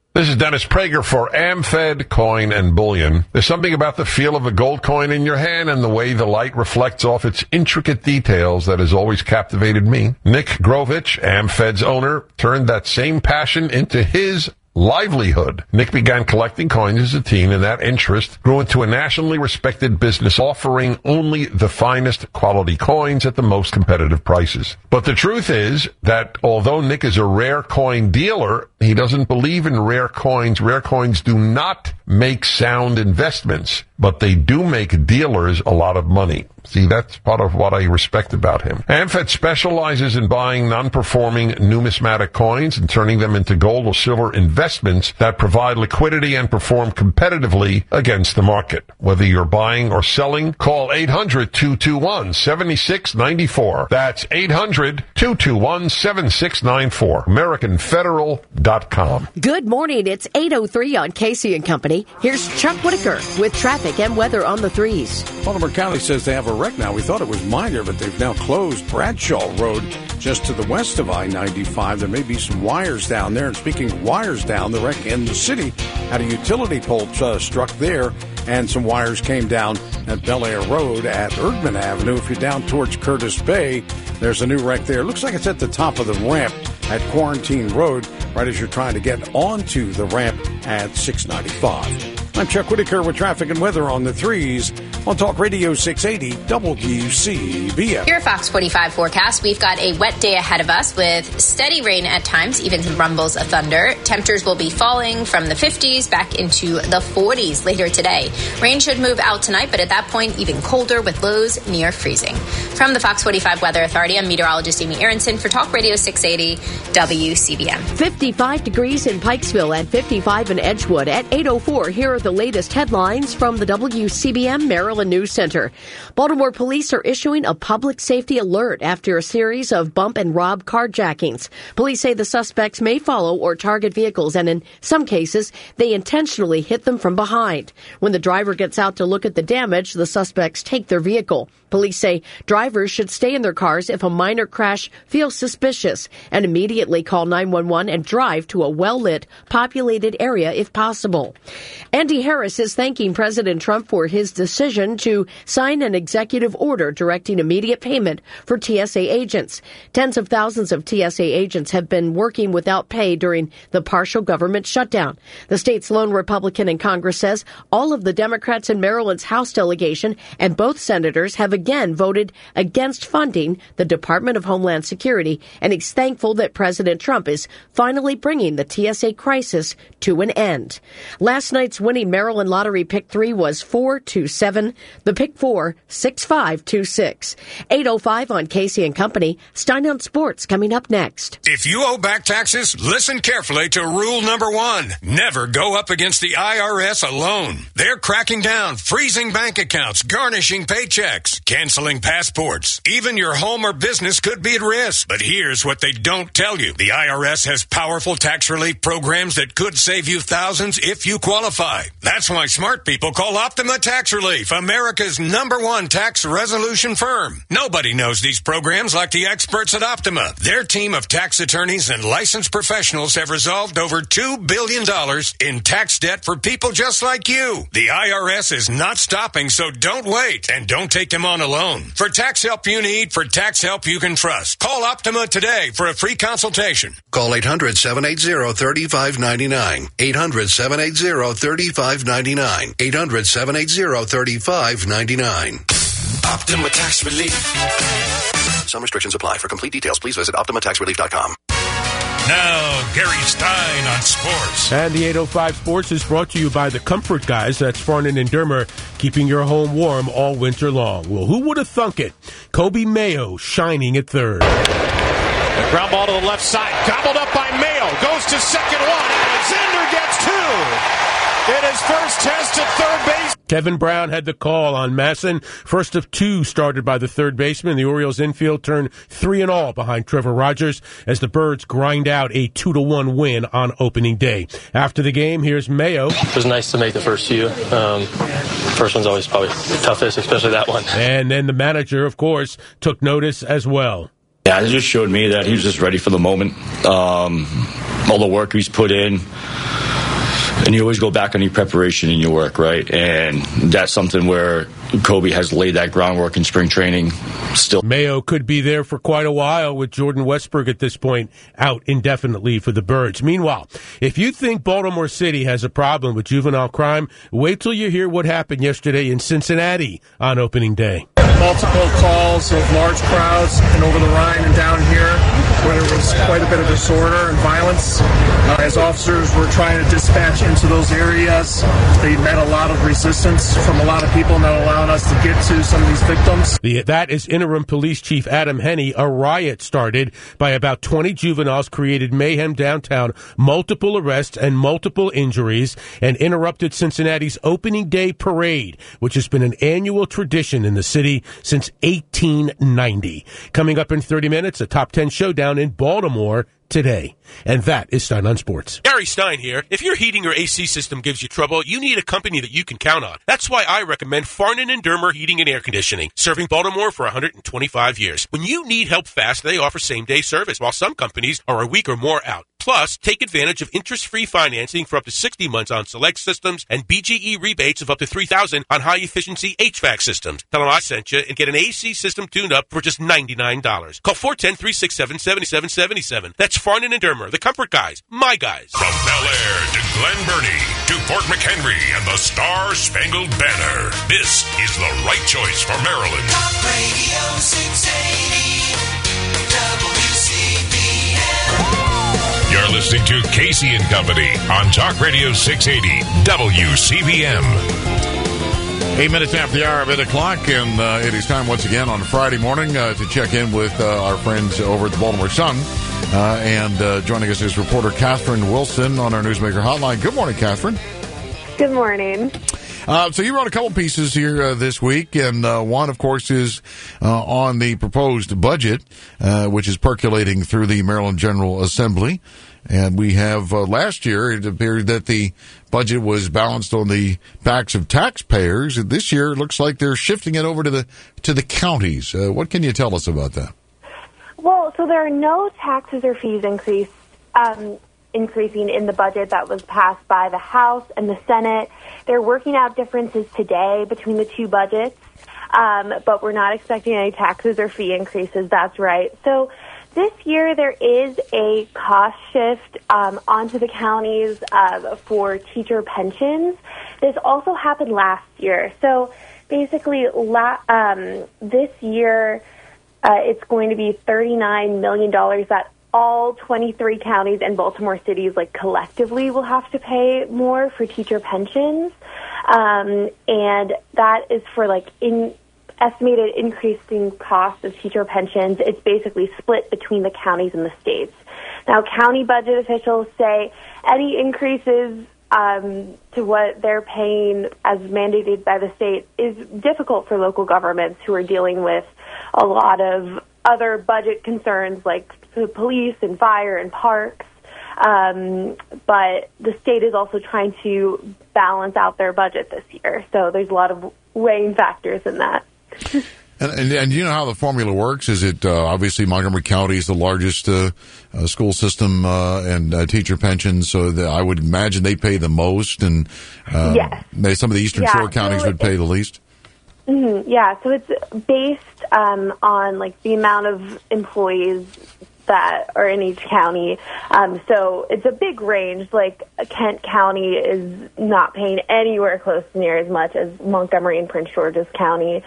Speaker 3: This is Dennis Prager for AmFed Coin and Bullion. There's something about the feel of a gold coin in your hand and the way the light reflects off its intricate details that has always captivated me. Nick Grovich, AmFed's owner, turned that same passion into his livelihood. Nick began collecting coins as a teen, and that interest grew into a nationally respected business offering only the finest quality coins at the most competitive prices. But the truth is that although Nick is a rare coin dealer, he doesn't believe in rare coins. Rare coins do not make sound investments, but they do make dealers a lot of money. See, that's part of what I respect about him. AmFed specializes in buying non-performing numismatic coins and turning them into gold or silver investments that provide liquidity and perform competitively against the market. Whether you're buying or selling, call eight hundred, two two one, seven six nine four. That's eight hundred, two two one, seven six nine four. American Federal dot com.
Speaker 10: Good morning. It's eight oh three on Casey and Company. Here's Chuck Whitaker with traffic and weather on the threes.
Speaker 11: Baltimore County says they have a wreck now. We thought it was minor, but they've now closed Bradshaw Road just to the west of I ninety-five. There may be some wires down there. And speaking of wires down, the wreck in the city had a utility pole uh, struck there, and some wires came down at Bel Air Road at Erdman Avenue. If you're down towards Curtis Bay, there's a new wreck there. It looks like it's at the top of the ramp at Quarantine Road, right as you're trying to get onto the ramp at six ninety-five. I'm Chuck Whitaker with traffic and weather on the threes on Talk Radio six eighty W C B M.
Speaker 8: Here, Fox forty-five forecast. We've got a wet day ahead of us with steady rain at times, even some rumbles of thunder. Temperatures will be falling from the fifties back into the forties later today. Rain should move out tonight, but at that point, even colder with lows near freezing. From the Fox forty-five Weather Authority, I'm meteorologist Amy Aronson for Talk Radio six eighty W C B M.
Speaker 10: fifty-five degrees in Pikesville and fifty-five in Edgewood. At eight oh four, here are the latest headlines from the W C B M Maryland News Center. Baltimore police are issuing a public safety alert after a series of bump and rob carjackings. Police say the suspects may follow or target vehicles, and in some cases, they intentionally hit them from behind. When the driver gets out to look at the damage, the suspects take their vehicle. Police say drivers should stay in their cars if a minor crash feels suspicious and immediately call nine one one and drive to a well-lit, populated area if possible. Andy Harris is thanking President Trump for his decision to sign an executive order directing immediate payment for T S A agents. Tens of thousands of T S A agents have been working without pay during the partial government shutdown. The state's lone Republican in Congress says all of the Democrats in Maryland's House delegation and both senators have again voted against funding the Department of Homeland Security, and he's thankful that President Trump is finally bringing the T S A crisis to an end. Last night's winning Maryland Lottery Pick three was four two seven. The Pick four, six five two six. eight oh five on Casey and Company. Stein on Sports coming up next.
Speaker 12: If you owe back taxes, listen carefully to rule number one. Never go up against the I R S alone. They're cracking down, freezing bank accounts, garnishing paychecks, canceling passports. Even your home or business could be at risk. But here's what they don't tell you. The I R S has powerful tax relief programs that could save you thousands if you qualify. That's why smart people call Optima Tax Relief, America's number one tax resolution firm. Nobody knows these programs like the experts at Optima. Their team of tax attorneys and licensed professionals have resolved over two billion dollars in tax debt for people just like you. The I R S is not stopping, so don't wait, and don't take them on alone. For tax help you need, for tax help you can trust, call Optima today for a free consultation.
Speaker 14: Call eight hundred, seven eight zero, three five nine nine. eight hundred, seven eight zero, three five nine nine. eight hundred, seven eight zero, three five nine nine.
Speaker 21: Optima Tax Relief.
Speaker 14: Some restrictions apply. For complete details, please visit optima tax relief dot com.
Speaker 23: Now, Gary Stein on sports.
Speaker 15: And the eight oh five Sports is brought to you by the Comfort Guys. That's Farnan and Dermer, keeping your home warm all winter long. Well, who would have thunk it? Kobe Mayo shining at third.
Speaker 16: The ground ball to the left side, gobbled up by Mayo, goes to second one. Alexander gets two. It is first test at third base.
Speaker 15: Kevin Brown had the call on Masson. First of two started by the third baseman. The Orioles infield turned three and all behind Trevor Rogers as the Birds grind out a two to one win on opening day. After the game, here's Mayo.
Speaker 22: It was nice to make the first few. Um, first one's always probably the toughest, especially that one.
Speaker 15: And then the manager, of course, took notice as well.
Speaker 24: Yeah, it just showed me that he was just ready for the moment. Um, all the work he's put in.
Speaker 1: and you always go back on your preparation and your work, right? And that's something where Kobe has laid that groundwork in spring training still.
Speaker 15: Mayo could be there for quite a while with Jordan Westberg at this point out indefinitely for the Birds. Meanwhile, if you think Baltimore City has a problem with juvenile crime, wait till you hear what happened yesterday in Cincinnati on opening day.
Speaker 2: Multiple calls of large crowds and over the Rhine and down here where there was quite a bit of disorder and violence. Uh, as officers were trying to dispatch into those areas, they met a lot of resistance from a lot of people not allowing us to get to some of these victims.
Speaker 15: The, that is Interim Police Chief Adam Henney. A riot started by about twenty juveniles, created mayhem downtown, multiple arrests and multiple injuries, and interrupted Cincinnati's opening day parade, which has been an annual tradition in the city since eighteen ninety. Coming up in thirty minutes, a top ten showdown in Baltimore today. And that is Stein on Sports.
Speaker 4: Gary Stein here. If your heating or A C system gives you trouble, you need a company that you can count on. That's why I recommend Farnan and Dermer Heating and Air Conditioning, serving Baltimore for one hundred twenty-five years. When you need help fast, they offer same-day service, while some companies are a week or more out. Plus, take advantage of interest-free financing for up to sixty months on select systems and B G E rebates of up to three thousand dollars on high-efficiency H V A C systems. Tell them I sent you and get an A C system tuned up for just ninety-nine dollars. Call four one zero, three six seven, seven seven seven seven. That's Farnan and Dermer, the comfort guys, my guys.
Speaker 23: From Bel Air to Glen Burnie to Fort McHenry and the Star-Spangled Banner, this is the right choice for Maryland.
Speaker 21: Talk Radio six eighty W C B M.
Speaker 23: You're listening to Casey and Company on Talk Radio six eighty W C B M.
Speaker 13: Eight minutes after the hour of eight o'clock, and uh, it is time once again on a Friday morning uh, to check in with uh, our friends over at the Baltimore Sun. Uh, and uh, joining us is reporter Catherine Wilson on our Newsmaker Hotline. Good morning, Catherine.
Speaker 5: Good morning.
Speaker 13: Uh, so you wrote a couple pieces here uh, this week, and uh, one, of course, is uh, on the proposed budget, uh, which is percolating through the Maryland General Assembly. And we have, uh, last year, it appeared that the budget was balanced on the backs of taxpayers. And this year, it looks like they're shifting it over to the to the counties. Uh, what can you tell us about that?
Speaker 5: Well, so there are no taxes or fees increase, um, increasing in the budget that was passed by the House and the Senate. They're working out differences today between the two budgets, um, but we're not expecting any taxes or fee increases. That's right. So this year there is a cost shift um, onto the counties uh, for teacher pensions. This also happened last year. So basically, la- um, this year uh, it's going to be thirty-nine million dollars that all twenty-three counties and Baltimore cities, like, collectively will have to pay more for teacher pensions. Um, and that is for, like, in estimated increasing costs of teacher pensions. It's basically split between the counties and the states. Now, county budget officials say any increases um, to what they're paying as mandated by the state is difficult for local governments who are dealing with a lot of other budget concerns like the police and fire and parks. Um, but the state is also trying to balance out their budget this year. So there's a lot of weighing factors in that.
Speaker 13: And, and, and you know how the formula works? Is it uh, obviously Montgomery County is the largest uh, uh, school system uh, and uh, teacher pensions, so that I would imagine they pay the most, and uh,
Speaker 5: yes.
Speaker 13: they, some of the Eastern
Speaker 5: yeah,
Speaker 13: Shore counties
Speaker 5: so
Speaker 13: would pay the least.
Speaker 5: Mm-hmm, yeah, so it's based um, on like the amount of employees that are in each county. Um, so it's a big range. Like Kent County is not paying anywhere close to near as much as Montgomery and Prince George's County.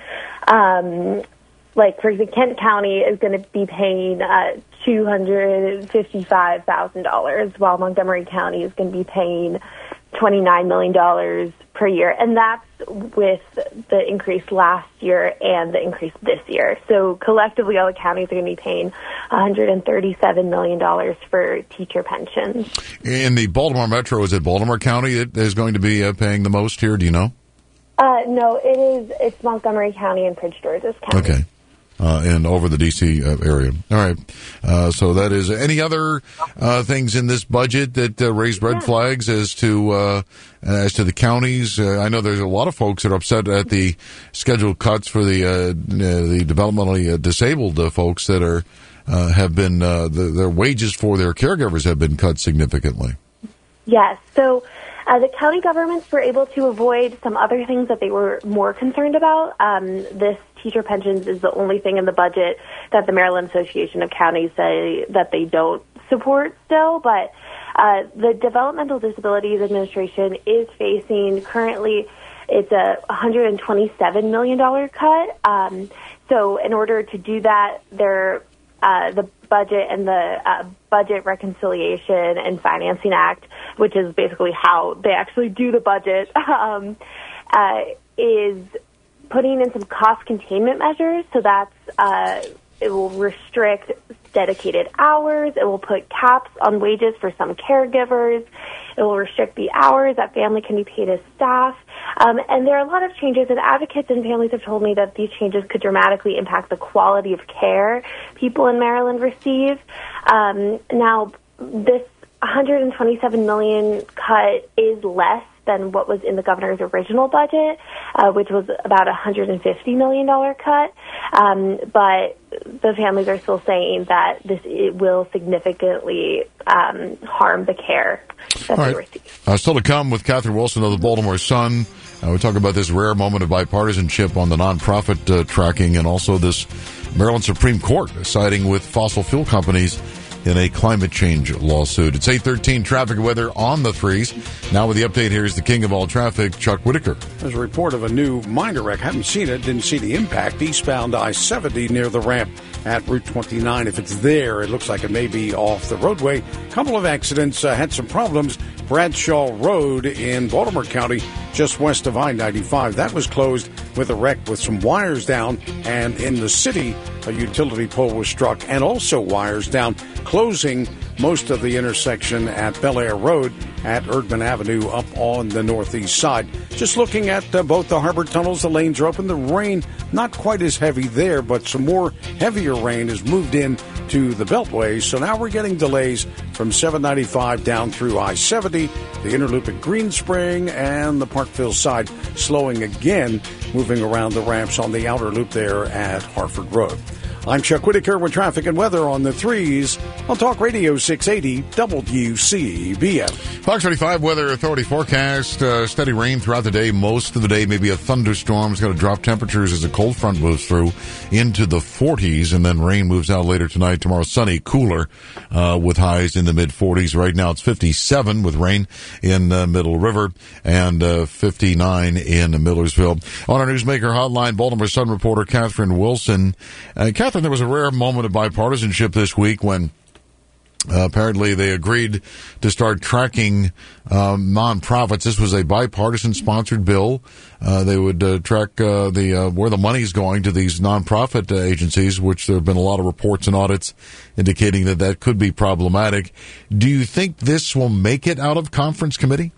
Speaker 5: Um, like, for example, Kent County is going to be paying uh, two hundred fifty-five thousand dollars, while Montgomery County is going to be paying twenty-nine million dollars per year. And that's with the increase last year and the increase this year. So collectively, all the counties are going to be paying one hundred thirty-seven million dollars for teacher pensions.
Speaker 13: In the Baltimore Metro, is it Baltimore County that is going to be uh, paying the most here? Do you know?
Speaker 5: Uh, no, it is. It's Montgomery County and Prince George's County.
Speaker 13: Okay. Uh, and over the D C uh, area. All right. Uh, so that is any other uh, things in this budget that uh, raise red yeah. flags as to uh, as to the counties? Uh, I know there's a lot of folks that are upset at the scheduled cuts for the uh, the developmentally uh, disabled uh, folks that are uh, have been uh, the, their wages for their caregivers have been cut significantly.
Speaker 5: Yes. So uh, the county governments were able to avoid some other things that they were more concerned about. Um, this teacher pensions is the only thing in the budget that the Maryland Association of Counties say that they don't support still. But uh, the Developmental Disabilities Administration is facing currently it's a one hundred twenty-seven million dollars cut. Um, so in order to do that, they're Uh, the budget and the uh, Budget Reconciliation and Financing Act, which is basically how they actually do the budget, um, uh, is putting in some cost containment measures. So that's uh, it will restrict dedicated hours. It will put caps on wages for some caregivers. It will restrict the hours that family can be paid as staff. Um, and there are a lot of changes, and advocates and families have told me that these changes could dramatically impact the quality of care people in Maryland receive. Um, now, this one hundred twenty-seven million dollars cut is less than what was in the governor's original budget, uh, which was about a one hundred fifty million dollars cut. Um, but the families are still saying that this it will significantly um, harm the care that
Speaker 13: All
Speaker 5: they
Speaker 13: right.
Speaker 5: receive.
Speaker 13: Uh, still to come with Catherine Wilson of the Baltimore Sun. Uh, we talk about this rare moment of bipartisanship on the nonprofit uh, tracking, and also this Maryland Supreme Court siding with fossil fuel companies in a climate change lawsuit. It's eight thirteen, traffic and weather on the threes. Now with the update, here's the king of all traffic, Chuck Whitaker.
Speaker 11: There's a report of a new minor wreck. Haven't seen it, didn't see the impact. Eastbound I seventy near the ramp at Route twenty-nine. If it's there, it looks like it may be off the roadway. Couple of accidents, uh, had some problems. Bradshaw Road in Baltimore County, just west of I ninety-five. That was closed with a wreck with some wires down. And in the city, a utility pole was struck and also wires down, closing most of the intersection at Bel Air Road at Erdman Avenue up on the northeast side. Just looking at uh, both the harbor tunnels, the lanes are open. The rain not quite as heavy there, but some more heavier rain has moved in to the Beltway. So now we're getting delays from seven ninety-five down through I seventy, the Interloop at Green Spring, and the Parkville side slowing again, moving around the ramps on the outer loop there at Harford Road. I'm Chuck Whitaker with traffic and weather on the threes on Talk Radio six eighty W C B M.
Speaker 13: Fox thirty-five Weather Authority forecast, uh, steady rain throughout the day, most of the day, maybe a thunderstorm. It's going to drop temperatures as a cold front moves through into the forties, and then rain moves out later tonight. Tomorrow, sunny, cooler, uh, with highs in the mid-forties. Right now, it's fifty-seven with rain in uh, Middle River and uh, fifty-nine in Millersville. On our Newsmaker hotline, Baltimore Sun reporter Catherine Wilson. Uh, Catherine, there was a rare moment of bipartisanship this week when Uh, apparently, they agreed to start tracking um, nonprofits. This was a bipartisan-sponsored bill. Uh, they would uh, track uh, the uh, where the money's going to these nonprofit uh, agencies, which there have been a lot of reports and audits indicating that that could be problematic. Do you think this will make it out of conference committee?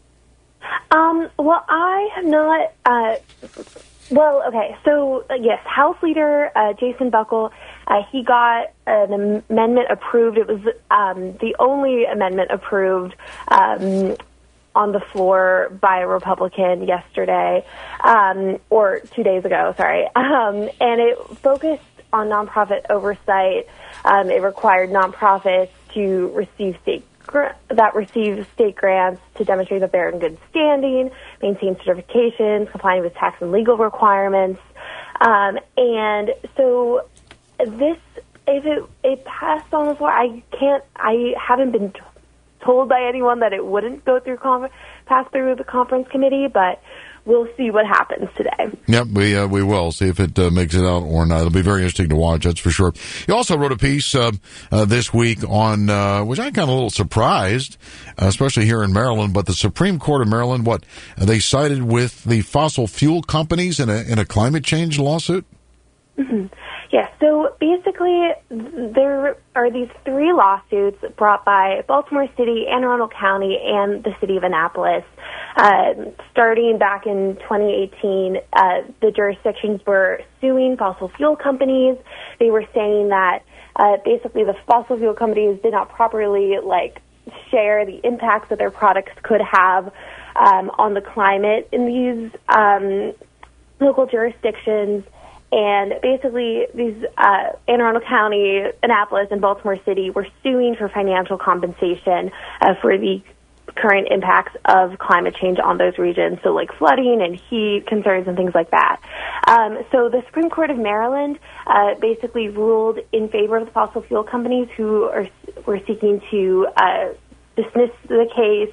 Speaker 5: Um, well, I have not. Uh, well, okay. So, uh, yes, House Leader uh, Jason Buckle, uh, he got an amendment approved. It was um, the only amendment approved um, on the floor by a Republican yesterday, um, or two days ago, sorry. Um, and it focused on nonprofit oversight. Um, it required nonprofits to receive state that receive state grants to demonstrate that they're in good standing, maintain certifications, complying with tax and legal requirements. Um, and so this, if it, it passed on the floor, I can't, I haven't been t- told by anyone that it wouldn't go through, con- pass through the conference committee, but we'll see what happens today.
Speaker 13: Yep, we uh, we will see if it uh, makes it out or not. It'll be very interesting to watch, that's for sure. You also wrote a piece uh, uh, this week on, uh, which I'm kind of a little surprised, uh, especially here in Maryland, but the Supreme Court of Maryland, what, they sided with the fossil fuel companies in a, in a climate change lawsuit?
Speaker 5: Mm-hmm. Yes, so basically there are these three lawsuits brought by Baltimore City, Anne Arundel County, and the city of Annapolis. Uh, starting back in twenty eighteen, uh, the jurisdictions were suing fossil fuel companies. They were saying that uh, basically the fossil fuel companies did not properly like share the impacts that their products could have um, on the climate in these um, local jurisdictions. And basically, these uh, Anne Arundel County, Annapolis, and Baltimore City were suing for financial compensation uh, for the current impacts of climate change on those regions, so like flooding and heat concerns and things like that. Um, so the Supreme Court of Maryland uh, basically ruled in favor of the fossil fuel companies who are were seeking to uh, dismiss the case.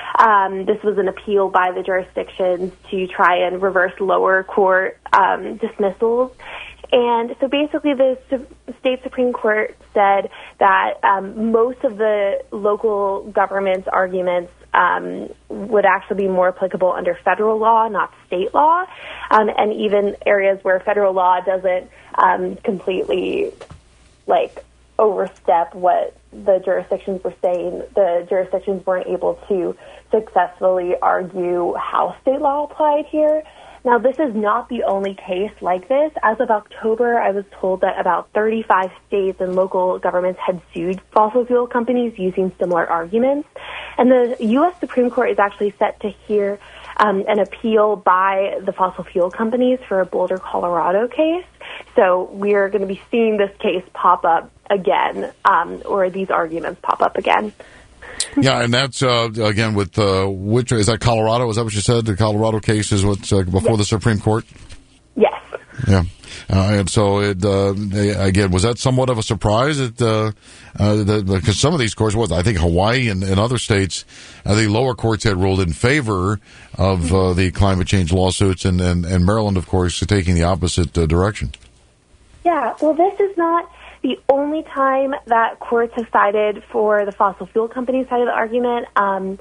Speaker 5: Um, this was an appeal by the jurisdictions to try and reverse lower court um, dismissals. And so basically the su- state Supreme Court said that um, most of the local government's arguments um, would actually be more applicable under federal law, not state law, um, and even areas where federal law doesn't um, completely, like, overstep what the jurisdictions were saying. The jurisdictions weren't able to successfully argue how state law applied here. Now, this is not the only case like this. As of October, I was told that about thirty-five states and local governments had sued fossil fuel companies using similar arguments. And the U S Supreme Court is actually set to hear um, an appeal by the fossil fuel companies for a Boulder, Colorado case. So we're going to be seeing this case pop up again, um, or these arguments pop up again.
Speaker 13: Yeah, and that's, uh, again, with, uh, which, is that Colorado? Is that what you said? The Colorado case is what's uh, before yes. the Supreme Court?
Speaker 5: Yes.
Speaker 13: Yeah. Uh, and so, it, uh, again, was that somewhat of a surprise? That, uh, uh, the, because some of these courts, was I think Hawaii and, and other states, uh, the lower courts had ruled in favor of uh, the climate change lawsuits, and, and, and Maryland, of course, taking the opposite uh, direction.
Speaker 5: Yeah, well, this is not the only time that courts have sided for the fossil fuel company side of the argument. Um,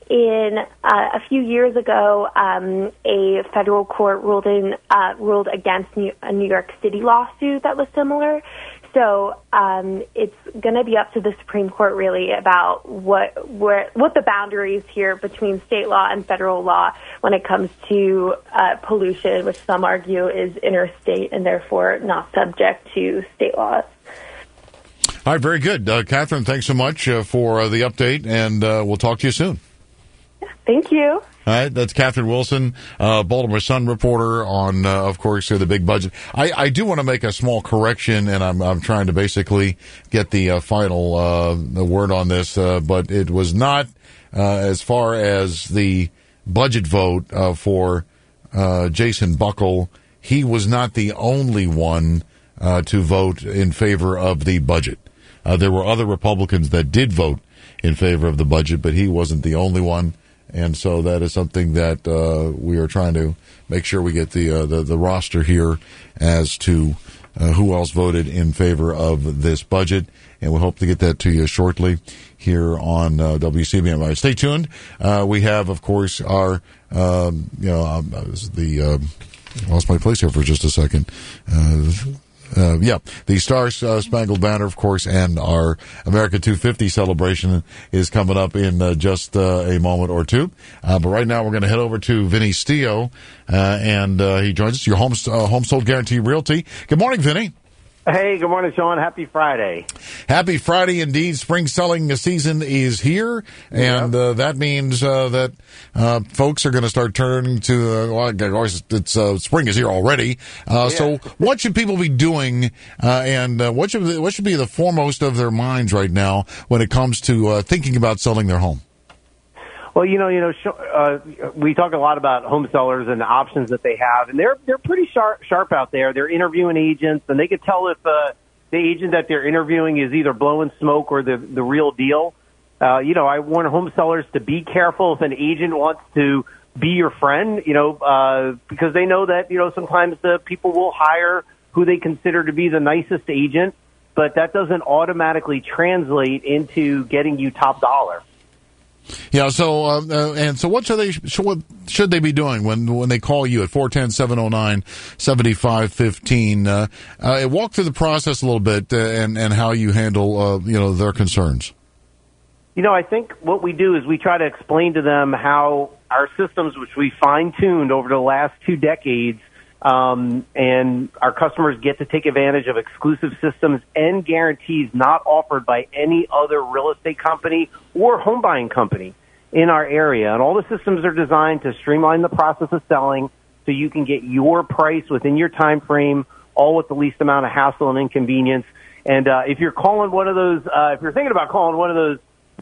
Speaker 5: in uh, a few years ago, um, a federal court ruled in uh, ruled against New- a New York City lawsuit that was similar. So um, it's going to be up to the Supreme Court really about what where, what the boundaries here between state law and federal law when it comes to uh, pollution, which some argue is interstate and therefore not subject to state laws.
Speaker 13: All right, very good. Uh, Catherine, thanks so much uh, for uh, the update, and uh, we'll talk to you soon.
Speaker 5: Thank you.
Speaker 13: All right, that's Catherine Wilson, uh, Baltimore Sun reporter on, uh, of course, uh, the big budget. I, I do want to make a small correction, and I'm, I'm trying to basically get the uh, final uh, the word on this, uh, but it was not uh, as far as the budget vote uh, for uh, Jason Buckle. He was not the only one uh, to vote in favor of the budget. Uh, there were other Republicans that did vote in favor of the budget, but he wasn't the only one. And so that is something that uh, we are trying to make sure we get the uh, the, the roster here as to uh, who else voted in favor of this budget. And we hope to get that to you shortly here on uh, W C B M. Right, stay tuned. Uh, we have, of course, our, um, you know, um, the, uh, lost my place here for just a second. Uh, Uh, yeah, the Star uh, Spangled Banner, of course, and our America two fifty celebration is coming up in uh, just uh, a moment or two. Uh, but right now, we're going to head over to Vinny Stio, uh, and uh, he joins us, your home, uh, home sold guarantee realty. Good morning, Vinny.
Speaker 6: Hey, good morning, Sean. Happy Friday.
Speaker 13: Happy Friday indeed. Spring selling season is here, and uh, that means uh, that uh, folks are going to start turning to, uh, well, of course, it's, uh, spring is here already. Uh, yeah. So what should people be doing, uh, and uh, what should what should be the foremost of their minds right now when it comes to uh, thinking about selling their home?
Speaker 6: Well, you know, you know, uh, we talk a lot about home sellers and the options that they have, and they're they're pretty sharp sharp out there. They're interviewing agents, and they can tell if uh, the agent that they're interviewing is either blowing smoke or the the real deal. Uh, you know, I warn home sellers to be careful if an agent wants to be your friend. You know, uh, because they know that you know sometimes the people will hire who they consider to be the nicest agent, but that doesn't automatically translate into getting you top dollar.
Speaker 13: Yeah. So, uh, uh, and so, what should they should, what should they be doing when when they call you at four one zero, seven zero nine, seven five one five? Uh, uh, walk through the process a little bit uh, and and how you handle uh, you know their concerns.
Speaker 6: You know, I think what we do is we try to explain to them how our systems, which we fine tuned over the last two decades, um, and our customers get to take advantage of exclusive systems and guarantees not offered by any other real estate company or home buying company in our area. And all the systems are designed to streamline the process of selling so you can get your price within your time frame, all with the least amount of hassle and inconvenience. And uh, if you're calling one of those, uh, if you're thinking about calling one of those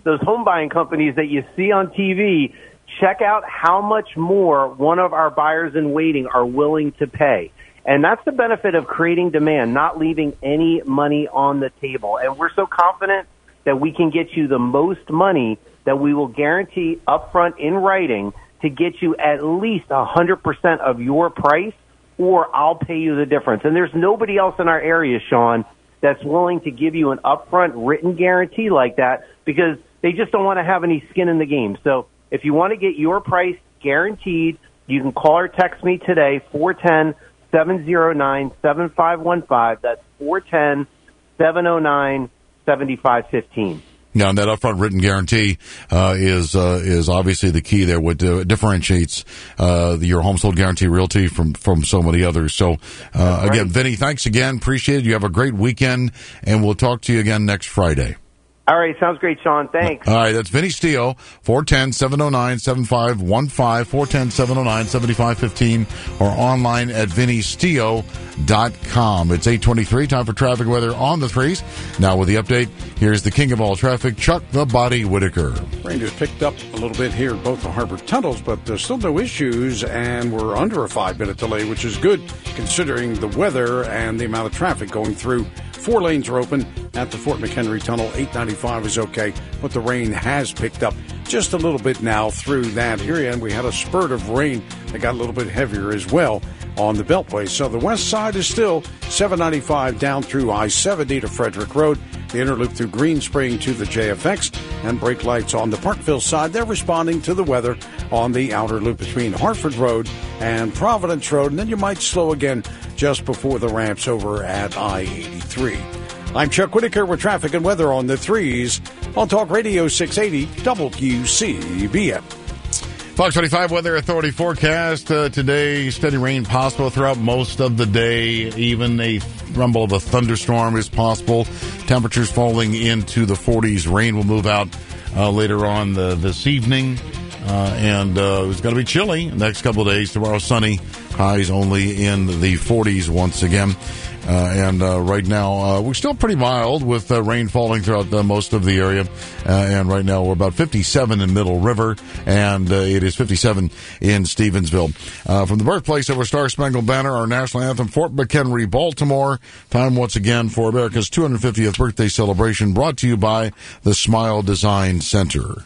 Speaker 6: those home buying companies that you see on T V, check out how much more one of our buyers in waiting are willing to pay. And that's the benefit of creating demand, not leaving any money on the table. And we're so confident that we can get you the most money that we will guarantee upfront in writing to get you at least one hundred percent of your price, or I'll pay you the difference. And there's nobody else in our area, Sean, that's willing to give you an upfront written guarantee like that, because they just don't want to have any skin in the game. So if you want to get your price guaranteed, you can call or text me today, four one zero, seven zero nine, seven five one five. That's four one zero, seven zero nine, seven five one five.
Speaker 13: Now, and that upfront written guarantee uh, is uh, is obviously the key there. What uh, differentiates uh, your home sold guarantee realty from from so many others. So, uh, right. again, Vinny, thanks again. Appreciate it. You have a great weekend, and we'll talk to you again next Friday.
Speaker 6: All right, sounds great, Sean. Thanks.
Speaker 13: All right, that's Vinny Steele, four one zero, seven zero nine, seven five one five, four one zero, seven zero nine, seven five one five, or online at vinny steele dot com. It's eight twenty-three, time for traffic weather on the threes. Now with the update, here's the king of all traffic, Chuck the Body Whitaker.
Speaker 11: Rain just picked up a little bit here in both the harbor tunnels, but there's still no issues, and we're under a five-minute delay, which is good considering the weather and the amount of traffic going through. Four lanes are open at the Fort McHenry Tunnel. eight ninety-five is okay, but the rain has picked up just a little bit now through that area, and we had a spurt of rain that got a little bit heavier as well on the Beltway. So the west side is still seven ninety-five down through I seventy to Frederick Road, the inner loop through Green Spring to the J F X, and brake lights on the Parkville side. They're responding to the weather on the outer loop between Hartford Road and Providence Road, and then you might slow again just before the ramps over at I eighty-three. I'm Chuck Whitaker with traffic and weather on the threes on Talk Radio six eighty W C B M.
Speaker 13: Fox twenty-five Weather Authority forecast uh, today. Steady rain possible throughout most of the day. Even a rumble of a thunderstorm is possible. Temperatures falling into the forties. Rain will move out uh, later on the, this evening. Uh, and uh, it's going to be chilly the next couple of days. Tomorrow, sunny. Highs only in the forties once again. Uh, and uh, right now, uh, we're still pretty mild with uh, rain falling throughout the, most of the area. Uh, and right now, we're about fifty-seven in Middle River, and uh, it is fifty-seven in Stevensville. Uh, from the birthplace of our Star Spangled Banner, our national anthem, Fort McHenry, Baltimore. Time once again for America's two hundred fiftieth birthday celebration, brought to you by the Smile Design Center.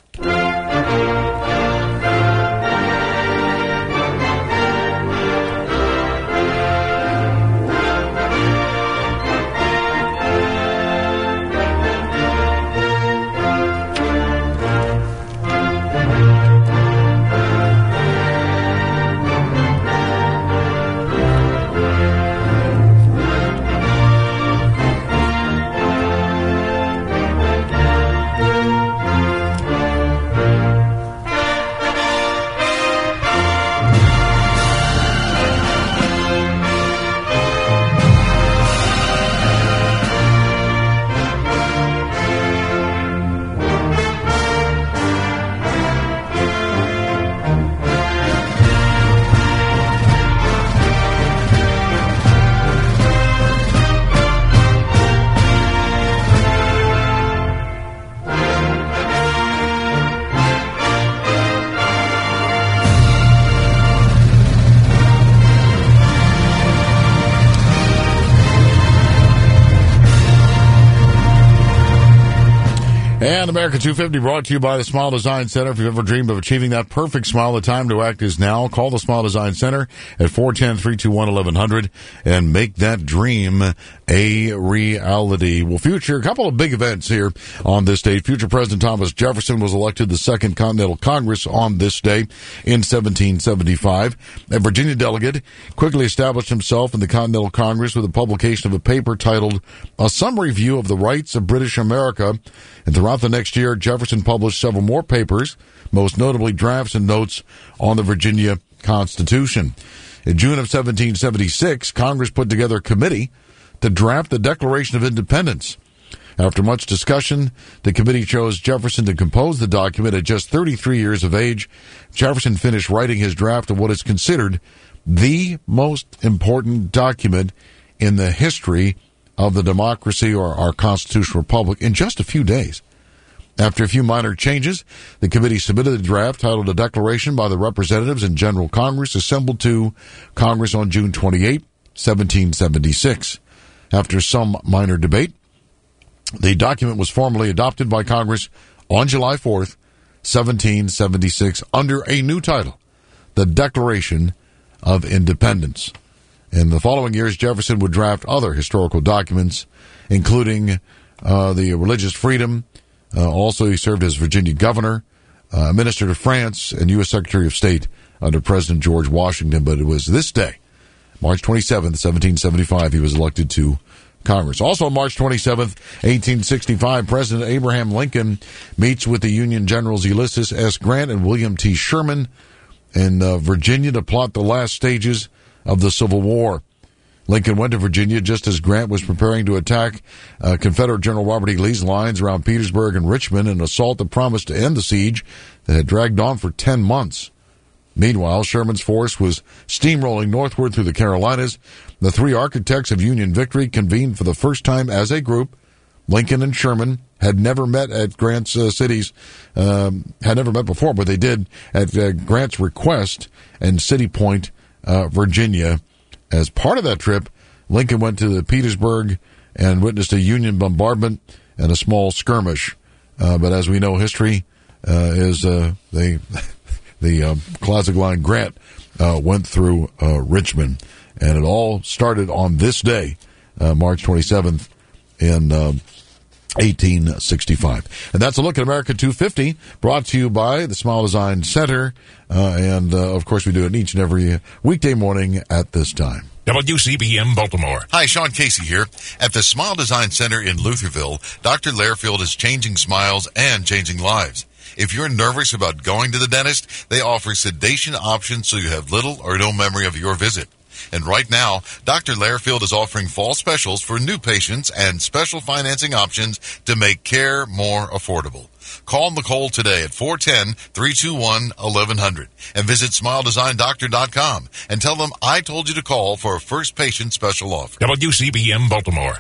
Speaker 13: And America two fifty brought to you by the Smile Design Center. If you've ever dreamed of achieving that perfect smile, the time to act is now. Call the Smile Design Center at four one zero, three two one, eleven hundred and make that dream a reality. Well, future, a couple of big events here on this day. Future President Thomas Jefferson was elected the Second Continental Congress on this day in seventeen seventy-five. A Virginia delegate quickly established himself in the Continental Congress with the publication of a paper titled A Summary View of the Rights of British America. And throughout the next year, Jefferson published several more papers, most notably drafts and notes on the Virginia Constitution. In June of seventeen seventy-six, Congress put together a committee to draft the Declaration of Independence. After much discussion, the committee chose Jefferson to compose the document at just thirty-three years of age. Jefferson finished writing his draft of what is considered the most important document in the history of the democracy or our constitutional republic in just a few days. After a few minor changes, the committee submitted a draft titled A Declaration by the Representatives in General Congress assembled to Congress on June twenty-eighth, seventeen seventy-six. After some minor debate, the document was formally adopted by Congress on July fourth, seventeen seventy-six, under a new title, the Declaration of Independence. In the following years, Jefferson would draft other historical documents, including uh, the religious freedom. Uh, also, he served as Virginia governor, uh, minister to France, and U S Secretary of State under President George Washington. But it was this day, March twenty-seventh, seventeen seventy-five, he was elected to Congress. Also on March twenty-seventh, eighteen sixty-five, President Abraham Lincoln meets with the Union Generals Ulysses S. Grant and William T. Sherman in uh, Virginia to plot the last stages of the Civil War. Lincoln went to Virginia just as Grant was preparing to attack uh, Confederate General Robert E. Lee's lines around Petersburg and Richmond, an assault that promised to end the siege that had dragged on for ten months. Meanwhile, Sherman's force was steamrolling northward through the Carolinas. The three architects of Union victory convened for the first time as a group. Lincoln and Sherman had never met at Grant's uh, cities, um, had never met before, but they did at uh, Grant's request in City Point, uh, Virginia. As part of that trip, Lincoln went to the Petersburg and witnessed a Union bombardment and a small skirmish. Uh, but as we know, history uh, is uh, they, the uh, classic line, Grant uh, went through uh, Richmond. And it all started on this day, uh, March twenty-seventh, in um, eighteen sixty-five. And that's a look at America two fifty, brought to you by the Smile Design Center. Uh, and, uh, of course, we do it each and every weekday morning at this time.
Speaker 23: W C B M Baltimore.
Speaker 7: Hi, Sean Casey here. At the Smile Design Center in Lutherville, Doctor Lairfield is changing smiles and changing lives. If you're nervous about going to the dentist, they offer sedation options so you have little or no memory of your visit. And right now, Doctor Lairfield is offering fall specials for new patients and special financing options to make care more affordable. Call Nicole today at four one zero, three two one, one one zero zero and visit smile design doctor dot com and tell them I told you to call for a first patient special offer.
Speaker 23: W C B M Baltimore.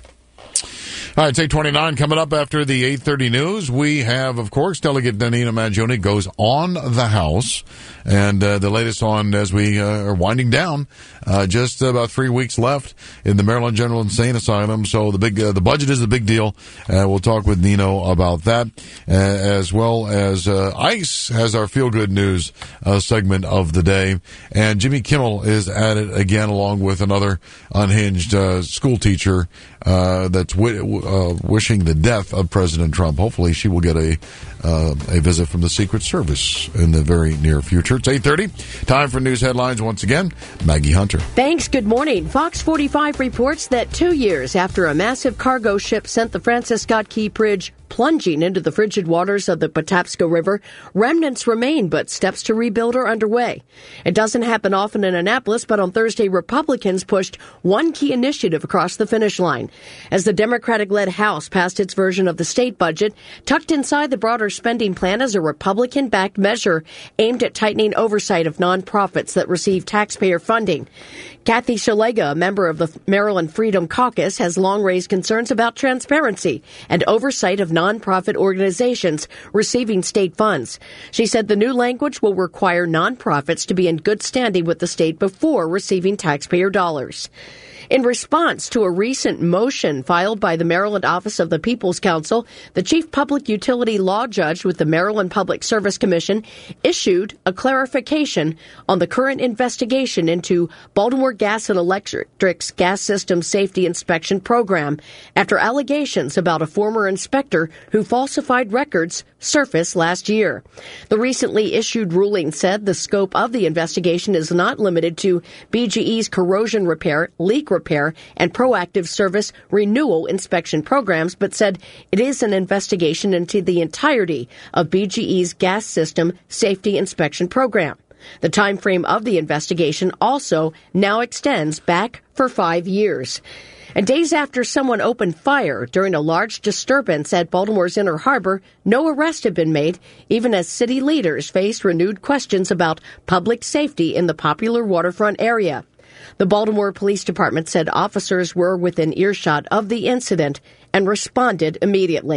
Speaker 13: All right, it's eight twenty-nine coming up after the eight thirty news. We have, of course, Delegate Danina Mangione goes on the House. And uh, the latest on, as we uh, are winding down, uh, just about three weeks left in the Maryland General Insane Asylum. So the big, uh, the budget is the big deal. Uh, we'll talk with Nino about that, uh, as well as uh, ICE has our feel-good news uh, segment of the day. And Jimmy Kimmel is at it again, along with another unhinged uh, school teacher uh, that's w- uh, wishing the death of President Trump. Hopefully she will get a uh, a visit from the Secret Service in the very near future. It's eight thirty. Time for news headlines once again. Maggie Hunter.
Speaker 10: Thanks. Good morning. Fox forty-five reports that two years after a massive cargo ship sent the Francis Scott Key Bridge plunging into the frigid waters of the Patapsco River, remnants remain, but steps to rebuild are underway. It doesn't happen often in Annapolis, but on Thursday, Republicans pushed one key initiative across the finish line. As the Democratic-led House passed its version of the state budget, tucked inside the broader spending plan is a Republican-backed measure aimed at tightening oversight of nonprofits that receive taxpayer funding. Kathy Shalega, a member of the Maryland Freedom Caucus, has long raised concerns about transparency and oversight of nonprofit organizations receiving state funds. She said the new language will require nonprofits to be in good standing with the state before receiving taxpayer dollars. In response to a recent motion filed by the Maryland Office of the People's Counsel, the chief public utility law judge with the Maryland Public Service Commission issued a clarification on the current investigation into Baltimore Gas and Electric's gas system safety inspection program after allegations about a former inspector who falsified records surfaced last year. The recently issued ruling said the scope of the investigation is not limited to B G E's corrosion repair, leak repair, and proactive service renewal inspection programs, but said it is an investigation into the entirety of B G E's gas system safety inspection program. The time frame of the investigation also now extends back for five years. And days after someone opened fire during a large disturbance at Baltimore's Inner Harbor, no arrests have been made, even as city leaders face renewed questions about public safety in the popular waterfront area. The Baltimore Police Department said officers were within earshot of the incident and responded immediately.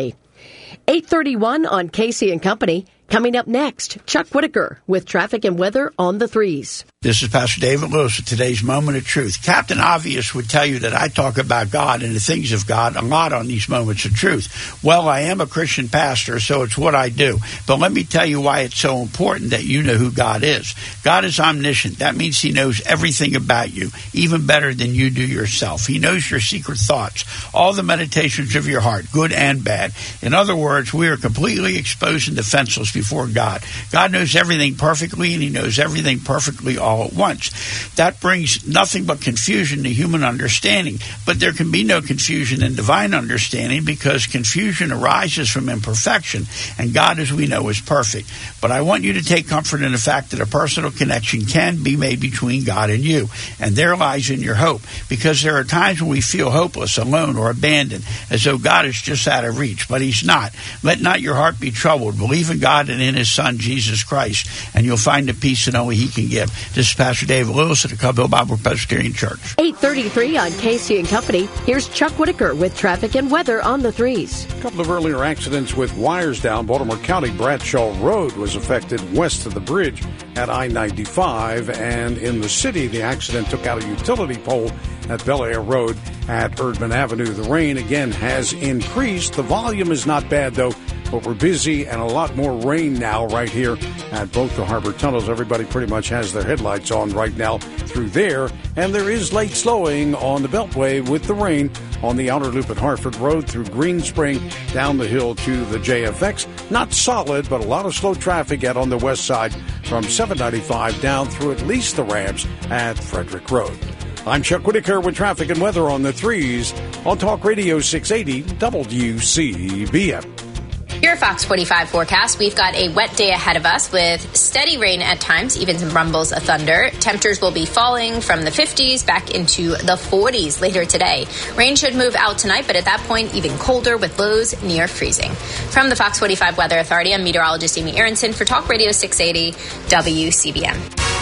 Speaker 10: eight thirty-one on Casey and Company. Coming up next, Chuck Whitaker with traffic and weather on the threes.
Speaker 9: This is Pastor David Lewis with today's Moment of Truth. Captain Obvious would tell you that I talk about God and the things of God a lot on these Moments of Truth. Well, I am a Christian pastor, so it's what I do. But let me tell you why it's so important that you know who God is. God is omniscient. That means he knows everything about you, even better than you do yourself. He knows your secret thoughts, all the meditations of your heart, good and bad. In other words, we are completely exposed and defenseless before God. God knows everything perfectly, and he knows everything perfectly all at once. That brings nothing but confusion to human understanding. But there can be no confusion in divine understanding, because confusion arises from imperfection, and God, as we know, is perfect. But I want you to take comfort in the fact that a personal connection can be made between God and you, and there lies in your hope, because there are times when we feel hopeless, alone, or abandoned, as though God is just out of reach, but he's not. Let not your heart be troubled. Believe in God and in his Son, Jesus Christ, and you'll find the peace that only he can give. This is Pastor David Lewis at the Cub Hill Bible Presbyterian Church.
Speaker 10: eight thirty-three on Casey and Company. Here's Chuck Whitaker with traffic and weather on the threes.
Speaker 11: A couple of earlier accidents with wires down. Baltimore County Bradshaw Road was affected west of the bridge at I ninety-five, and in the city, the accident took out a utility pole at Bel Air Road at Erdman Avenue. The rain, again, has increased. The volume is not bad, though, but we're busy and a lot more rain now right here at both the harbor tunnels. Everybody pretty much has their headlights on right now through there, and there is late slowing on the Beltway with the rain on the outer loop at Hartford Road through Green Spring down the hill to the J F X. Not solid, but a lot of slow traffic out on the west side from seven ninety-five down through at least the ramps at Frederick Road. I'm Chuck Whitaker with traffic and weather on the threes on Talk Radio six eighty W C B M.
Speaker 8: Your Fox forty-five forecast. We've got a wet day ahead of us with steady rain at times, even some rumbles of thunder. Temperatures will be falling from the fifties back into the forties later today. Rain should move out tonight, but at that point, even colder with lows near freezing. From the Fox forty-five Weather Authority, I'm meteorologist Amy Aronson for Talk Radio six eighty W C B M.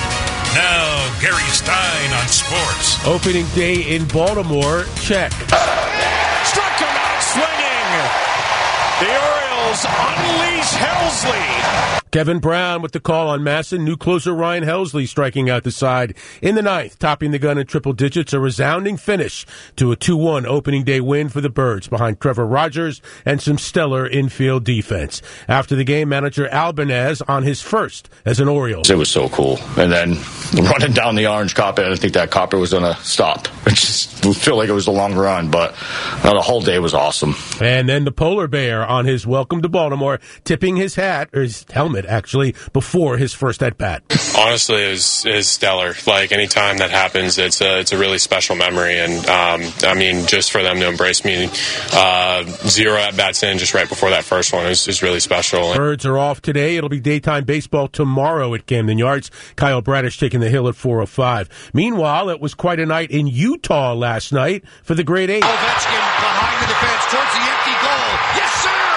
Speaker 23: Now, Gary Stein on sports.
Speaker 15: Opening day in Baltimore, check.
Speaker 16: Struck him out swinging. The Orioles unleash Helsley.
Speaker 15: Kevin Brown with the call on Masson. New closer Ryan Helsley striking out the side in the ninth, topping the gun in triple digits. A resounding finish to a two one opening day win for the Birds behind Trevor Rogers and some stellar infield defense. After the game, manager Albanez on his first as an Oriole.
Speaker 1: It was so cool. And then running down the orange carpet, I didn't think that carpet was going to stop. It just felt like it was a long run, but uh, the whole day was awesome.
Speaker 15: And then the polar bear on his welcome to Baltimore, tipping his hat, or his helmet, actually, before his first at-bat.
Speaker 17: Honestly, it was, it was stellar. Like, anytime that happens, it's a, it's a really special memory. And, um, I mean, just for them to embrace me, uh, zero at-bats in just right before that first one is, is really special.
Speaker 15: Birds are off today. It'll be daytime baseball tomorrow at Camden Yards. Kyle Bradish taking the hill at four oh five. Meanwhile, it was quite a night in Utah last night for the Grade Eight.
Speaker 18: Ovechkin behind the defense towards the empty goal. Yes,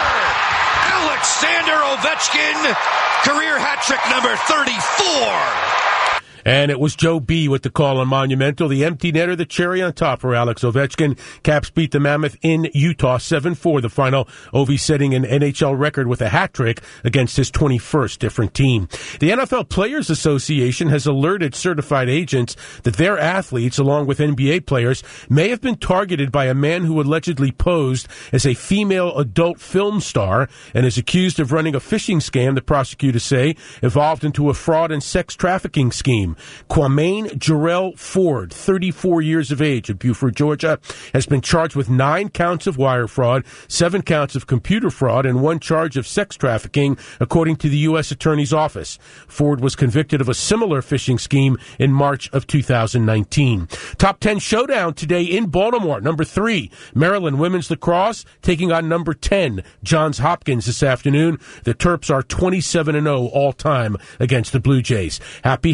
Speaker 18: sir! Alexander Ovechkin, career hat trick number thirty-four.
Speaker 15: And it was Joe B. with the call on Monumental. The empty netter, the cherry on top for Alex Ovechkin. Caps beat the Mammoth in Utah seven four the final. Ovi setting an N H L record with a hat trick against his twenty-first different team. The N F L Players Association has alerted certified agents that their athletes, along with N B A players, may have been targeted by a man who allegedly posed as a female adult film star and is accused of running a phishing scam, the prosecutors say, evolved into a fraud and sex trafficking scheme. Kwame Jarrell Ford, thirty-four years of age, of Beaufort, Georgia, has been charged with nine counts of wire fraud, seven counts of computer fraud, and one charge of sex trafficking, according to the U S Attorney's Office. Ford was convicted of a similar phishing scheme in March of two thousand nineteen. Top ten showdown today in Baltimore. Number three, Maryland women's lacrosse taking on number ten, Johns Hopkins this afternoon. The Terps are twenty-seven and oh all time against the Blue Jays. Happy Heavenly Birthday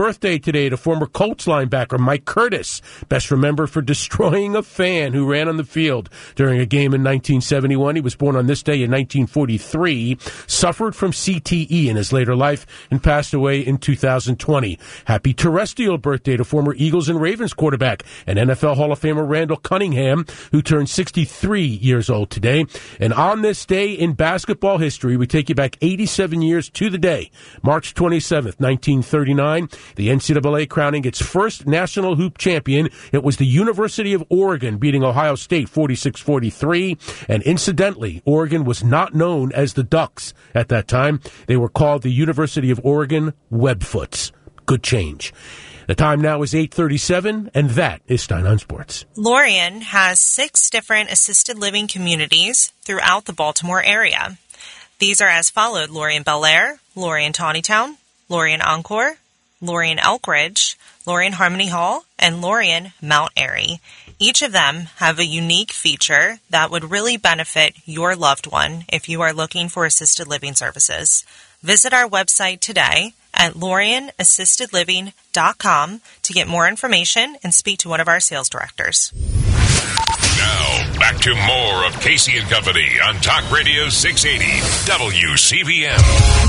Speaker 15: birthday today to former Colts linebacker Mike Curtis, best remembered for destroying a fan who ran on the field during a game in nineteen seventy-one. He was born on this day in nineteen forty-three, suffered from C T E in his later life, and passed away in two thousand twenty. Happy terrestrial birthday to former Eagles and Ravens quarterback and N F L Hall of Famer Randall Cunningham, who turned sixty-three years old today. And on this day in basketball history, we take you back eighty-seven years to the day, March twenty-seventh, nineteen thirty-nine, the N C double A crowning its first national hoop champion. It was the University of Oregon beating Ohio State forty-six forty-three. And incidentally, Oregon was not known as the Ducks at that time. They were called the University of Oregon Webfoots. Good change. The time now is eight thirty-seven, and that is Stein on Sports.
Speaker 3: Lorien has six different assisted living communities throughout the Baltimore area. These are as followed: Lorien Bel Air, Lorien Tawnytown, Lorien Encore, Lorien Elk Ridge, Lorien Harmony Hall, and Lorien Mount Airy. Each of them have a unique feature that would really benefit your loved one if you are looking for assisted living services. Visit our website today at lorien assisted living dot com to get more information and speak to one of our sales directors.
Speaker 23: Now, back to more of Casey and Company on Talk Radio six eighty W C B M.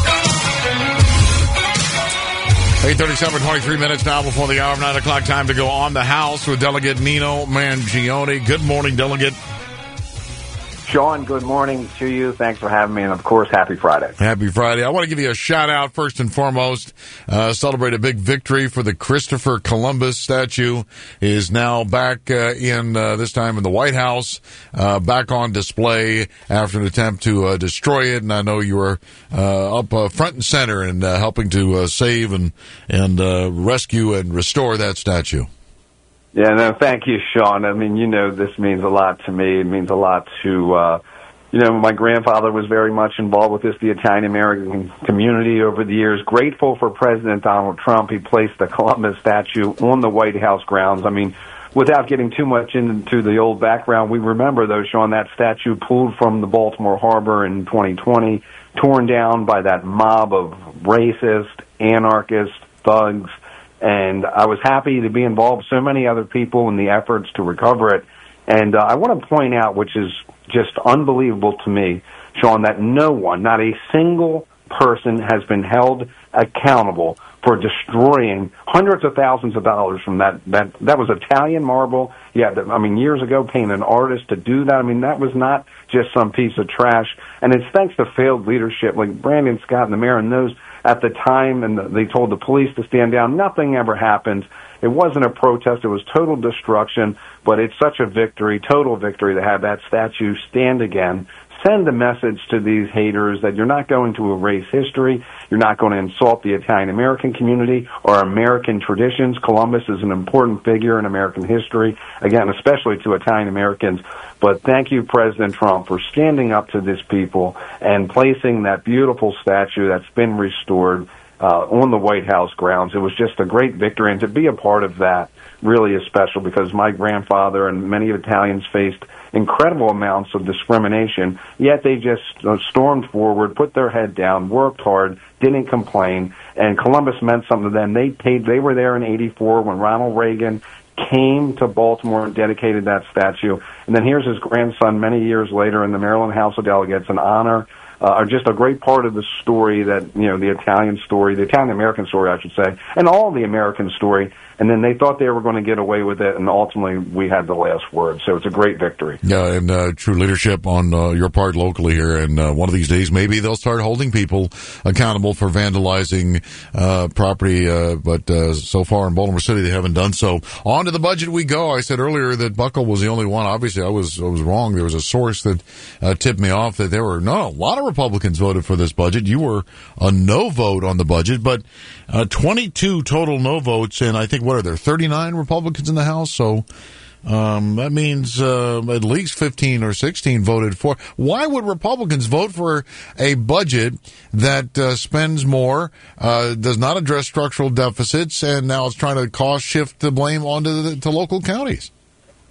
Speaker 13: eight thirty-seven, twenty-three minutes now before the hour of nine o'clock. Time to go on the House with Delegate Nino Mangione. Good morning, Delegate.
Speaker 19: Sean, good morning to you. Thanks for having me, and of course, happy Friday.
Speaker 13: Happy Friday. I want to give you a shout out first and foremost. Uh, celebrate a big victory for the Christopher Columbus statue. Is now back uh, in uh, this time in the White House, uh, back on display after an attempt to uh, destroy it. And I know you were uh, up uh, front and center and uh, helping to uh, save and and uh, rescue and restore that statue.
Speaker 19: Yeah, no, thank you, Sean. I mean, you know, this means a lot to me. It means a lot to, uh, you know, my grandfather was very much involved with this, the Italian-American community over the years. Grateful for President Donald Trump. He placed the Columbus statue on the White House grounds. I mean, without getting too much into the old background, we remember, though, Sean, that statue pulled from the Baltimore Harbor in twenty twenty, torn down by that mob of racist, anarchist, thugs. And I was happy to be involved, so many other people, in the efforts to recover it. And uh, I want to point out, which is just unbelievable to me, Sean, that no one, not a single person has been held accountable for destroying hundreds of thousands of dollars from that. That that was Italian marble. Yeah, I mean, years ago, paying an artist to do that. I mean, that was not just some piece of trash. And it's thanks to failed leadership like Brandon Scott and the mayor and those at the time, and they told the police to stand down. Nothing ever happened. It wasn't a protest. It was total destruction, but it's such a victory, total victory, to have that statue stand again. Send a message to these haters that you're not going to erase history. You're not going to insult the Italian-American community or American traditions. Columbus is an important figure in American history, again, especially to Italian-Americans. But thank you, President Trump, for standing up to these people and placing that beautiful statue that's been restored uh, on the White House grounds. It was just a great victory, and to be a part of that really is special because my grandfather and many Italians faced incredible amounts of discrimination, yet they just uh, stormed forward, put their head down, worked hard, didn't complain, and Columbus meant something to them. They paid. They were there in eighty-four when Ronald Reagan came to Baltimore and dedicated that statue. And then here's his grandson many years later in the Maryland House of Delegates, an honor, uh, or just a great part of the story that, you know, the Italian story, the Italian-American story, I should say, and all the American story. And then they thought they were going to get away with it, and ultimately we had the last word. So it's a great victory.
Speaker 13: Yeah, and uh, true leadership on uh, your part locally here. And uh, one of these days, maybe they'll start holding people accountable for vandalizing uh, property. Uh, but uh, so far in Baltimore City, they haven't done so. On to the budget we go. I said earlier that Buckle was the only one. Obviously, I was I was wrong. There was a source that uh, tipped me off that there were no a lot of Republicans voted for this budget. You were a no vote on the budget, but uh, twenty-two total no votes, and I think what are there, thirty-nine Republicans in the House? So um, that means uh, at least fifteen or sixteen voted for. Why would Republicans vote for a budget that uh, spends more, uh, does not address structural deficits, and now it's trying to cost shift the blame onto the, to local counties?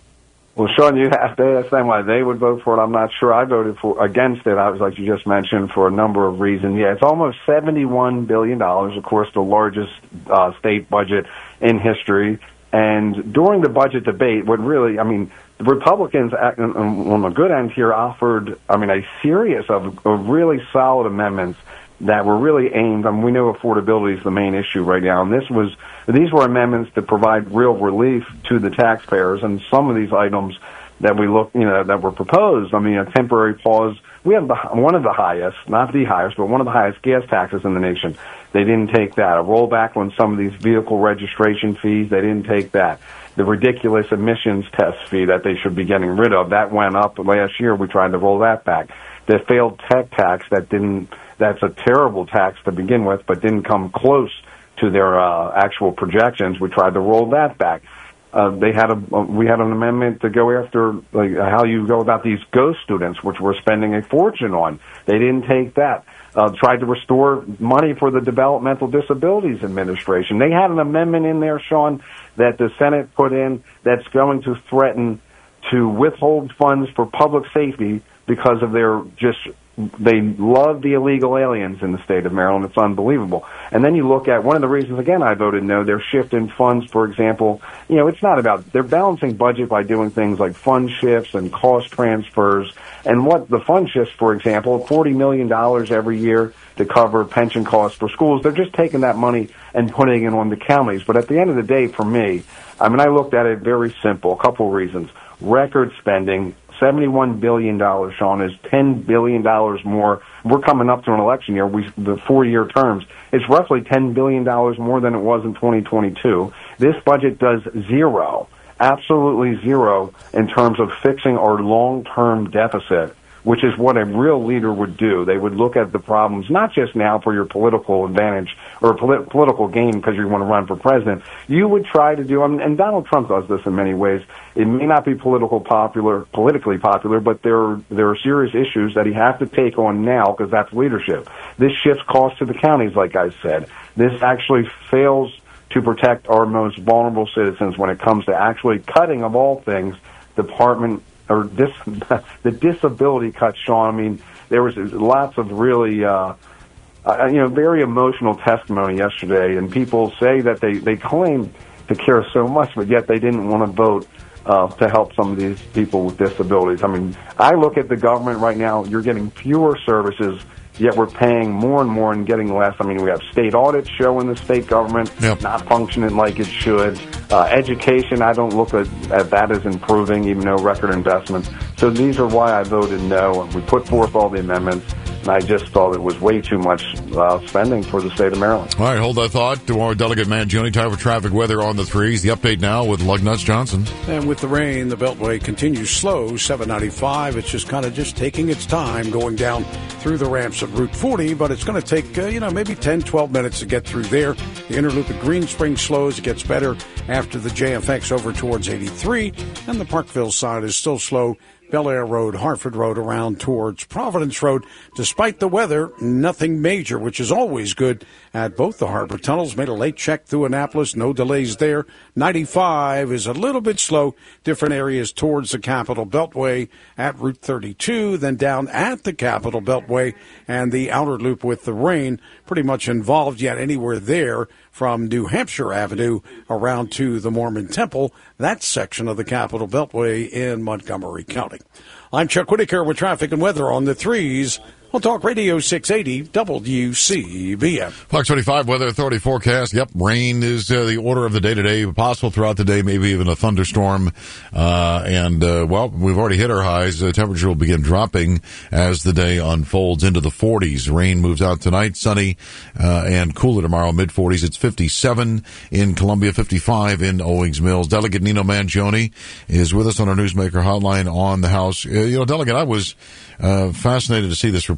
Speaker 19: Well, Sean, you have to ask them why they would vote for it. I'm not sure. I voted for against it. I was, like you just mentioned, for a number of reasons. Yeah, it's almost seventy-one billion dollars, of course, the largest uh, state budget in history. And during the budget debate, what really, I mean, the Republicans, on the good end here, offered, I mean, a series of, of really solid amendments that were really aimed, I mean, we know affordability is the main issue right now, and this was, these were amendments to provide real relief to the taxpayers, and some of these items that we look, you know, that were proposed, I mean, a temporary pause, we have the, one of the highest, not the highest, but one of the highest gas taxes in the nation. They didn't take that. A rollback on some of these vehicle registration fees, they didn't take that. The ridiculous emissions test fee that they should be getting rid of, that went up last year. We tried to roll that back. The failed tech tax that didn't, that's a terrible tax to begin with, but didn't come close to their uh, actual projections. We tried to roll that back. Uh, they had a, we had an amendment to go after like how you go about these ghost students, which we're spending a fortune on. They didn't take that. Uh, tried to restore money for the Developmental Disabilities Administration. They had an amendment in there, Sean, that the Senate put in that's going to threaten to withhold funds for public safety because of their just, they love the illegal aliens in the state of Maryland. It's unbelievable. And then you look at one of the reasons, again, I voted no, they're shifting funds, for example. You know, it's not about, they're balancing budget by doing things like fund shifts and cost transfers. And what the fund shifts, for example, forty million dollars every year to cover pension costs for schools. They're just taking that money and putting it on the counties. But at the end of the day, for me, I mean, I looked at it very simple, a couple of reasons. Record spending, seventy-one billion dollars, Sean, is ten billion dollars more. We're coming up to an election year, we, the four-year terms. It's roughly ten billion dollars more than it was in twenty twenty-two. This budget does zero, absolutely zero, in terms of fixing our long-term deficit, which is what a real leader would do. They would look at the problems, not just now for your political advantage or polit- political gain because you want to run for president. You would try to do, and Donald Trump does this in many ways. It may not be political popular, politically popular, but there, there are serious issues that he has to take on now because that's leadership. This shifts costs to the counties, like I said. This actually fails to protect our most vulnerable citizens when it comes to actually cutting, of all things, department or dis, the disability cuts, Sean. I mean, there was lots of really, uh, uh, you know, very emotional testimony yesterday, and people say that they, they claim to care so much, but yet they didn't want to vote uh, to help some of these people with disabilities. I mean, I look at the government right now, you're getting fewer services, yet we're paying more and more and getting less. I mean, we have state audits showing the state government yep. not functioning like it should. Uh, education, I don't look at, at that as improving, even though record investments. So these are why I voted no. We put forth all the amendments, and I just thought it was way too much uh, spending for the state of Maryland.
Speaker 13: All right, hold that thought. Tomorrow, Delegate Mangione, time for traffic weather on the threes. The update now with Lugnuts Johnson.
Speaker 11: And with the rain, the Beltway continues slow, seven ninety-five. It's just kind of just taking its time going down through the ramps of Route forty, but it's going to take, uh, you know, maybe ten, twelve minutes to get through there. The inner loop at Green Spring slows. It gets better after the J F X over towards eighty-three, and the Parkville side is still slow. Bel Air Road, Hartford Road, around towards Providence Road. Despite the weather, nothing major, which is always good at both the harbor tunnels. Made a late check through Annapolis, no delays there. ninety-five is a little bit slow. Different areas towards the Capitol Beltway at Route thirty-two, then down at the Capitol Beltway and the outer loop with the rain pretty much involved yet anywhere there from New Hampshire Avenue around to the Mormon Temple, that section of the Capitol Beltway in Montgomery County. I'm Chuck Whitaker with traffic and weather on the threes. We'll talk Radio six eighty W C B M.
Speaker 13: Fox twenty-five Weather Authority forecast. Yep, rain is uh, the order of the day today. Possible throughout the day, maybe even a thunderstorm. Uh, and, uh, well, we've already hit our highs. The temperature will begin dropping as the day unfolds into the forties. Rain moves out tonight, sunny uh, and cooler tomorrow, mid-forties. It's fifty-seven in Columbia, fifty-five in Owings Mills. Delegate Nino Mangione is with us on our Newsmaker hotline on the House. Uh, you know, Delegate, I was uh, fascinated to see this report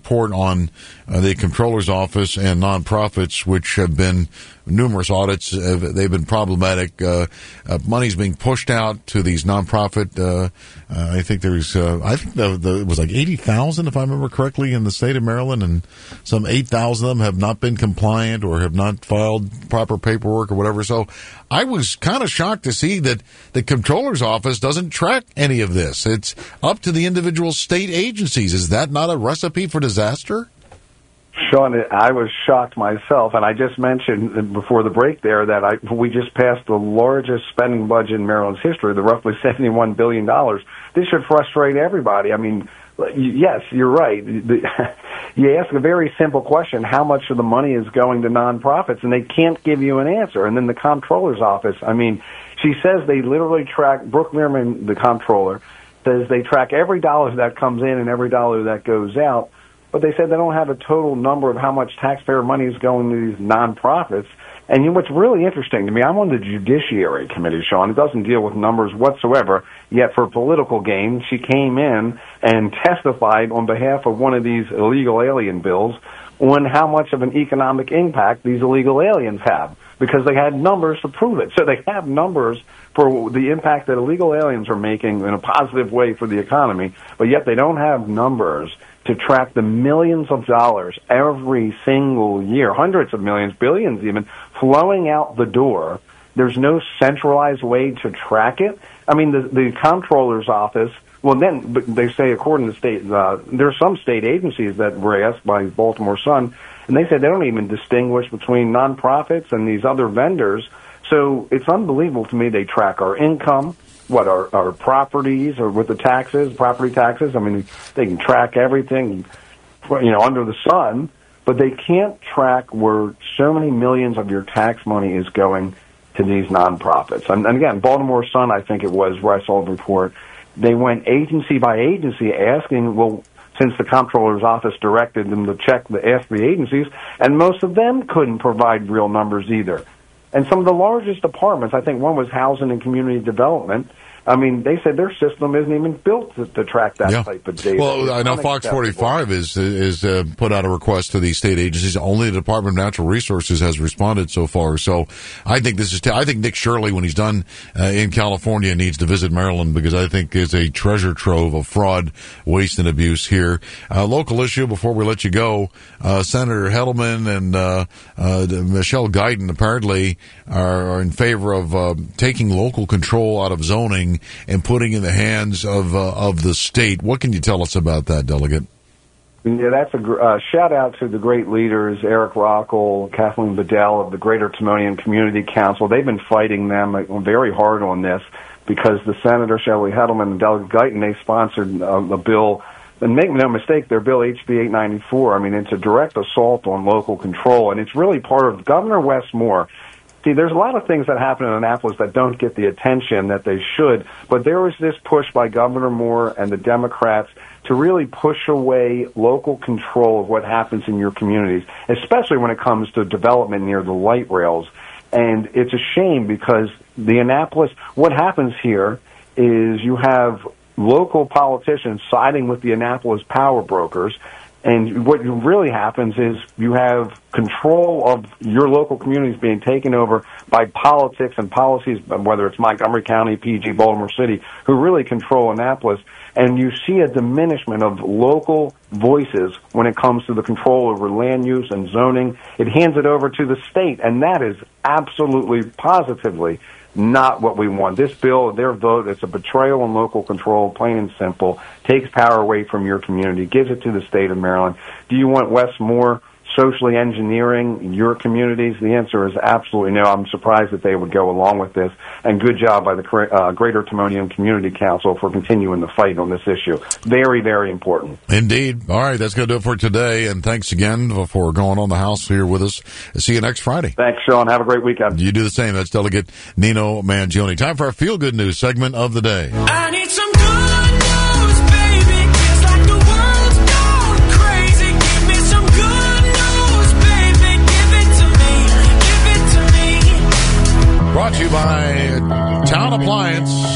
Speaker 13: report on uh, the comptroller's office and nonprofits, which have been numerous audits. Uh, they've been problematic. Uh, uh, money's being pushed out to these nonprofit. Uh, uh, I think there's, uh, I think the, the, it was like eighty thousand, if I remember correctly, in the state of Maryland, and some eight thousand of them have not been compliant or have not filed proper paperwork or whatever. So I was kind of shocked to see that the comptroller's office doesn't track any of this. It's up to the individual state agencies. Is that not a recipe for disaster?
Speaker 19: Sean, I was shocked myself, and I just mentioned before the break there that I, we just passed the largest spending budget in Maryland's history, the roughly seventy-one billion dollars. This should frustrate everybody. I mean, yes, you're right. You ask a very simple question, how much of the money is going to nonprofits, and they can't give you an answer. And then the comptroller's office, I mean, she says they literally track, Brooke Learman, the comptroller, says they track every dollar that comes in and every dollar that goes out. But they said they don't have a total number of how much taxpayer money is going to these nonprofits. And you know what's really interesting to me, I'm on the Judiciary Committee, Sean. It doesn't deal with numbers whatsoever. Yet for political gain, she came in and testified on behalf of one of these illegal alien bills on how much of an economic impact these illegal aliens have, because they had numbers to prove it. So they have numbers for the impact that illegal aliens are making in a positive way for the economy, but yet they don't have numbers to track the millions of dollars every single year, hundreds of millions, billions even, flowing out the door. There's no centralized way to track it. I mean, the, the comptroller's office, well, then but they say, according to state, uh, there are some state agencies that were asked by Baltimore Sun, and they said they don't even distinguish between nonprofits and these other vendors. So it's unbelievable to me. They track our income, what, our, our properties, or with the taxes, property taxes. I mean, they can track everything, you know, under the sun, but they can't track where so many millions of your tax money is going to these nonprofits. And, and again, Baltimore Sun, I think it was, where I saw the report, they went agency by agency asking, well, since the comptroller's office directed them to check the ask the agencies, and most of them couldn't provide real numbers either. And some of the largest departments, I think one was Housing and Community Development, I mean, they said their system isn't even built to, to track that
Speaker 13: yeah.
Speaker 19: type of data.
Speaker 13: Well, I know Fox forty-five is is uh, put out a request to these state agencies. Only the Department of Natural Resources has responded so far. So I think this is. T- I think Nick Shirley, when he's done uh, in California, needs to visit Maryland, because I think there's a treasure trove of fraud, waste, and abuse here. Uh, local issue before we let you go: uh, Senator Hettleman and uh, uh, Michelle Guyton apparently are, are in favor of uh, taking local control out of zoning and putting in the hands of uh, of the state. What can you tell us about that, Delegate?
Speaker 19: Yeah, that's a gr- uh, shout out to the great leaders, Eric Rockel, Kathleen Bedell of the Greater Timonian Community Council. They've been fighting them very hard on this, because the Senator Shelley Hettleman and Delegate Guyton, they sponsored uh, a bill. And make no mistake, their bill H B eight ninety-four, I mean, it's a direct assault on local control, and it's really part of Governor Wes Moore. See, there's a lot of things that happen in Annapolis that don't get the attention that they should, but there was this push by Governor Moore and the Democrats to really push away local control of what happens in your communities, especially when it comes to development near the light rails. And it's a shame, because the Annapolis, what happens here is you have local politicians siding with the Annapolis power brokers. And what really happens is you have control of your local communities being taken over by politics and policies, whether it's Montgomery County, P G, Baltimore City, who really control Annapolis. And you see a diminishment of local voices when it comes to the control over land use and zoning. It hands it over to the state, and that is absolutely, positively not what we want. This bill, their vote, it's a betrayal on local control, plain and simple, takes power away from your community, gives it to the state of Maryland. Do you want Wes Moore socially engineering your communities? The answer is absolutely no. I'm surprised that they would go along with this, and good job by the uh, Greater Timonian Community Council for continuing the fight on this issue. Very, very important.
Speaker 13: Indeed. All right, that's going to do it for today, and thanks again for going on the House here with us. See you next Friday.
Speaker 19: Thanks, Sean. Have a great weekend.
Speaker 13: You do the same. That's Delegate Nino Mangione. Time for our Feel Good News segment of the day.
Speaker 21: I need some good news, baby. It's like the world's gone crazy. Give me some good news, baby. Give it to me. Give it to me.
Speaker 13: Brought to you by Town Appliance.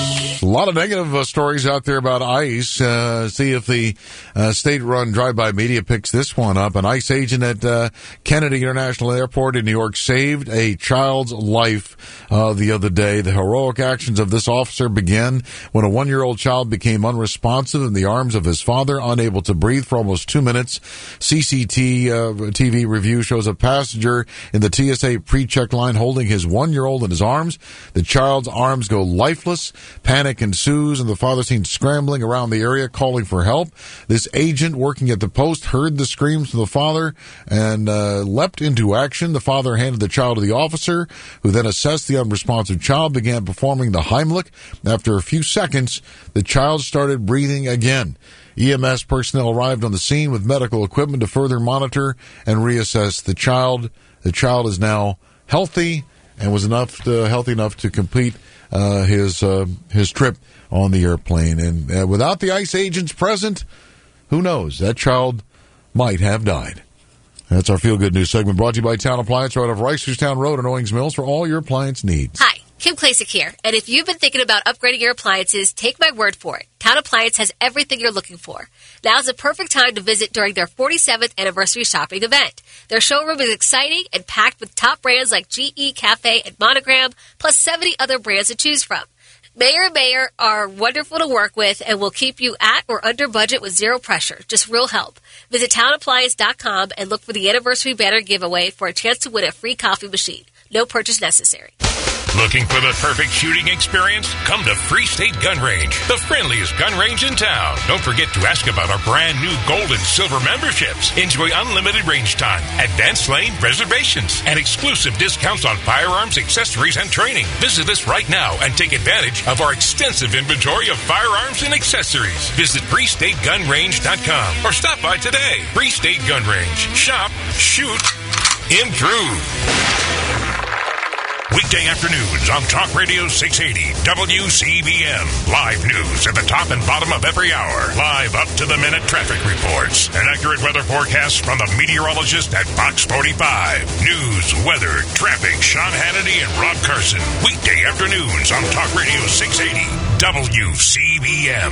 Speaker 13: lot of negative uh, stories out there about ICE. Uh, see if the uh, state-run drive-by media picks this one up. An ICE agent at uh, Kennedy International Airport in New York saved a child's life uh, the other day. The heroic actions of this officer began when a one-year-old child became unresponsive in the arms of his father, unable to breathe for almost two minutes. C C T V review shows a passenger in the T S A pre-check line holding his one-year-old in his arms. The child's arms go lifeless. Panic ensues, and the father seen scrambling around the area calling for help. This agent working at the post heard the screams from the father and uh, leapt into action. The father handed the child to the officer, who then assessed the unresponsive child, began performing the Heimlich. After a few seconds, the child started breathing again. E M S personnel arrived on the scene with medical equipment to further monitor and reassess the child. The child is now healthy and was enough to, healthy enough to complete uh, his uh, his trip on the airplane. And uh, without the ICE agents present, who knows? That child might have died. That's our Feel Good News segment, brought to you by Town Appliance, right off Reisterstown Road in Owings Mills, for all your appliance needs.
Speaker 12: Hi, Kim Klasick here. And if you've been thinking about upgrading your appliances, take my word for it. Town Appliance has everything you're looking for. Now's the perfect time to visit during their forty-seventh anniversary shopping event. Their showroom is exciting and packed with top brands like G E, Cafe, and Monogram, plus seventy other brands to choose from. Mayor and Mayor are wonderful to work with and will keep you at or under budget with zero pressure. Just real help. Visit town appliance dot com and look for the anniversary banner giveaway for a chance to win a free coffee machine. No purchase necessary.
Speaker 23: Looking for the perfect shooting experience? Come to Free State Gun Range, the friendliest gun range in town. Don't forget to ask about our brand new gold and silver memberships. Enjoy unlimited range time, advanced lane reservations, and exclusive discounts on firearms, accessories, and training. Visit us right now and take advantage of our extensive inventory of firearms and accessories. Visit free state gun range dot com or stop by today. Free State Gun Range. Shop, shoot, improve. Weekday afternoons on Talk Radio six eighty W C B M. Live news at the top and bottom of every hour. Live up-to-the-minute traffic reports. An accurate weather forecast from the meteorologist at Fox forty-five. News, weather, traffic, Sean Hannity and Rob Carson. Weekday afternoons on Talk Radio six eighty W C B M.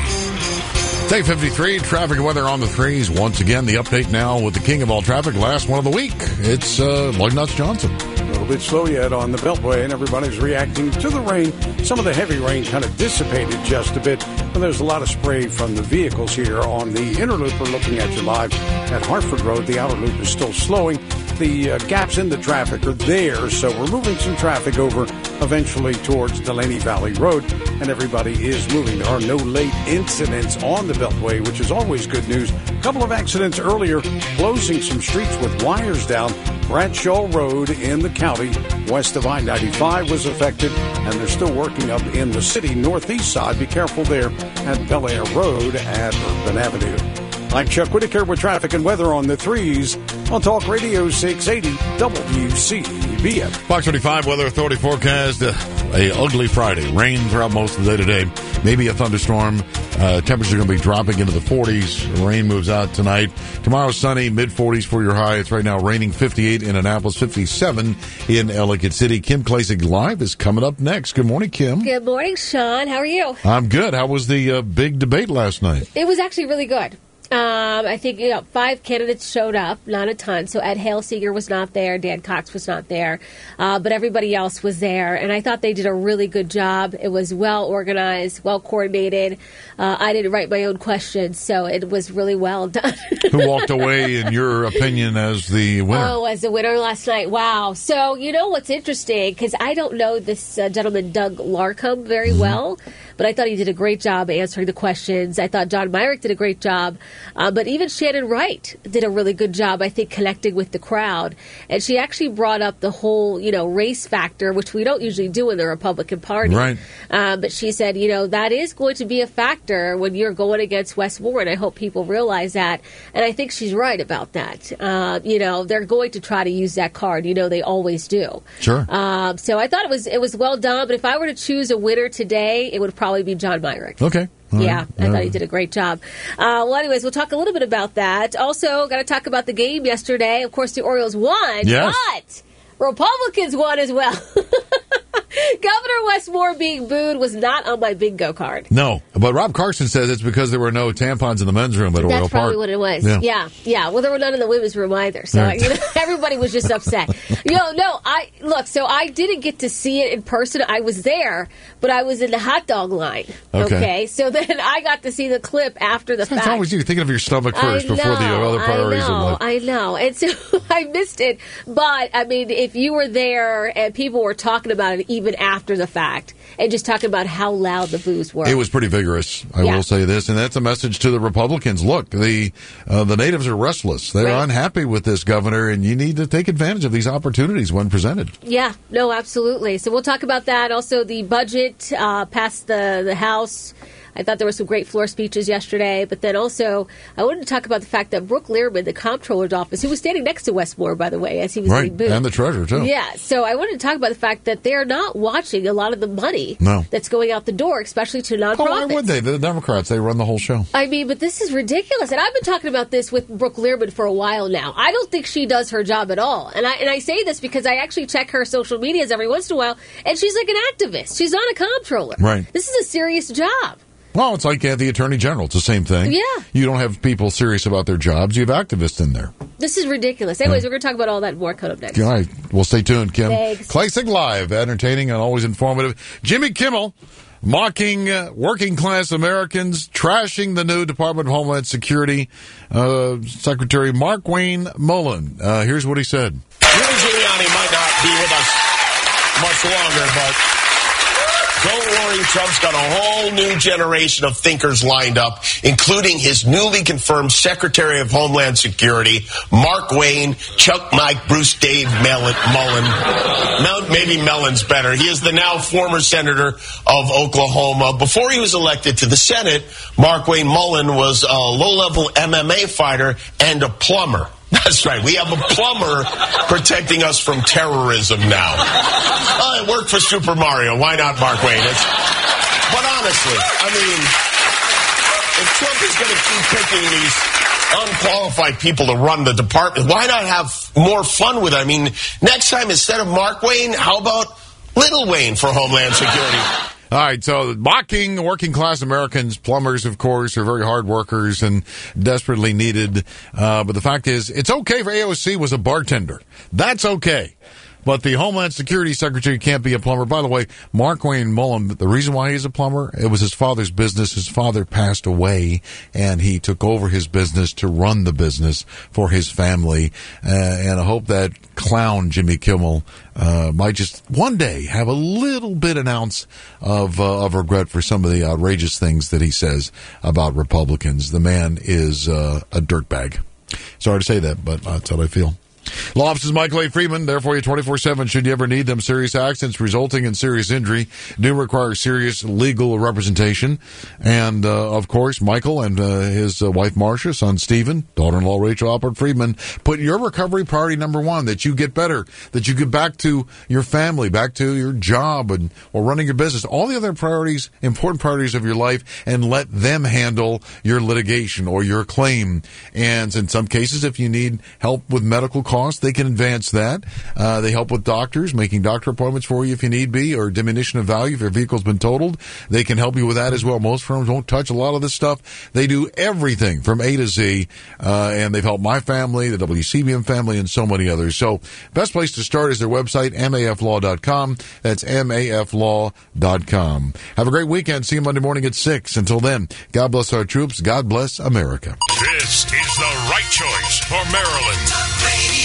Speaker 13: Day fifty-three, traffic and weather on the threes. Once again, the update now with the king of all traffic, last one of the week. It's uh, Lugnuts Johnson.
Speaker 11: A little bit slow yet on the Beltway, and everybody's reacting to the rain. Some of the heavy rain kind of dissipated just a bit, and there's a lot of spray from the vehicles here on the inner loop. We're looking at you live at Hartford Road. The outer loop is still slowing. The uh, gaps in the traffic are there, so we're moving some traffic over eventually towards Delaney Valley Road, and everybody is moving. There are no late incidents on the Beltway, which is always good news. A couple of accidents earlier, closing some streets with wires down. Bradshaw Road in the county west of I ninety-five was affected, and they're still working up in the city northeast side. Be careful there at Bel Air Road at Urban Avenue. I'm Chuck Whitaker with traffic and weather on the threes on Talk Radio six eighty W C B M.
Speaker 13: Fox twenty-five Weather Authority forecast uh, a ugly Friday. Rain throughout most of the day today. Maybe a thunderstorm. Uh, temperatures are going to be dropping into the forties. Rain moves out tonight. Tomorrow, sunny, mid forties for your high. It's right now raining fifty-eight in Annapolis, fifty-seven in Ellicott City. Kim Klasick Live is coming up next. Good morning, Kim.
Speaker 12: Good morning, Sean. How are you?
Speaker 13: I'm good. How was the uh, big debate last night?
Speaker 12: It was actually really good. Um, I think, you know, five candidates showed up, not a ton. So Ed Halesinger was not there. Dan Cox was not there. Uh, but everybody else was there. And I thought they did a really good job. It was well organized, well coordinated. Uh, I didn't write my own questions, so it was really well done.
Speaker 13: Who walked away, in your opinion, as the winner?
Speaker 12: Oh, as the winner last night. Wow. So, you know what's interesting, because I don't know this uh, gentleman, Doug Larcombe, very mm-hmm. well. But I thought he did a great job answering the questions. I thought John Myrick did a great job. Uh, but even Shannon Wright did a really good job, I think, connecting with the crowd. And she actually brought up the whole, you know, race factor, which we don't usually do in the Republican Party.
Speaker 13: Right.
Speaker 12: Uh, but she said, you know, that is going to be a factor when you're going against Wes Warren. I hope people realize that. And I think she's right about that. Uh, you know, they're going to try to use that card. You know, they always do.
Speaker 13: Sure.
Speaker 12: Uh, so I thought it was it was well done. But if I were to choose a winner today, it would probably be John Myrick.
Speaker 13: Okay. All
Speaker 12: yeah,
Speaker 13: right.
Speaker 12: I
Speaker 13: All
Speaker 12: thought
Speaker 13: right.
Speaker 12: he did a great job. Uh, well, anyways, we'll talk a little bit about that. Also, got to talk about the game yesterday. Of course, the Orioles won,
Speaker 13: Yes.
Speaker 12: but Republicans won as well. Governor Wes Moore being booed was not on my bingo card.
Speaker 13: No, but Rob Carson says it's because there were no tampons in the men's room at Royal Park.
Speaker 12: That's probably what it was.
Speaker 13: Yeah.
Speaker 12: yeah, yeah. Well, there were none in the women's room either. So
Speaker 13: Right.
Speaker 12: you know, everybody was just upset. You know, no, I look. So I didn't get to see it in person. I was there, but I was in the hot dog line.
Speaker 13: Okay.
Speaker 12: Okay. So then I got to see the clip after the
Speaker 13: It's
Speaker 12: fact.
Speaker 13: always you thinking of your stomach first
Speaker 12: I
Speaker 13: before the
Speaker 12: know,
Speaker 13: other priorities
Speaker 12: I know,
Speaker 13: in life.
Speaker 12: I know. And so I missed it. But, I mean, if you were there and people were talking about it even after the fact and just talking about how loud the boos were.
Speaker 13: It was pretty vigorous, I
Speaker 12: Yeah.
Speaker 13: will say this, and that's a message to the Republicans. Look, the uh, the natives are restless. They're
Speaker 12: Right.
Speaker 13: unhappy with this governor, and you need to take advantage of these opportunities when presented.
Speaker 12: Yeah, no, absolutely. So we'll talk about that. Also, the budget uh, passed the, the House. I thought there were some great floor speeches yesterday, but then also I wanted to talk about the fact that Brooke Learman, the comptroller's office, who was standing next to Wes Moore, by the way, as he was
Speaker 13: Right,
Speaker 12: being booed.
Speaker 13: and the treasurer, too.
Speaker 12: Yeah, so I wanted to talk about the fact that they're not watching a lot of the money
Speaker 13: No.
Speaker 12: that's going out the door, especially to nonprofits.
Speaker 13: Oh, why would they? The Democrats, they run the whole show.
Speaker 12: I mean, but this is ridiculous. And I've been talking about this with Brooke Learman for a while now. I don't think she does her job at all. And I and I say this because I actually check her social medias every once in a while, and she's like an activist. She's not a comptroller.
Speaker 13: Right.
Speaker 12: This is a serious job.
Speaker 13: Well, it's like uh, the Attorney General. It's the same thing.
Speaker 12: Yeah.
Speaker 13: You don't have people serious about their jobs. You have activists in there.
Speaker 12: This is ridiculous. Anyways, we're going to talk about all that and more coming up next.
Speaker 13: All right. Well, stay tuned, Kim.
Speaker 12: Thanks.
Speaker 13: Classic Live, entertaining and always informative. Jimmy Kimmel mocking uh, working class Americans, trashing the new Department of Homeland Security uh, Secretary Mark Wayne Mullen. Uh, here's what he said.
Speaker 14: Rudy Giuliani might not be with us much longer, but don't worry, Trump's got a whole new generation of thinkers lined up, including his newly confirmed Secretary of Homeland Security, Mark Wayne, Chuck Mike, Bruce Dave Mullen. Mel- maybe Mellon's better. He is the now former senator of Oklahoma. Before he was elected to the Senate, Mark Wayne Mullen was a low-level M M A fighter and a plumber. That's right. We have a plumber protecting us from terrorism now. Uh, it worked for Super Mario. Why not Mark Wayne? It's, but honestly, I mean, if Trump is going to keep picking these unqualified people to run the department, why not have more fun with it? I mean, next time, instead of Mark Wayne, how about Little Wayne for Homeland Security?
Speaker 13: All right, so mocking working class Americans, plumbers, of course, are very hard workers and desperately needed. Uh, but the fact is, it's okay for A O C was a bartender. That's okay. But the Homeland Security Secretary can't be a plumber. By the way, Mark Wayne Mullen, the reason why he's a plumber, it was his father's business. His father passed away, and he took over his business to run the business for his family. Uh, and I hope that clown Jimmy Kimmel uh, might just one day have a little bit an ounce of, uh, of regret for some of the outrageous things that he says about Republicans. The man is uh, a dirtbag. Sorry to say that, but that's how I feel. Law offices Michael A. Freeman, there for you twenty-four seven. Should you ever need them, serious accidents resulting in serious injury do require serious legal representation. And, uh, of course, Michael and uh, his uh, wife Marcia, son Stephen, daughter-in-law Rachel Alpert Freeman, put your recovery priority number one, that you get better, that you get back to your family, back to your job and or running your business, all the other priorities, important priorities of your life, and let them handle your litigation or your claim. And in some cases, if you need help with medical costs, they can advance that. Uh, they help with doctors, making doctor appointments for you if you need be, or diminution of value if your vehicle's been totaled. They can help you with that as well. Most firms won't touch a lot of this stuff. They do everything from A to Z, uh, and they've helped my family, the W C B M family, and so many others. So best place to start is their website, M A F law dot com. That's M A F law dot com. Have a great weekend. See you Monday morning at six. Until then, God bless our troops. God bless America.
Speaker 23: This is the right choice for Maryland.